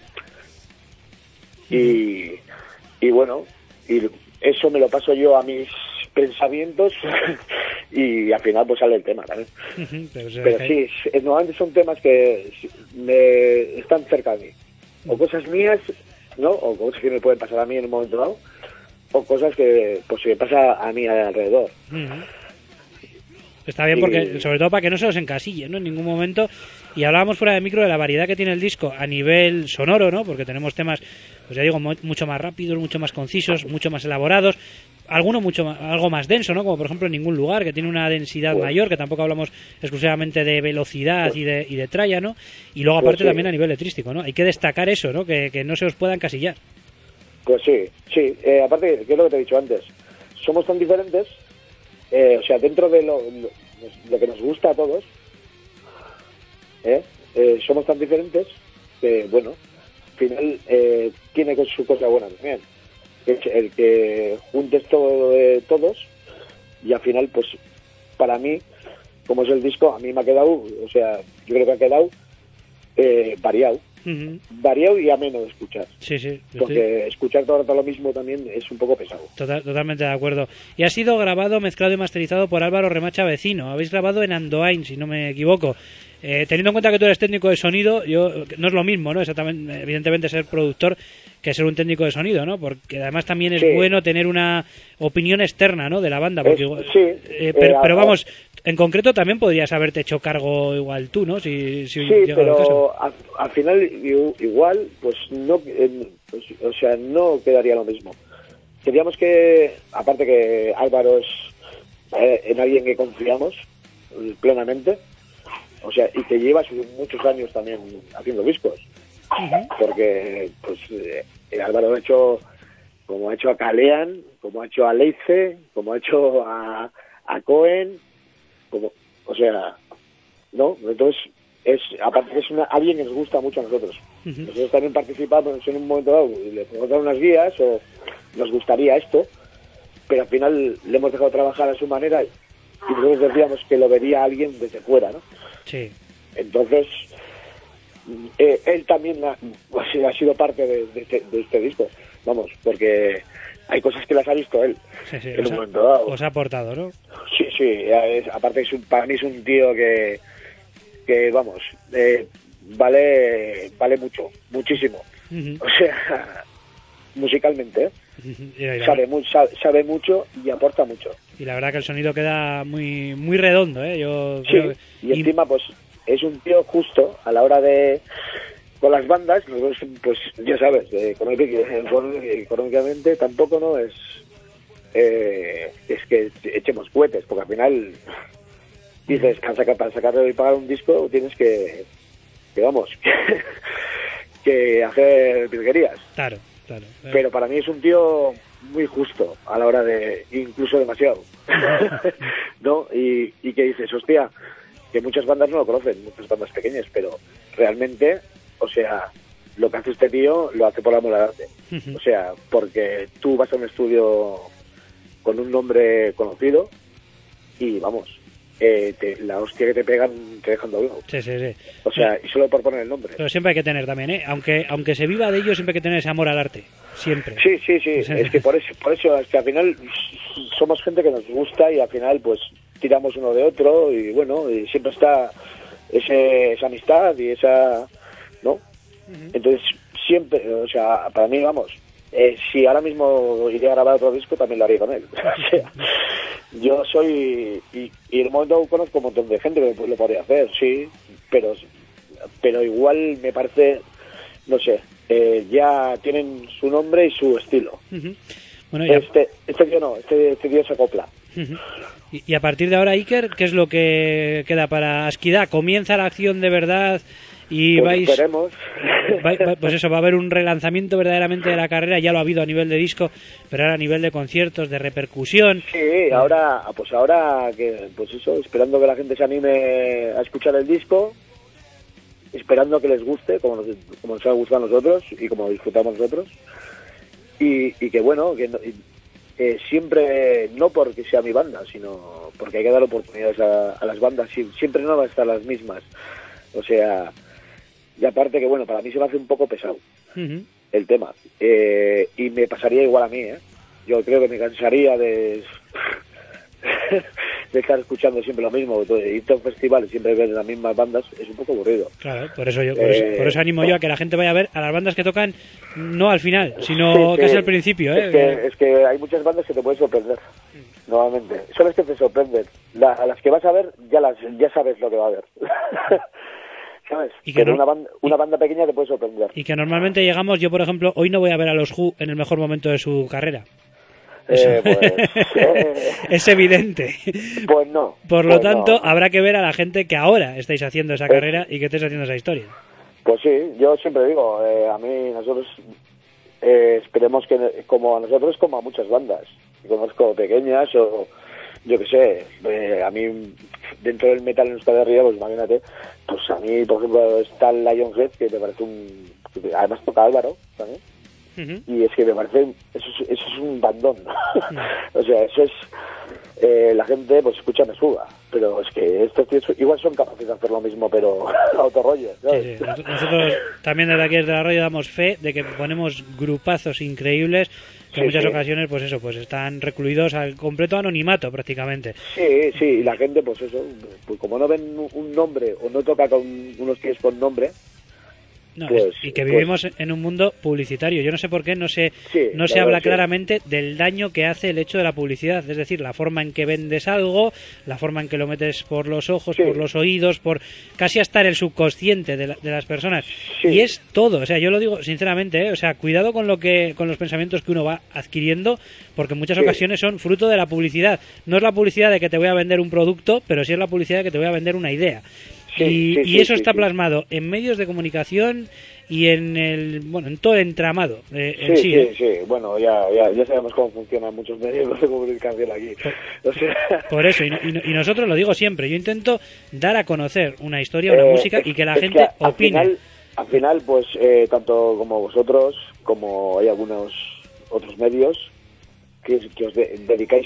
Speaker 5: Y bueno, y eso me lo paso yo a mis pensamientos y al final pues sale el tema, ¿vale? Pero sí, normalmente son temas que me están cerca de mí. O cosas mías, ¿no? O cosas que me pueden pasar a mí en un momento dado, o cosas que pues me pasa a mí alrededor.
Speaker 1: Está bien porque, sobre todo para que no se los encasille, ¿no? En ningún momento. Y hablábamos fuera de micro de la variedad que tiene el disco a nivel sonoro, ¿no? Porque tenemos temas, pues ya digo, mucho más rápidos, mucho más concisos, mucho más elaborados. Alguno algo más denso, ¿no? Como por ejemplo En ningún lugar, que tiene una densidad mayor, que tampoco hablamos exclusivamente de velocidad y de tralla, ¿no? Y luego aparte también a nivel letrístico, ¿no? Hay que destacar eso, ¿no? Que no se os pueda encasillar.
Speaker 5: Pues sí. Aparte, que es lo que te he dicho antes, somos tan diferentes, o sea, dentro de lo que nos gusta a todos, somos tan diferentes que, bueno, al final tiene su cosa buena también. El que juntes todo de todos y al final, pues, para mí, como es el disco, a mí me ha quedado, o sea, yo creo que ha quedado variado. Variado y ameno de escuchar.
Speaker 1: Sí.
Speaker 5: Porque escuchar todo el rato lo mismo también es un poco pesado.
Speaker 1: Totalmente de acuerdo. Y ha sido grabado, mezclado y masterizado por Álvaro Remacha Vecino. Habéis grabado en Andoain, si no me equivoco. Teniendo en cuenta que tú eres técnico de sonido, no es lo mismo, ¿no? Exactamente, evidentemente ser productor que ser un técnico de sonido, ¿no? Porque además también es bueno tener una opinión externa, ¿no? De la banda. Porque, pero vamos, en concreto también podrías haberte hecho cargo igual tú, ¿no? Si
Speaker 5: pero al final igual, pues no, o sea, no quedaría lo mismo. Queríamos que, aparte que Álvaro es en alguien que confiamos plenamente, o sea, y que lleva muchos años también haciendo discos. Porque pues Álvaro ha hecho, como ha hecho a Calean, como ha hecho a Leice, como ha hecho a Cohen, o sea, ¿no? Entonces aparte que es alguien que nos gusta mucho a nosotros. Nosotros también participamos en un momento dado y le podemos dar unas guías o nos gustaría esto, pero al final le hemos dejado trabajar a su manera y nosotros decíamos que lo vería alguien desde fuera, ¿no?
Speaker 1: Sí.
Speaker 5: Entonces él también ha sido parte de este disco, vamos, porque hay cosas que las ha visto él en un momento dado.
Speaker 1: Os ha aportado, ¿no?
Speaker 5: Sí, aparte para mí es un tío que vamos, vale muchísimo. O sea, musicalmente, sabe mucho y aporta mucho.
Speaker 1: Y la verdad que el sonido queda muy muy redondo,
Speaker 5: y encima pues es un tío justo a la hora de con las bandas, nosotros pues ya sabes, económicamente tampoco no es que echemos cohetes, porque al final dices para sacar y pagar un disco tienes que vamos que hacer virguerías.
Speaker 1: Claro.
Speaker 5: Pero para mí es un tío muy justo a la hora de, incluso demasiado, ¿no? Y que dices, hostia, que muchas bandas no lo conocen, muchas bandas pequeñas, pero realmente, o sea, lo que hace este tío lo hace por amor al arte. O sea, porque tú vas a un estudio con un nombre conocido y vamos, la hostia que te pegan te dejan doblado.
Speaker 1: Sí.
Speaker 5: O sea, y solo por poner el nombre.
Speaker 1: Pero siempre hay que tener también, aunque se viva de ello, siempre hay que tener ese amor al arte. Siempre.
Speaker 5: Sí. Es que por eso es que al final somos gente que nos gusta y al final pues tiramos uno de otro y bueno, y siempre está esa amistad y esa, ¿no? Entonces siempre, o sea, para mí, vamos, si ahora mismo iría a grabar otro disco también lo haría con él. O sea, yo soy y en el momento conozco un montón de gente que lo podría hacer, sí, pero igual me parece, no sé, ya tienen su nombre y su estilo.
Speaker 1: Bueno, ya...
Speaker 5: este tío no, este tío se acopla.
Speaker 1: Y a partir de ahora, Iker, ¿qué es lo que queda para Asquidad? ¿Comienza la acción de verdad y
Speaker 5: pues esperemos?
Speaker 1: Pues eso, va a haber un relanzamiento verdaderamente de la carrera, ya lo ha habido a nivel de disco, pero ahora a nivel de conciertos, de repercusión.
Speaker 5: Sí, ahora que, pues eso, esperando que la gente se anime a escuchar el disco, esperando que les guste, como nos ha gustado a nosotros y como disfrutamos nosotros, y que bueno, que siempre, no porque sea mi banda, sino porque hay que dar oportunidades a las bandas, siempre no van a estar las mismas, o sea, y aparte que bueno, para mí se me hace un poco pesado el tema, y me pasaría igual a mí, yo creo que me cansaría de de estar escuchando siempre lo mismo, irte a un festival y siempre ver las mismas bandas, es un poco aburrido.
Speaker 1: Claro, por eso animo yo a que la gente vaya a ver a las bandas que tocan no al final, sino casi al principio.
Speaker 5: Es que hay muchas bandas que te pueden sorprender, nuevamente. Son las que te sorprenden. A las que vas a ver, ya sabes lo que va a haber. ¿Sabes?
Speaker 1: Y que
Speaker 5: pero una banda pequeña te puede sorprender.
Speaker 1: Y que normalmente llegamos, yo por ejemplo, hoy no voy a ver a los Who en el mejor momento de su carrera. Es evidente.
Speaker 5: Pues no.
Speaker 1: Por lo tanto, habrá que ver a la gente que ahora estáis haciendo esa carrera y que estáis haciendo esa historia.
Speaker 5: Pues sí, yo siempre digo, nosotros esperemos que como a nosotros, como a muchas bandas. Conozco pequeñas o yo qué sé, a mí dentro del metal en Euskal Herria, pues imagínate, pues a mí, por ejemplo, está el Lionhead, que me parece además toca Álvaro también. Y es que me parece, eso es un bandón. O sea, eso es, la gente pues escucha Meshuggah, pero es que estos tíos igual son capaces de hacer lo mismo, pero a otro rollo, ¿sabes?
Speaker 1: Sí. Nosotros también desde aquí desde la radio damos fe de que ponemos grupazos increíbles que en muchas ocasiones pues están recluidos al completo anonimato prácticamente.
Speaker 5: Sí, y la gente pues eso, pues como no ven un nombre o no toca con unos pies con nombre.
Speaker 1: No, y que vivimos en un mundo publicitario. Yo no sé por qué no se habla claramente del daño que hace el hecho de la publicidad. Es decir, la forma en que vendes algo, la forma en que lo metes por los ojos, por los oídos, por casi hasta el subconsciente de las personas. Y es todo. O sea, yo lo digo sinceramente, o sea, cuidado con los pensamientos que uno va adquiriendo, porque en muchas ocasiones son fruto de la publicidad. No es la publicidad de que te voy a vender un producto, pero sí es la publicidad de que te voy a vender una idea. Y eso está plasmado en medios de comunicación y en todo el entramado.
Speaker 5: Bueno, ya sabemos cómo funcionan muchos medios de comunicación aquí.
Speaker 1: Por eso, y nosotros lo digo siempre, yo intento dar a conocer una historia, una música y que la gente opine.
Speaker 5: Al final, pues, tanto como vosotros, como hay algunos otros medios que os dedicáis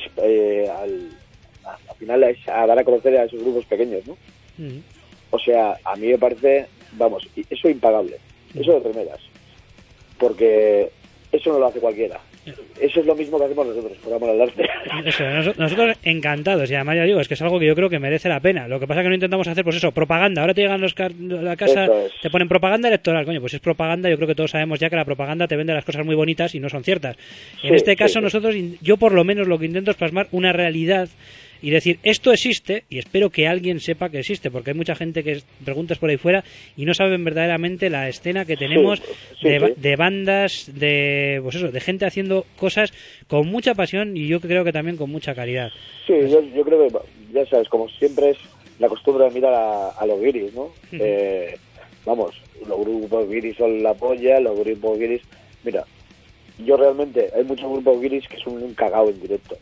Speaker 5: al final a dar a conocer a esos grupos pequeños, ¿no? O sea, a mí me parece, vamos, eso impagable, eso de primeras, porque eso no lo hace cualquiera. Eso es lo mismo que hacemos nosotros, por amor al arte.
Speaker 1: Eso, nosotros encantados, y además ya digo, es que es algo que yo creo que merece la pena. Lo que pasa es que no intentamos hacer, pues eso, propaganda. Ahora te llegan a la casa, te ponen propaganda electoral. Coño, pues es propaganda. Yo creo que todos sabemos ya que la propaganda te vende las cosas muy bonitas y no son ciertas. En este caso, nosotros, yo por lo menos lo que intento es plasmar una realidad y decir, esto existe, y espero que alguien sepa que existe, porque hay mucha gente que preguntas por ahí fuera y no saben verdaderamente la escena que tenemos de bandas, de gente haciendo cosas con mucha pasión y yo creo que también con mucha calidad.
Speaker 5: Sí, yo creo que, ya sabes, como siempre es la costumbre de mirar a los guiris, ¿no? Vamos, los grupos guiris son la polla, los grupos guiris... Mira, yo realmente, hay muchos grupos guiris que son un cagao en directo.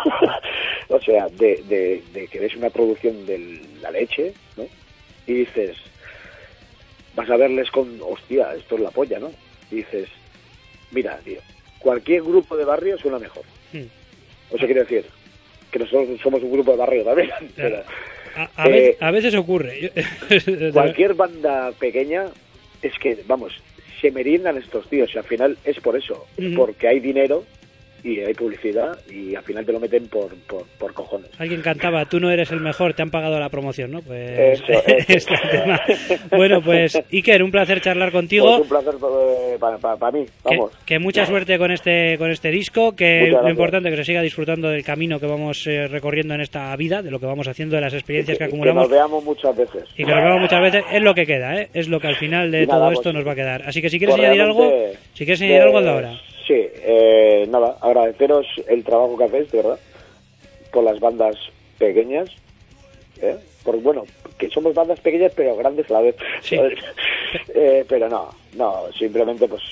Speaker 5: O sea, de que ves una producción de la leche, ¿no? Y dices, vas a verles con, hostia, esto es la polla, ¿no? Y dices, mira, tío, cualquier grupo de barrio suena mejor. O sea, quiere decir que nosotros somos un grupo de barrio también. Pero,
Speaker 1: a veces ocurre.
Speaker 5: Cualquier banda pequeña es que, vamos, se meriendan estos tíos y al final es por eso, porque hay dinero y hay publicidad y al final te lo meten por cojones.
Speaker 1: Alguien cantaba, tú no eres el mejor, te han pagado la promoción, ¿no? Pues eso. Tema. Bueno, pues Iker, un placer charlar contigo.
Speaker 5: Pues un placer para mí, vamos.
Speaker 1: Que mucha suerte con este disco, que lo importante es que se siga disfrutando del camino que vamos recorriendo en esta vida, de lo que vamos haciendo, de las experiencias que acumulamos.
Speaker 5: Que nos veamos muchas veces.
Speaker 1: Y que nos veamos muchas veces, es lo que queda, ¿eh? Es lo que al final de todo esto nos va a quedar. Así que si quieres añadir algo, hazlo ahora.
Speaker 5: Sí, nada, agradeceros el trabajo que hacéis, de verdad, por las bandas pequeñas, por, bueno, que somos bandas pequeñas pero grandes a la vez, sí. Pero no, simplemente pues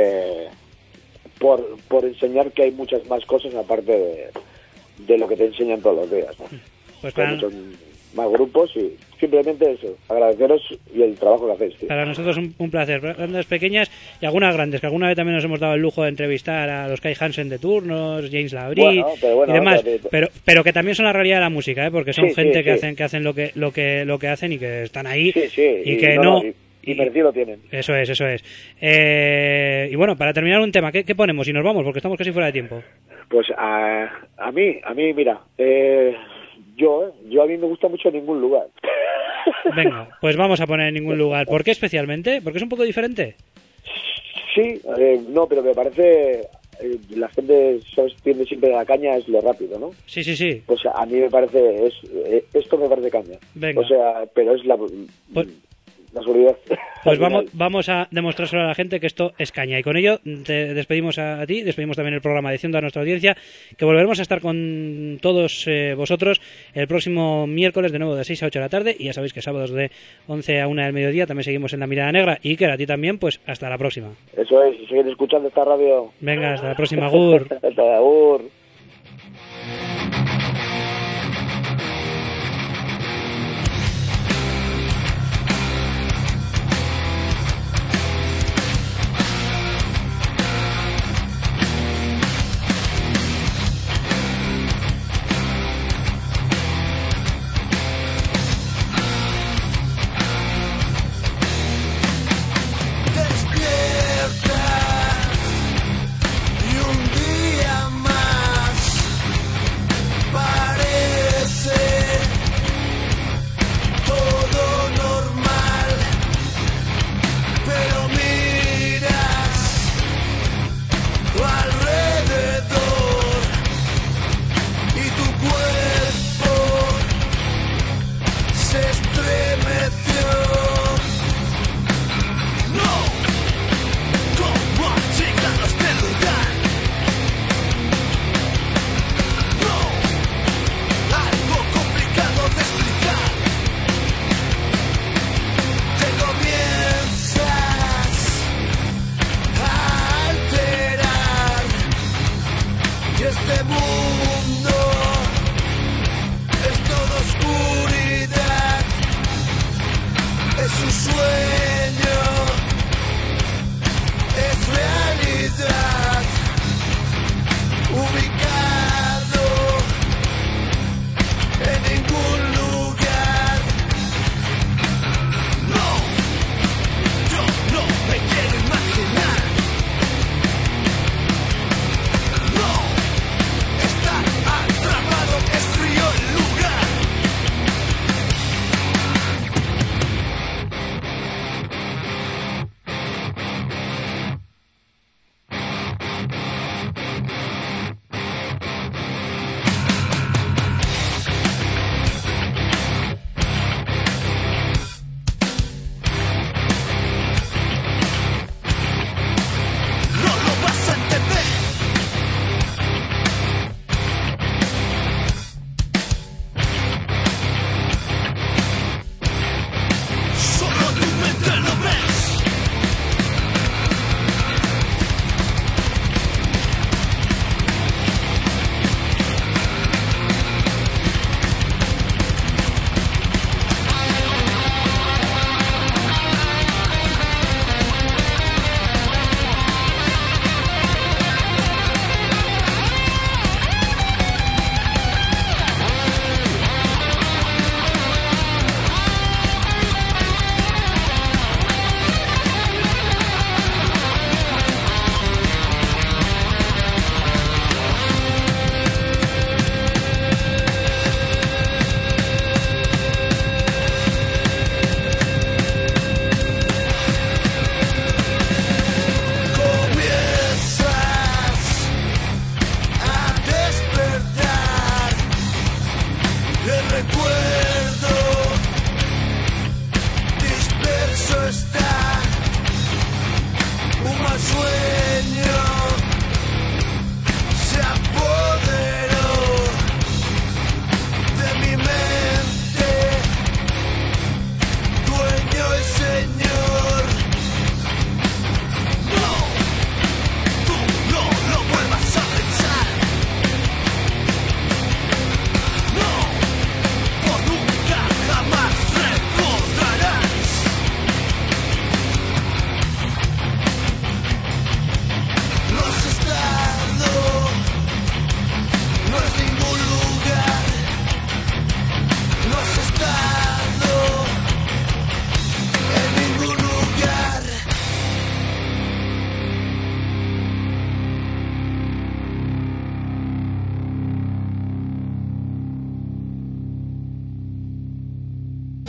Speaker 5: por enseñar que hay muchas más cosas aparte de lo que te enseñan todos los días, ¿no?
Speaker 1: Pues
Speaker 5: hay muchos más grupos y simplemente eso, agradeceros y el trabajo que hacéis, tío.
Speaker 1: Para nosotros un placer, bandas pequeñas y algunas grandes, que alguna vez también nos hemos dado el lujo de entrevistar a los Kai Hansen de turnos, James Labrie y demás, pero que también son la realidad de la música, porque son gente que hacen lo que hacen y que están ahí y que no...
Speaker 5: Y merecido lo tienen.
Speaker 1: Eso es. Y bueno, para terminar un tema, ¿qué ponemos? Y nos vamos, porque estamos casi fuera de tiempo.
Speaker 5: Pues a mí, mira, Yo a mí me gusta mucho Ningún Lugar.
Speaker 1: Venga, pues vamos a poner En Ningún Lugar. ¿Por qué especialmente? ¿Porque es un poco diferente?
Speaker 5: Sí, no, pero me parece... la gente tiende siempre a la caña, es lo rápido, ¿no?
Speaker 1: Sí, sí, sí.
Speaker 5: O sea, a mí me parece... esto me parece caña.
Speaker 1: Venga.
Speaker 5: O sea, pero es la seguridad.
Speaker 1: Pues vamos a demostrárselo a la gente que esto es caña. Y con ello te despedimos a ti, despedimos también el programa diciendo a nuestra audiencia que volveremos a estar con todos vosotros el próximo miércoles de nuevo de 6 a 8 de la tarde, y ya sabéis que sábados de 11 a 1 del mediodía también seguimos en La Mirada Negra. Y que a ti también, pues hasta la próxima.
Speaker 5: Eso es, seguir escuchando esta radio.
Speaker 1: Venga, hasta la próxima, Agur.
Speaker 5: Hasta Agur.